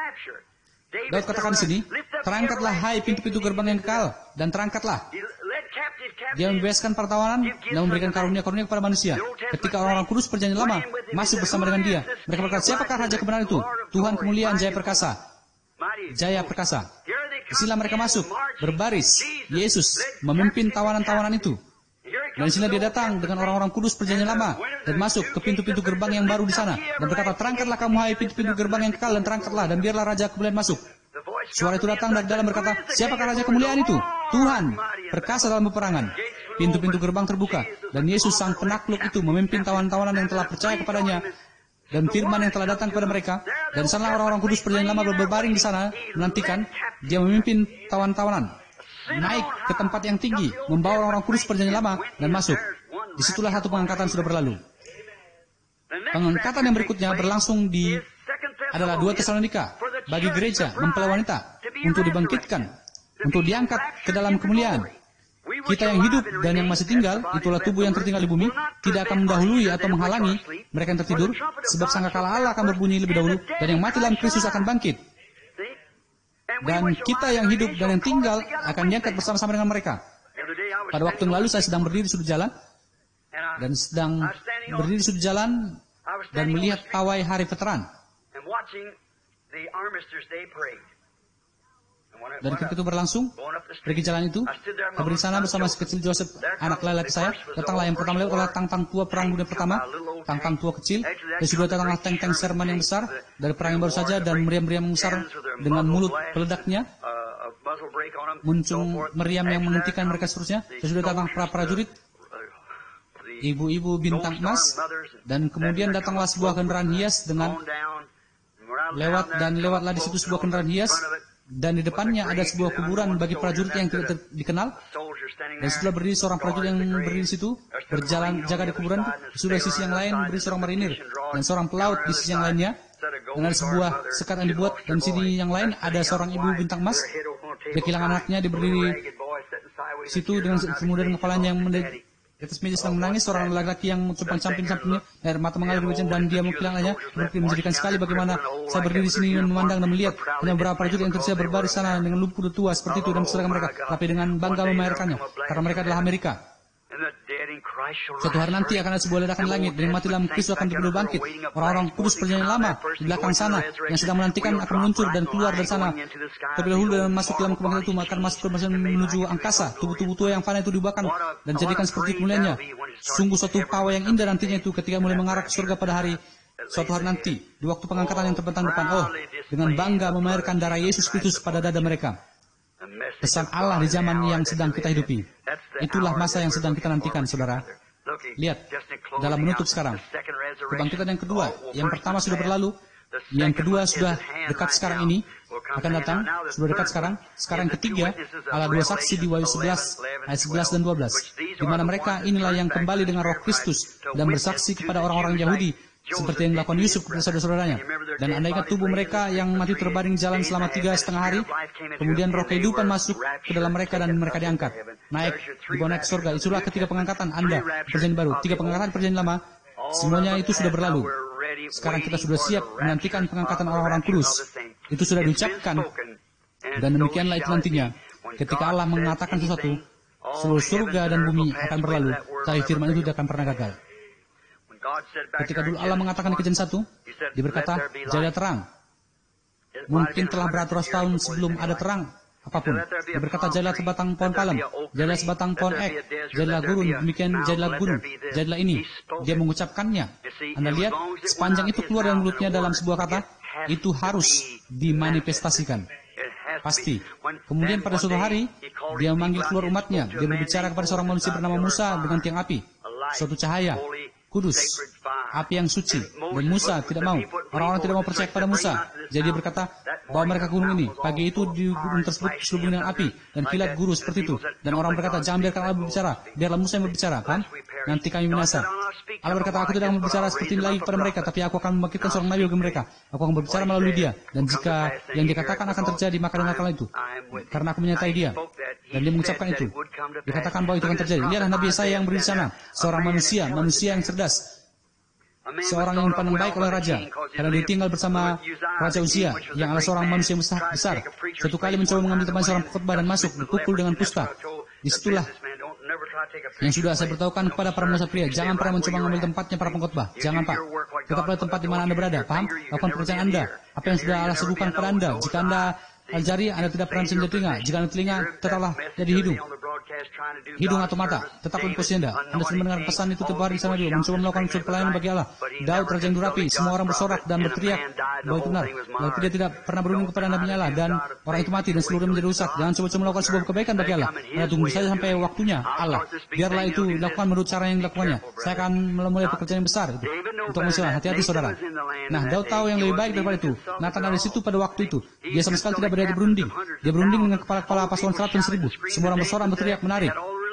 Daud katakan di sini, terangkatlah hai pintu-pintu gerbang yang kekal, dan terangkatlah. Dia membebaskan para tawanan dan memberikan karunia-karunia kepada manusia. Ketika orang-orang kudus perjanjian lama masuk bersama dengan dia, mereka berkata, siapakah raja kebenaran itu? Tuhan kemuliaan Jaya Perkasa. Jaya Perkasa. Disinilah mereka masuk, berbaris. Yesus memimpin tawanan-tawanan itu. Dan disinilah dia datang dengan orang-orang kudus perjanjian lama dan masuk ke pintu-pintu gerbang yang baru di sana dan berkata, terangkatlah kamu hai pintu-pintu gerbang yang kekal, dan terangkatlah, dan biarlah raja kemuliaan masuk. Suara itu datang dari dalam berkata, siapakah raja kemuliaan itu? Tuhan, perkasa dalam peperangan. Pintu-pintu gerbang terbuka, dan Yesus sang penakluk itu memimpin tawanan-tawanan yang telah percaya kepadanya, dan firman yang telah datang kepada mereka. Dan sana orang-orang kudus perjanjian lama berbaring di sana menantikan. Dia memimpin tawan-tawanan naik ke tempat yang tinggi, membawa orang-orang kudus perjanjian lama dan masuk. Disitulah satu pengangkatan sudah berlalu. Pengangkatan yang berikutnya berlangsung adalah 2 Tesalonika bagi gereja mempelai wanita untuk dibangkitkan, untuk diangkat ke dalam kemuliaan. Kita yang hidup dan yang masih tinggal, itulah tubuh yang tertinggal di bumi, tidak akan mendahului atau menghalangi mereka yang tertidur, sebab sangkakala Allah akan berbunyi lebih dahulu, dan yang mati dalam Kristus akan bangkit. Dan kita yang hidup dan yang tinggal akan diangkat bersama-sama dengan mereka. Pada waktu yang lalu saya sedang berdiri di sudut jalan, dan melihat pawai hari veteran. Dan ketika itu berlangsung, pergi jalan itu, saya berdiri sana bersama si kecil Joseph, anak laki saya. Datanglah yang pertama lewat adalah tang-tang tua perang dunia pertama, tang-tang tua kecil. Dan sudah datanglah tank-tank Sherman yang besar dari perang yang baru saja, dan meriam-meriam yang besar dengan mulut peledaknya, muncul meriam yang menghentikan mereka seterusnya. Dan sudah datang prajurit, ibu-ibu bintang emas, dan kemudian datanglah sebuah kendaraan hias dengan lewatlah di situ sebuah kendaraan hias. Dan di depannya ada sebuah kuburan bagi prajurit yang tidak dikenal. Dan setelah berdiri seorang prajurit yang berdiri di situ, berjalan jaga di kuburan. Sudah di sisi yang lain berdiri seorang marinir dan seorang pelaut di sisi yang lainnya. Dengan sebuah sekat yang dibuat, dan di sini yang lain ada seorang ibu bintang emas. Dia kehilangan anaknya, dia berdiri di situ dengan kemudian kepalanya yang di atas meja sedang menangis. Seorang laki-laki yang samping-sampingnya, air mata mengalir di wajah, dan dia mengkilangnya. Seperti menjadikan sekali bagaimana saya berdiri di sini memandang dan melihat hanya beberapa prajurit yang tersedia berbaris sana dengan lumpur tua seperti itu, dan seragam mereka, tapi dengan bangga memamerkannya karena mereka adalah Amerika. Suatu hari nanti akan ada sebuah ledakan langit, dan yang mati dalam Kristus akan tiba-tiba bangkit. Orang-orang kudus perjanjian lama di belakang sana yang sedang menantikan akan meluncur dan keluar dari sana terlebih dahulu dan masuk dalam kebangkitan itu, akan masuk ke menuju angkasa. Tubuh-tubuh tua yang fana itu diubahkan dan jadikan seperti kemuliaannya. Sungguh suatu pawai yang indah nantinya itu ketika mulai mengarah ke surga pada suatu hari nanti, di waktu pengangkatan yang terbentang depan. Oh, dengan bangga memamerkan darah Yesus Kristus pada dada mereka. Pesan Allah di zaman yang sedang kita hidupi. Itulah masa yang sedang kita nantikan, saudara. Lihat, dalam menutup sekarang, kebangkitan yang kedua, yang pertama sudah berlalu, yang kedua sudah dekat sekarang ini, akan datang, sudah dekat sekarang. Sekarang yang ketiga, Allah dua saksi di Wahyu 11, ayat 11 dan 12, di mana mereka inilah yang kembali dengan roh Kristus dan bersaksi kepada orang-orang Yahudi, seperti yang dilakukan Yusuf kepada saudara-saudaranya. Dan Anda ingat tubuh mereka yang mati terbaring jalan selama 3,5 hari, kemudian roh kehidupan masuk ke dalam mereka dan mereka diangkat, dibawa naik ke surga. Itulah ketiga pengangkatan Anda, perjanjian baru. 3 pengangkatan perjanjian lama, semuanya itu sudah berlalu. Sekarang kita sudah siap menantikan pengangkatan orang-orang kudus. Itu sudah diucapkan, dan demikianlah itu nantinya. Ketika Allah mengatakan sesuatu, seluruh surga dan bumi akan berlalu, tapi firman itu tidak akan pernah gagal. Ketika dulu Allah mengatakan di Kejadian 1, dia berkata, jadilah terang. Mungkin telah beratus tahun sebelum ada terang apapun. Dia berkata, jadilah sebatang pohon palem, jadilah sebatang pohon ek, jadilah gurun, demikian jadilah gunung, jadilah ini. Dia mengucapkannya. Anda lihat, sepanjang itu keluar dari mulutnya dalam sebuah kata, itu harus dimanifestasikan. Pasti. Kemudian pada suatu hari, dia memanggil keluar umatnya. Dia berbicara kepada seorang manusia bernama Musa dengan tiang api, suatu cahaya kudus, api yang suci. Dan Musa tidak mau. Orang-orang tidak mau percaya kepada Musa. Jadi dia berkata, bawa mereka ke gunung ini. Pagi itu di gunung tersebut selubung dengan api dan kilat guru seperti itu. Dan orang berkata, jangan biarkan Allah berbicara, biarlah Musa yang berbicara, kan? Nanti kami binasa. Allah berkata, aku tidak akan berbicara seperti ini lagi kepada mereka, tapi aku akan membangkitkan seorang nabi bagi mereka. Aku akan berbicara melalui dia. Dan jika yang dikatakan akan terjadi, maka dengarkanlah itu. Karena aku menyertai dia. Dan dia mengucapkan itu. Dikatakan bahwa itu akan terjadi. Lihatlah Nabi Yesaya yang berdiri di sana. Seorang manusia yang cerdas. Seorang yang pandang baik oleh raja. Karena dia tinggal bersama Raja Uzia, yang adalah seorang manusia yang besar. Suatu kali mencoba mengambil teman seorang pengkhotbah dan masuk, dipukul dengan pusta. Disitulah yang sudah saya beritahukan kepada para musa pria, jangan pernah mencoba mengambil tempatnya para pengkhotbah. Jangan, Pak. Tetaplah tempat di mana Anda berada, paham? Lakukan pekerjaan Anda. Apa yang sudah Allah sebutkan kepada Anda. Jika Anda aljari, Anda tidak pernah bisa telinga. Jika Anda telinga, tetaplah jadi hidung atau mata, tetaplah di posisi Anda. Anda sudah mendengar pesan itu tiap hari di sana juga, mencoba melakukan unsur pelayanan bagi Allah. Daud, raja yang durapi, semua orang bersorak dan berteriak bahwa itu benar. Lalu dia tidak pernah berunding kepada Nabi Allah, dan orang itu mati dan seluruhnya menjadi rusak. Jangan coba-coba melakukan sebuah kebaikan bagi Allah. Anda tunggu saja sampai waktunya Allah. Biarlah itu dilakukan menurut cara yang dilakukannya. Saya akan memulai pekerjaan yang besar itu. Untuk manusia, hati-hati saudara. Nah, Daud tahu yang lebih baik daripada itu. Nathan ada di situ pada waktu itu. Dia sama sekali tidak berani berunding. Dia berunding dengan kepala-kepala pasukan 100.000. Semua orang bersorak, berteriak, menari.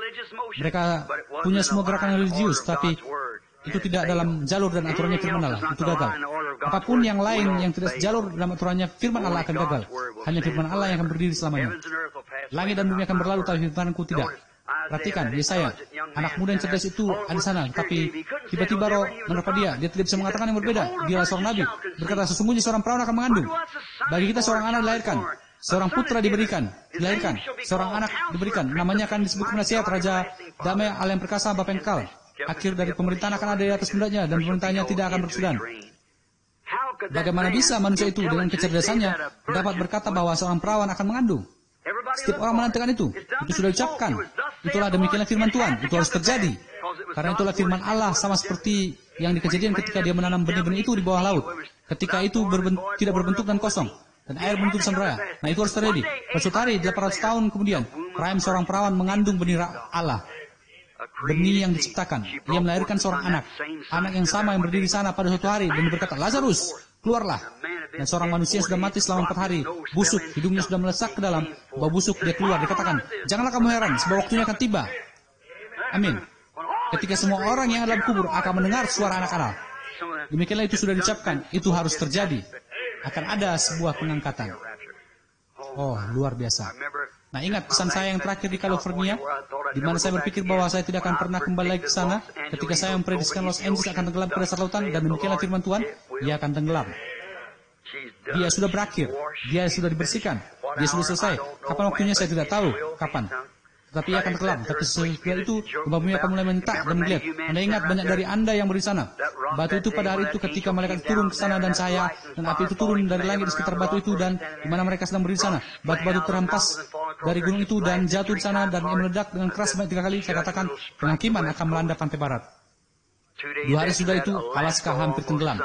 Mereka punya semua gerakan religius, tapi itu tidak dalam jalur dan aturannya firman Allah. Itu gagal. Apapun yang lain yang tidak sejalur dalam aturannya firman Allah akan gagal. Hanya firman Allah yang akan berdiri selamanya. Langit dan bumi akan berlalu, tapi firmanku tidak. Perhatikan, Yesaya, anak muda yang cerdas itu ada di sana, tapi tiba-tiba roh menerpa dia. Dia tidak bisa mengatakan yang berbeda. Dia adalah seorang nabi. Berkata, sesungguhnya seorang perawan akan mengandung. Bagi kita seorang anak dilahirkan. Seorang putra dilahirkan. Seorang anak diberikan. Namanya akan disebut penasihat, Raja Damai, Allah yang perkasa, Bapa yang kekal. Akhir dari pemerintahan akan ada di atas pundaknya, dan pemerintahannya tidak akan berkesudahan. Bagaimana bisa manusia itu dengan kecerdasannya dapat berkata bahwa seorang perawan akan mengandung? Setiap orang menantikan itu. Itu sudah diucapkan. Itulah demikianlah firman Tuhan. Itu harus terjadi. Karena itulah firman Allah sama seperti yang di Kejadian ketika dia menanam benih-benih itu di bawah laut. Ketika itu tidak berbentuk dan kosong. Dan air bentuk raya. Nah itu harus terjadi. Suatu hari 800 tahun kemudian, rahim seorang perawan mengandung benih Allah. Benih yang diciptakan. Dia melahirkan seorang anak. Anak yang sama yang berdiri di sana pada suatu hari dan berkata, Lazarus, keluarlah. Dan seorang manusia sudah mati selama 4 hari. Busuk, hidungnya sudah melesak ke dalam. Bau busuk, dia keluar. Dikatakan, janganlah kamu heran, sebab waktunya akan tiba. Amin. Ketika semua orang yang dalam kubur akan mendengar suara anak Allah. Demikianlah itu sudah diucapkan. Itu harus terjadi. Akan ada sebuah pengangkatan. Oh, luar biasa. Nah, ingat pesan saya yang terakhir di California, di mana saya berpikir bahwa saya tidak akan pernah kembali lagi ke sana, ketika saya memprediksikan Los Angeles akan tenggelam ke dasar lautan, dan demikianlah firman Tuhan, ia akan tenggelam. Dia sudah berakhir, dia sudah dibersihkan, dia sudah selesai. Kapan waktunya saya tidak tahu, kapan. Tetapi ia akan tenggelam. Tapi sesudah itu, gempa bumi akan mulai mentak dan melihat. Anda ingat banyak dari Anda yang berdiri sana. Batu itu pada hari itu ketika malaikat turun ke sana dan cahaya dan api itu turun dari langit di sekitar batu itu dan di mana mereka sedang berdiri sana. Batu-batu terhempas dari gunung itu dan jatuh di sana dan ia meledak dengan keras banyak 3 kali. Saya katakan penghakiman akan melanda pantai barat. 2 hari sudah itu Alaska hampir tenggelam.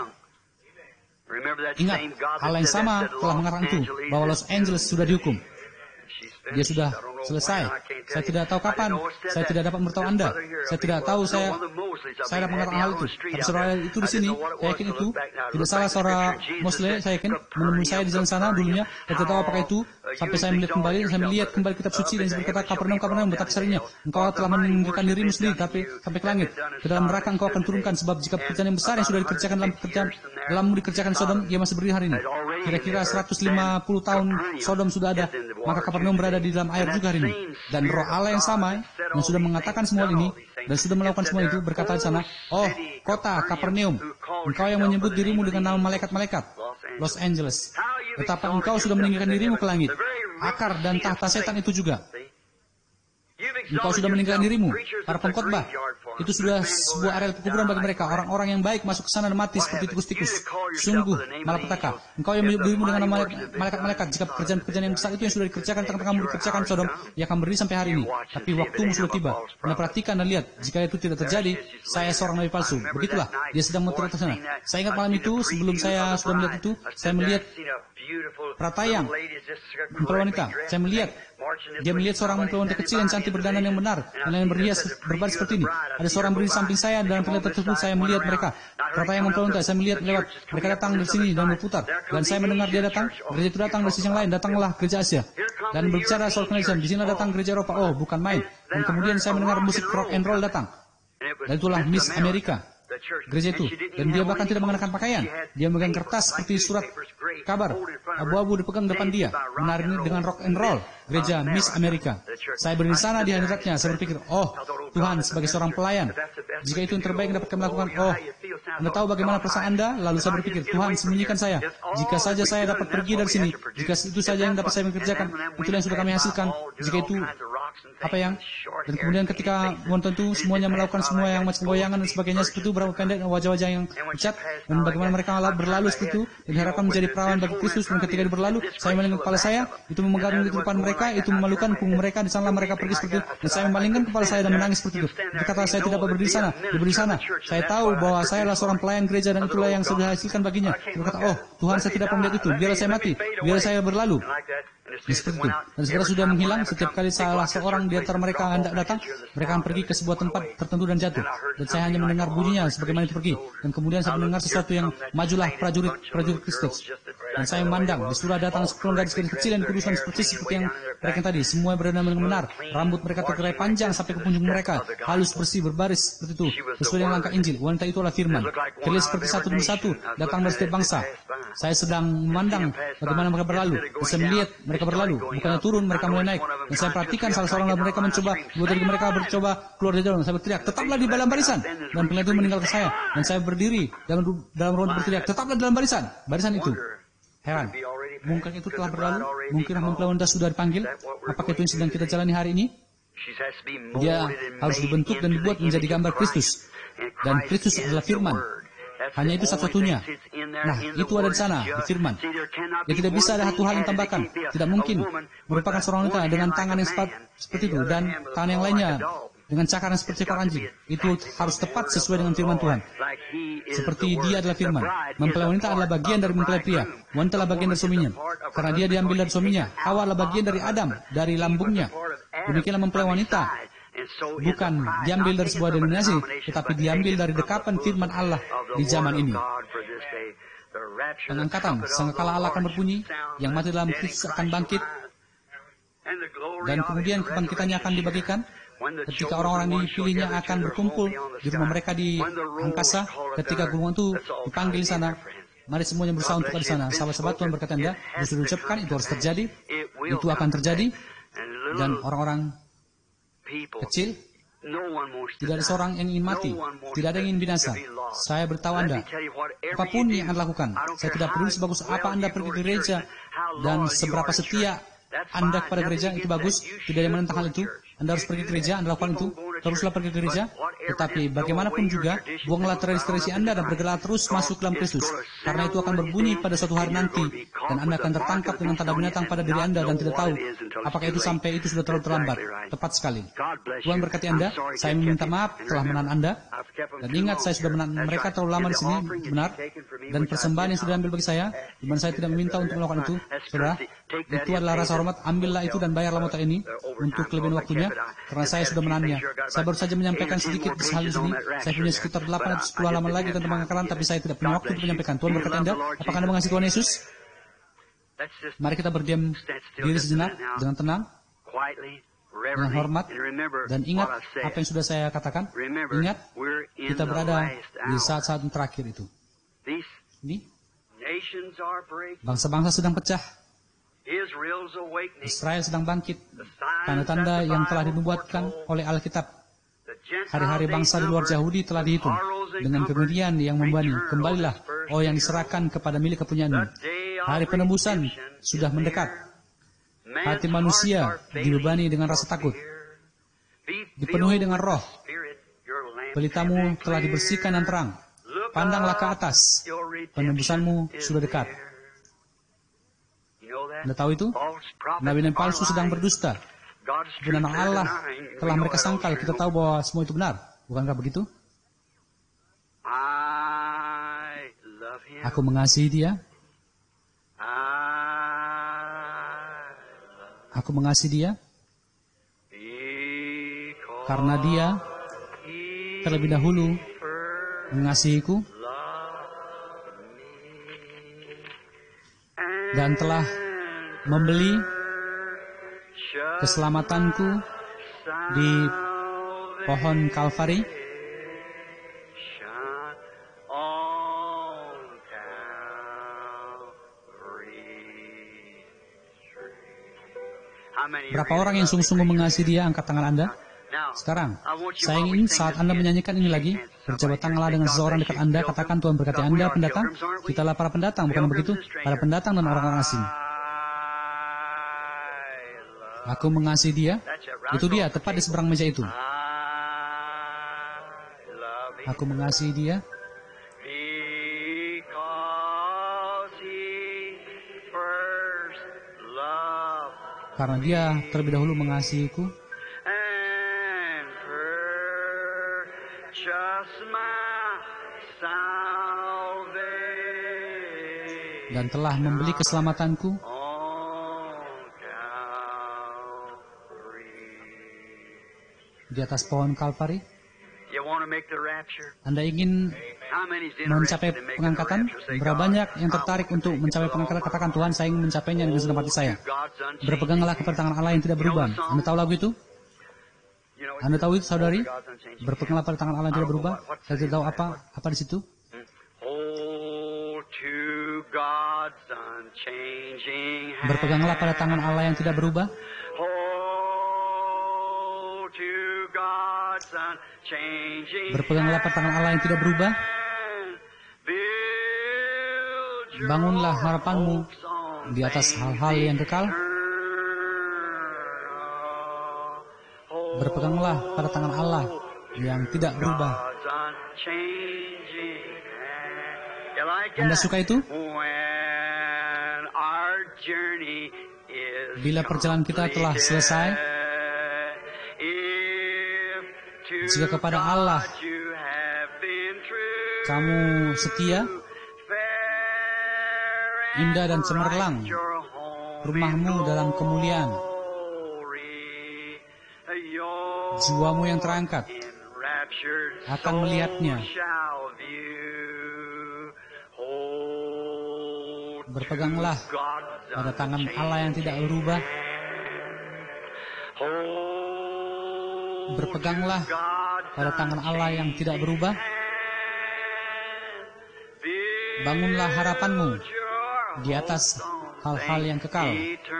Ingat, hal yang sama telah mengatakan itu bahwa Los Angeles sudah dihukum. Dia sudah selesai. Saya tidak tahu kapan. Saya tidak dapat memberitahu Anda. Saya tidak tahu saya dapat mengatakan hal itu. Tapi saudara itu di sini, saya yakin itu tidak salah saudara Mosley. Saya yakin menemui saya di jalan sana dulunya. Saya tidak tahu apakah itu. Sampai saya melihat kembali kitab suci dan saya berkata, Kapernaum, betapa seringnya engkau telah meninggikan dirimu sendiri, tapi sampai ke langit. Ke dalam neraka engkau akan turunkan, sebab jika pekerjaan yang besar yang sudah dikerjakan dalammu dikerjakan Sodom, ia masih berdiri hari ini. Kira-kira 150 tahun Sodom sudah ada, maka Kapernaum berada di dalam air juga hari ini. Dan roh Allah yang sama, yang sudah mengatakan semua ini, dan sudah melakukan semua itu, berkata di sana, oh, kota Kapernaum, engkau yang menyebut dirimu dengan nama malaikat-malaikat, Los Angeles. Betapa engkau sudah meninggikan dirimu ke langit. Akar dan tahta setan itu juga. Engkau sudah meninggalkan dirimu. Para pengkhotbah, itu sudah sebuah area kuburan bagi mereka. Orang-orang yang baik masuk ke sana dan mati seperti tikus-tikus. Sungguh malapetaka. Engkau yang menyebut dirimu dengan nama malaikat-malaikat. Jika pekerjaan-pekerjaan yang besar itu yang sudah dikerjakan tentang kamu dikerjakan Sodom, ia akan berdiri sampai hari ini. Tapi waktumu sudah tiba. Anda perhatikan dan lihat. Jika itu tidak terjadi, saya seorang nabi palsu. Begitulah. Dia sedang muter ke sana. Saya ingat malam itu, sebelum saya sudah melihat itu, saya melihat Pratayang, mempelai wanita. Saya melihat, dia melihat seorang mempelai wanita kecil yang cantik berdandan yang benar, dan yang berhias berbaris seperti ini. Ada seorang berdiri samping saya, dan penglihatan tersebut saya melihat mereka. Pratayang mempelai wanita, saya melihat lewat. Mereka datang dari sini dan berputar. Dan saya mendengar dia datang, gereja itu datang dari sisi yang lain, datanglah gereja Asia. Dan berbicara soal Kennedy, di sini datang gereja Eropa, oh bukan main. Dan kemudian saya mendengar musik rock and roll datang. Dan itulah Miss Amerika. Gereja itu, dan dia bahkan tidak mengenakan pakaian. Dia memegang kertas seperti surat kabar, abu-abu dipegang depan dia, menari dengan rock and roll. Gereja Miss Amerika. Saya berdiri di sana di hadiratnya. Saya berpikir, oh Tuhan, sebagai seorang pelayan, jika itu yang terbaik yang dapat kami lakukan, oh Anda tahu bagaimana perasaan Anda? Lalu saya berpikir, Tuhan, sembunyikan saya. Jika saja saya dapat pergi dari sini, jika itu saja yang dapat saya mengerjakan, itulah yang sudah kami hasilkan. Jika itu apa yang, dan kemudian ketika menonton itu semuanya melakukan semua yang macam goyangan dan sebagainya seperti itu, berapa pendek wajah-wajah yang pucat, dan bagaimana mereka berlalu seperti itu, dan diharapkan menjadi perawan bagi Kristus. Dan ketika dia berlalu, saya memalingkan kepala saya, itu memegang di depan mereka, itu memalukan punggung mereka, di sana mereka pergi seperti itu, dan saya memalingkan kepala saya dan menangis seperti itu. Dia kata, saya tidak berdiri di sana, dia berdiri di sana. Saya tahu bahwa saya adalah seorang pelayan gereja dan itulah yang sudah hasilkan baginya. Dia berkata, oh Tuhan, saya tidak melihat itu, biarlah saya mati, biarlah saya berlalu. Seperti itu. Dan segera sudah menghilang. Setiap kali salah seorang di antara mereka hendak datang, mereka akan pergi ke sebuah tempat tertentu dan jatuh. Dan saya hanya mendengar bunyinya sebagaimana itu pergi. Dan kemudian saya mendengar sesuatu yang majulah prajurit Kristus. Dan saya memandang di surah datang sekelompok gadis kecil yang kudusan seperti yang mereka yang tadi. Semua berada dengan benar. Rambut mereka tergerai panjang sampai ke punjung mereka, halus bersih berbaris seperti itu. Sesuai dengan langkah Injil. Wanita itu adalah firman. Terlihat seperti satu demi satu datang dari setiap bangsa. Saya sedang memandang bagaimana mereka berlalu. Saya melihat mereka berlalu, bukannya turun, mereka mulai naik. Dan saya perhatikan salah seorang dari mereka mencoba, dua dari mereka mencoba keluar dari jalan. Saya berteriak, tetaplah di dalam barisan. Dan pelayan itu meninggal ke saya. Dan saya berdiri dalam ruang berteriak, tetaplah dalam barisan. Barisan itu. Heran. Mungkin itu telah berlalu. Mungkin mempelai wanita sudah dipanggil. Apakah itu yang sedang kita jalani hari ini? Dia harus dibentuk dan dibuat menjadi gambar Kristus. Dan Kristus adalah firman. Hanya itu satu-satunya. Nah, itu ada di sana, di firman. Ya tidak bisa ada satu hal yang tambahkan. Tidak mungkin merupakan seorang wanita dengan tangan yang seperti itu dan tangan yang lainnya dengan cakar yang seperti ekor anjing. Itu harus tepat sesuai dengan firman Tuhan. Seperti dia adalah firman. Mempelai wanita adalah bagian dari mempelai pria. Wanita adalah bagian dari suaminya. Karena dia diambil dari suaminya. Hawa adalah bagian dari Adam, dari lambungnya. Demikianlah mempelai wanita. Bukan diambil dari sebuah denominasi, tetapi diambil dari dekapan firman Allah di zaman ini. Pengangkatan, sangkakala Allah akan berbunyi, yang mati dalam Kristus akan bangkit, dan kemudian kebangkitannya akan dibagikan. Ketika orang-orang dipilihnya akan berkumpul di rumah mereka di angkasa, ketika gulungan itu dipanggil di sana, mari semuanya berusaha untuk ada di sana. Sahabat-sahabat, Tuhan berkata Anda, sudah diucapkan, itu harus terjadi, itu akan terjadi, dan orang-orang kecil, tidak ada seorang yang ingin mati, tidak ada yang ingin binasa. Saya beritahu Anda, apapun yang Anda lakukan, saya tidak peduli sebagus apa Anda pergi ke gereja, dan seberapa setia Anda kepada gereja, itu bagus, tidak ada yang menentang hal itu. Anda harus pergi ke gereja, Anda lakukan itu, teruslah pergi ke gereja. Tetapi bagaimanapun juga, buanglah tradisi-tradisi Anda dan bergerak terus masuk dalam Kristus. Karena itu akan berbunyi pada suatu hari nanti, dan Anda akan tertangkap dengan tanda binatang pada diri Anda dan tidak tahu apakah itu sampai itu sudah terlalu terlambat. Tepat sekali. Tuhan berkati Anda, saya meminta maaf telah menahan Anda, dan ingat saya sudah menahan mereka terlalu lama di sini, benar, dan persembahan yang sudah ambil bagi saya, di mana saya tidak meminta untuk melakukan itu, saudara, itu adalah rasa hormat, ambillah itu dan bayarlah motor ini untuk kelebihan waktunya, karena saya sudah menahannya. Saya baru saja menyampaikan sedikit hal di sini. Saya punya sekitar 8 atau 10 halaman lagi tentang pengakalan, tapi saya tidak punya waktu untuk menyampaikan. Tuhan berkata Anda, apakah Anda mengasihi Tuhan Yesus? Mari kita berdiam diri sejenak dengan tenang, dengan hormat, dan ingat apa yang sudah saya katakan. Ingat, kita berada di saat-saat yang terakhir itu. Ini, bangsa-bangsa sedang pecah. Israel sedang bangkit. Tanda-tanda yang telah dinubuatkan oleh Alkitab. Hari-hari bangsa di luar Yahudi telah dihitung. Dengan kemudian yang membani, kembalilah, oh yang diserahkan kepada milik kepunyaanmu. Hari penebusan sudah mendekat. Hati manusia dibebani dengan rasa takut. Dipenuhi dengan roh. Pelitamu telah dibersihkan dan terang. Pandanglah ke atas. Penebusanmu sudah dekat. Anda tahu itu? Nabi-nabi palsu sedang berdusta. Kebenaran Allah telah mereka sangkal. Kita tahu bahwa semua itu benar. Bukankah begitu? Aku mengasihi dia. Aku mengasihi dia. Karena dia terlebih dahulu mengasihiku dan telah membeli keselamatanku di pohon Kalvari. Berapa orang yang sungguh-sungguh mengasihi dia? Angkat tangan Anda. Sekarang, saya ingin saat Anda menyanyikan ini lagi, berjabat tanganlah dengan seseorang dekat Anda, katakan Tuhan berkati Anda pendatang. Kitalah para pendatang, bukan begitu? Para pendatang dan orang-orang asing. Aku mengasihi dia. Itu dia, tepat di seberang meja itu. Aku mengasihi dia. Karena dia terlebih dahulu mengasihiku. Dan telah membeli keselamatanku. Di atas pohon Kalvari. Anda ingin mencapai pengangkatan? Berapa banyak yang tertarik untuk mencapai pengangkatan? Katakan, Tuhan, saya ingin mencapainya dengan segenap hati saya. Berpeganglah kepada tangan Allah yang tidak berubah. Anda tahu lagu itu? Anda tahu itu, saudari? Berpeganglah pada tangan Allah yang tidak berubah. Saya tidak tahu apa di situ. Berpeganglah pada tangan Allah yang tidak berubah. Berpeganglah pada tangan Allah yang tidak berubah. Bangunlah harapanmu di atas hal-hal yang kekal. Berpeganglah pada tangan Allah yang tidak berubah. Anda suka itu? Bila perjalanan kita telah selesai, jika kepada Allah kamu setia, indah dan cemerlang rumahmu dalam kemuliaan, jiwamu yang terangkat akan melihatnya. Berpeganglah pada tangan Allah yang tidak berubah. Berpeganglah pada tangan Allah yang tidak berubah. Bangunlah harapanmu di atas hal-hal yang kekal.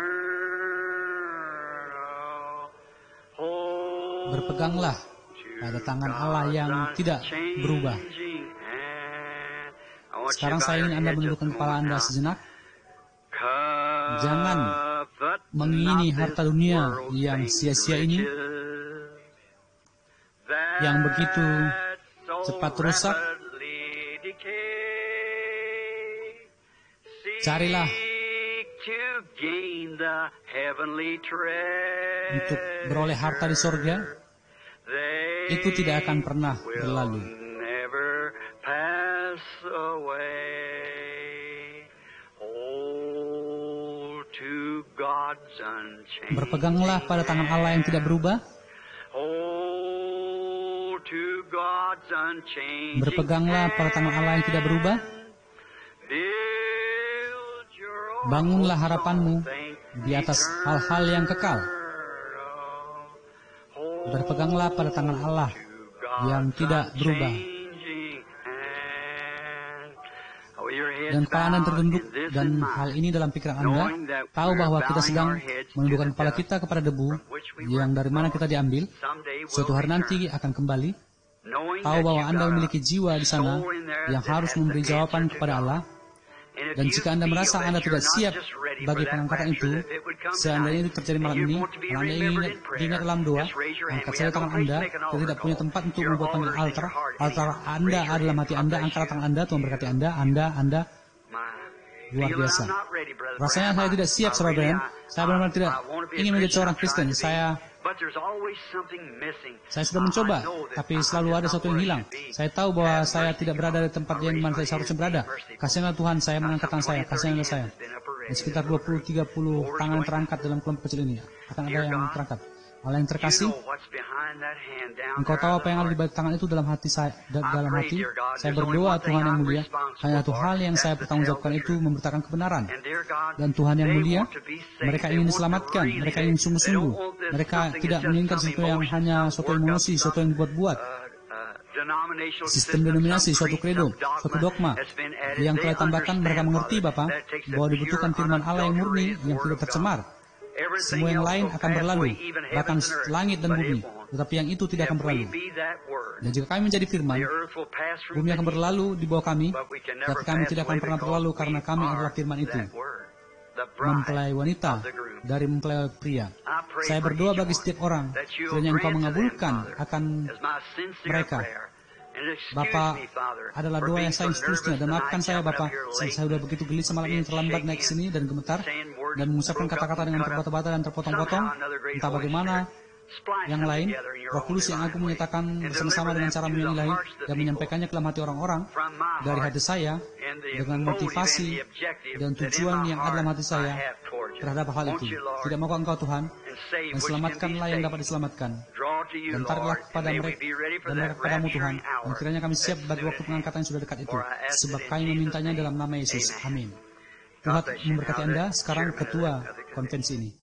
Berpeganglah pada tangan Allah yang tidak berubah. Sekarang saya ingin Anda menundukkan kepala Anda sejenak. Jangan mengingini harta dunia yang sia-sia ini, yang begitu cepat rusak. Carilah untuk beroleh harta di sorga. Itu tidak akan pernah berlalu. Berpeganglah pada tangan Allah yang tidak berubah. Berpeganglah pada tangan Allah yang tidak berubah. Bangunlah harapanmu di atas hal-hal yang kekal. Berpeganglah pada tangan Allah yang tidak berubah. Dan kepala Anda tertunduk, dan hal ini dalam pikiran Anda, tahu bahwa kita sedang menundukkan kepala kita kepada debu, yang dari mana kita diambil, suatu hari nanti akan kembali. Tahu bahwa Anda memiliki jiwa di sana yang harus memberi jawaban kepada Allah. Dan jika Anda merasa Anda tidak siap bagi pengangkatan itu, seandainya itu terjadi malam ini, kalau Anda ingin diingat dalam doa, angkat saja tangan Anda. Kita tidak punya tempat untuk membuat panggil altar. Altar Anda adalah hati Anda. Angkat tangan Anda, Tuhan berkati Anda. Anda luar biasa. Rasanya saya tidak siap, saudara Brian. Saya benar-benar tidak ingin menjadi seorang Kristen. Saya sudah mencoba, tapi selalu ada sesuatu yang hilang. Saya tahu bahwa saya tidak berada di tempat yang mana saya seharusnya berada. Kasihanlah Tuhan, saya mengangkat tangan saya. Kasihanlah saya. Di sekitar 20-30 tangan terangkat dalam kelompok kecil ini. Akan ada yang terangkat. Allah yang terkasih, Engkau tahu apa yang ada di balik tangan itu dalam hati saya. Dalam hati, saya berdoa, Tuhan yang mulia, hanya satu hal yang saya pertanggungjawabkan itu memberitakan kebenaran. Dan Tuhan yang mulia, mereka ingin diselamatkan, mereka ingin sungguh-sungguh. Mereka tidak menginginkan sesuatu yang hanya suatu emosi, suatu yang dibuat-buat. Sistem denominasi, suatu kredo, suatu dogma yang telah ditambahkan. Mereka mengerti, Bapak, bahwa dibutuhkan firman Allah yang murni, yang tidak tercemar. Semua yang lain akan berlalu, bahkan langit dan bumi, tetapi yang itu tidak akan berlalu. Dan jika kami menjadi firman, bumi akan berlalu di bawah kami, tapi kami tidak akan pernah berlalu karena kami adalah firman itu. Mempelai wanita dari mempelai pria. Saya berdoa bagi setiap orang, kiranya Engkau mengabulkan akan mereka. Bapak adalah doa yang saya seterusnya, dan maafkan saya Bapak, saya sudah begitu gelisah malam ini, terlambat naik sini dan gemetar, dan mengucapkan kata-kata dengan terbata-bata dan terpotong-potong, entah bagaimana yang lain. Roh Kudus yang aku menyatakan bersama-sama dengan cara yang ilahi dan menyampaikannya ke dalam hati orang-orang dari hati saya dengan motivasi dan tujuan yang ada dalam hati saya terhadap hal itu. Tidak maukah Engkau Tuhan, dan selamatkanlah yang dapat diselamatkan, dan tariklah kepada mereka dan mereka kepadamu Tuhan, dan kiranya kami siap bagi waktu pengangkatan yang sudah dekat itu, sebab kami memintanya dalam nama Yesus. Amin. Tuhan memberkati Anda. Sekarang ketua konvensi ini.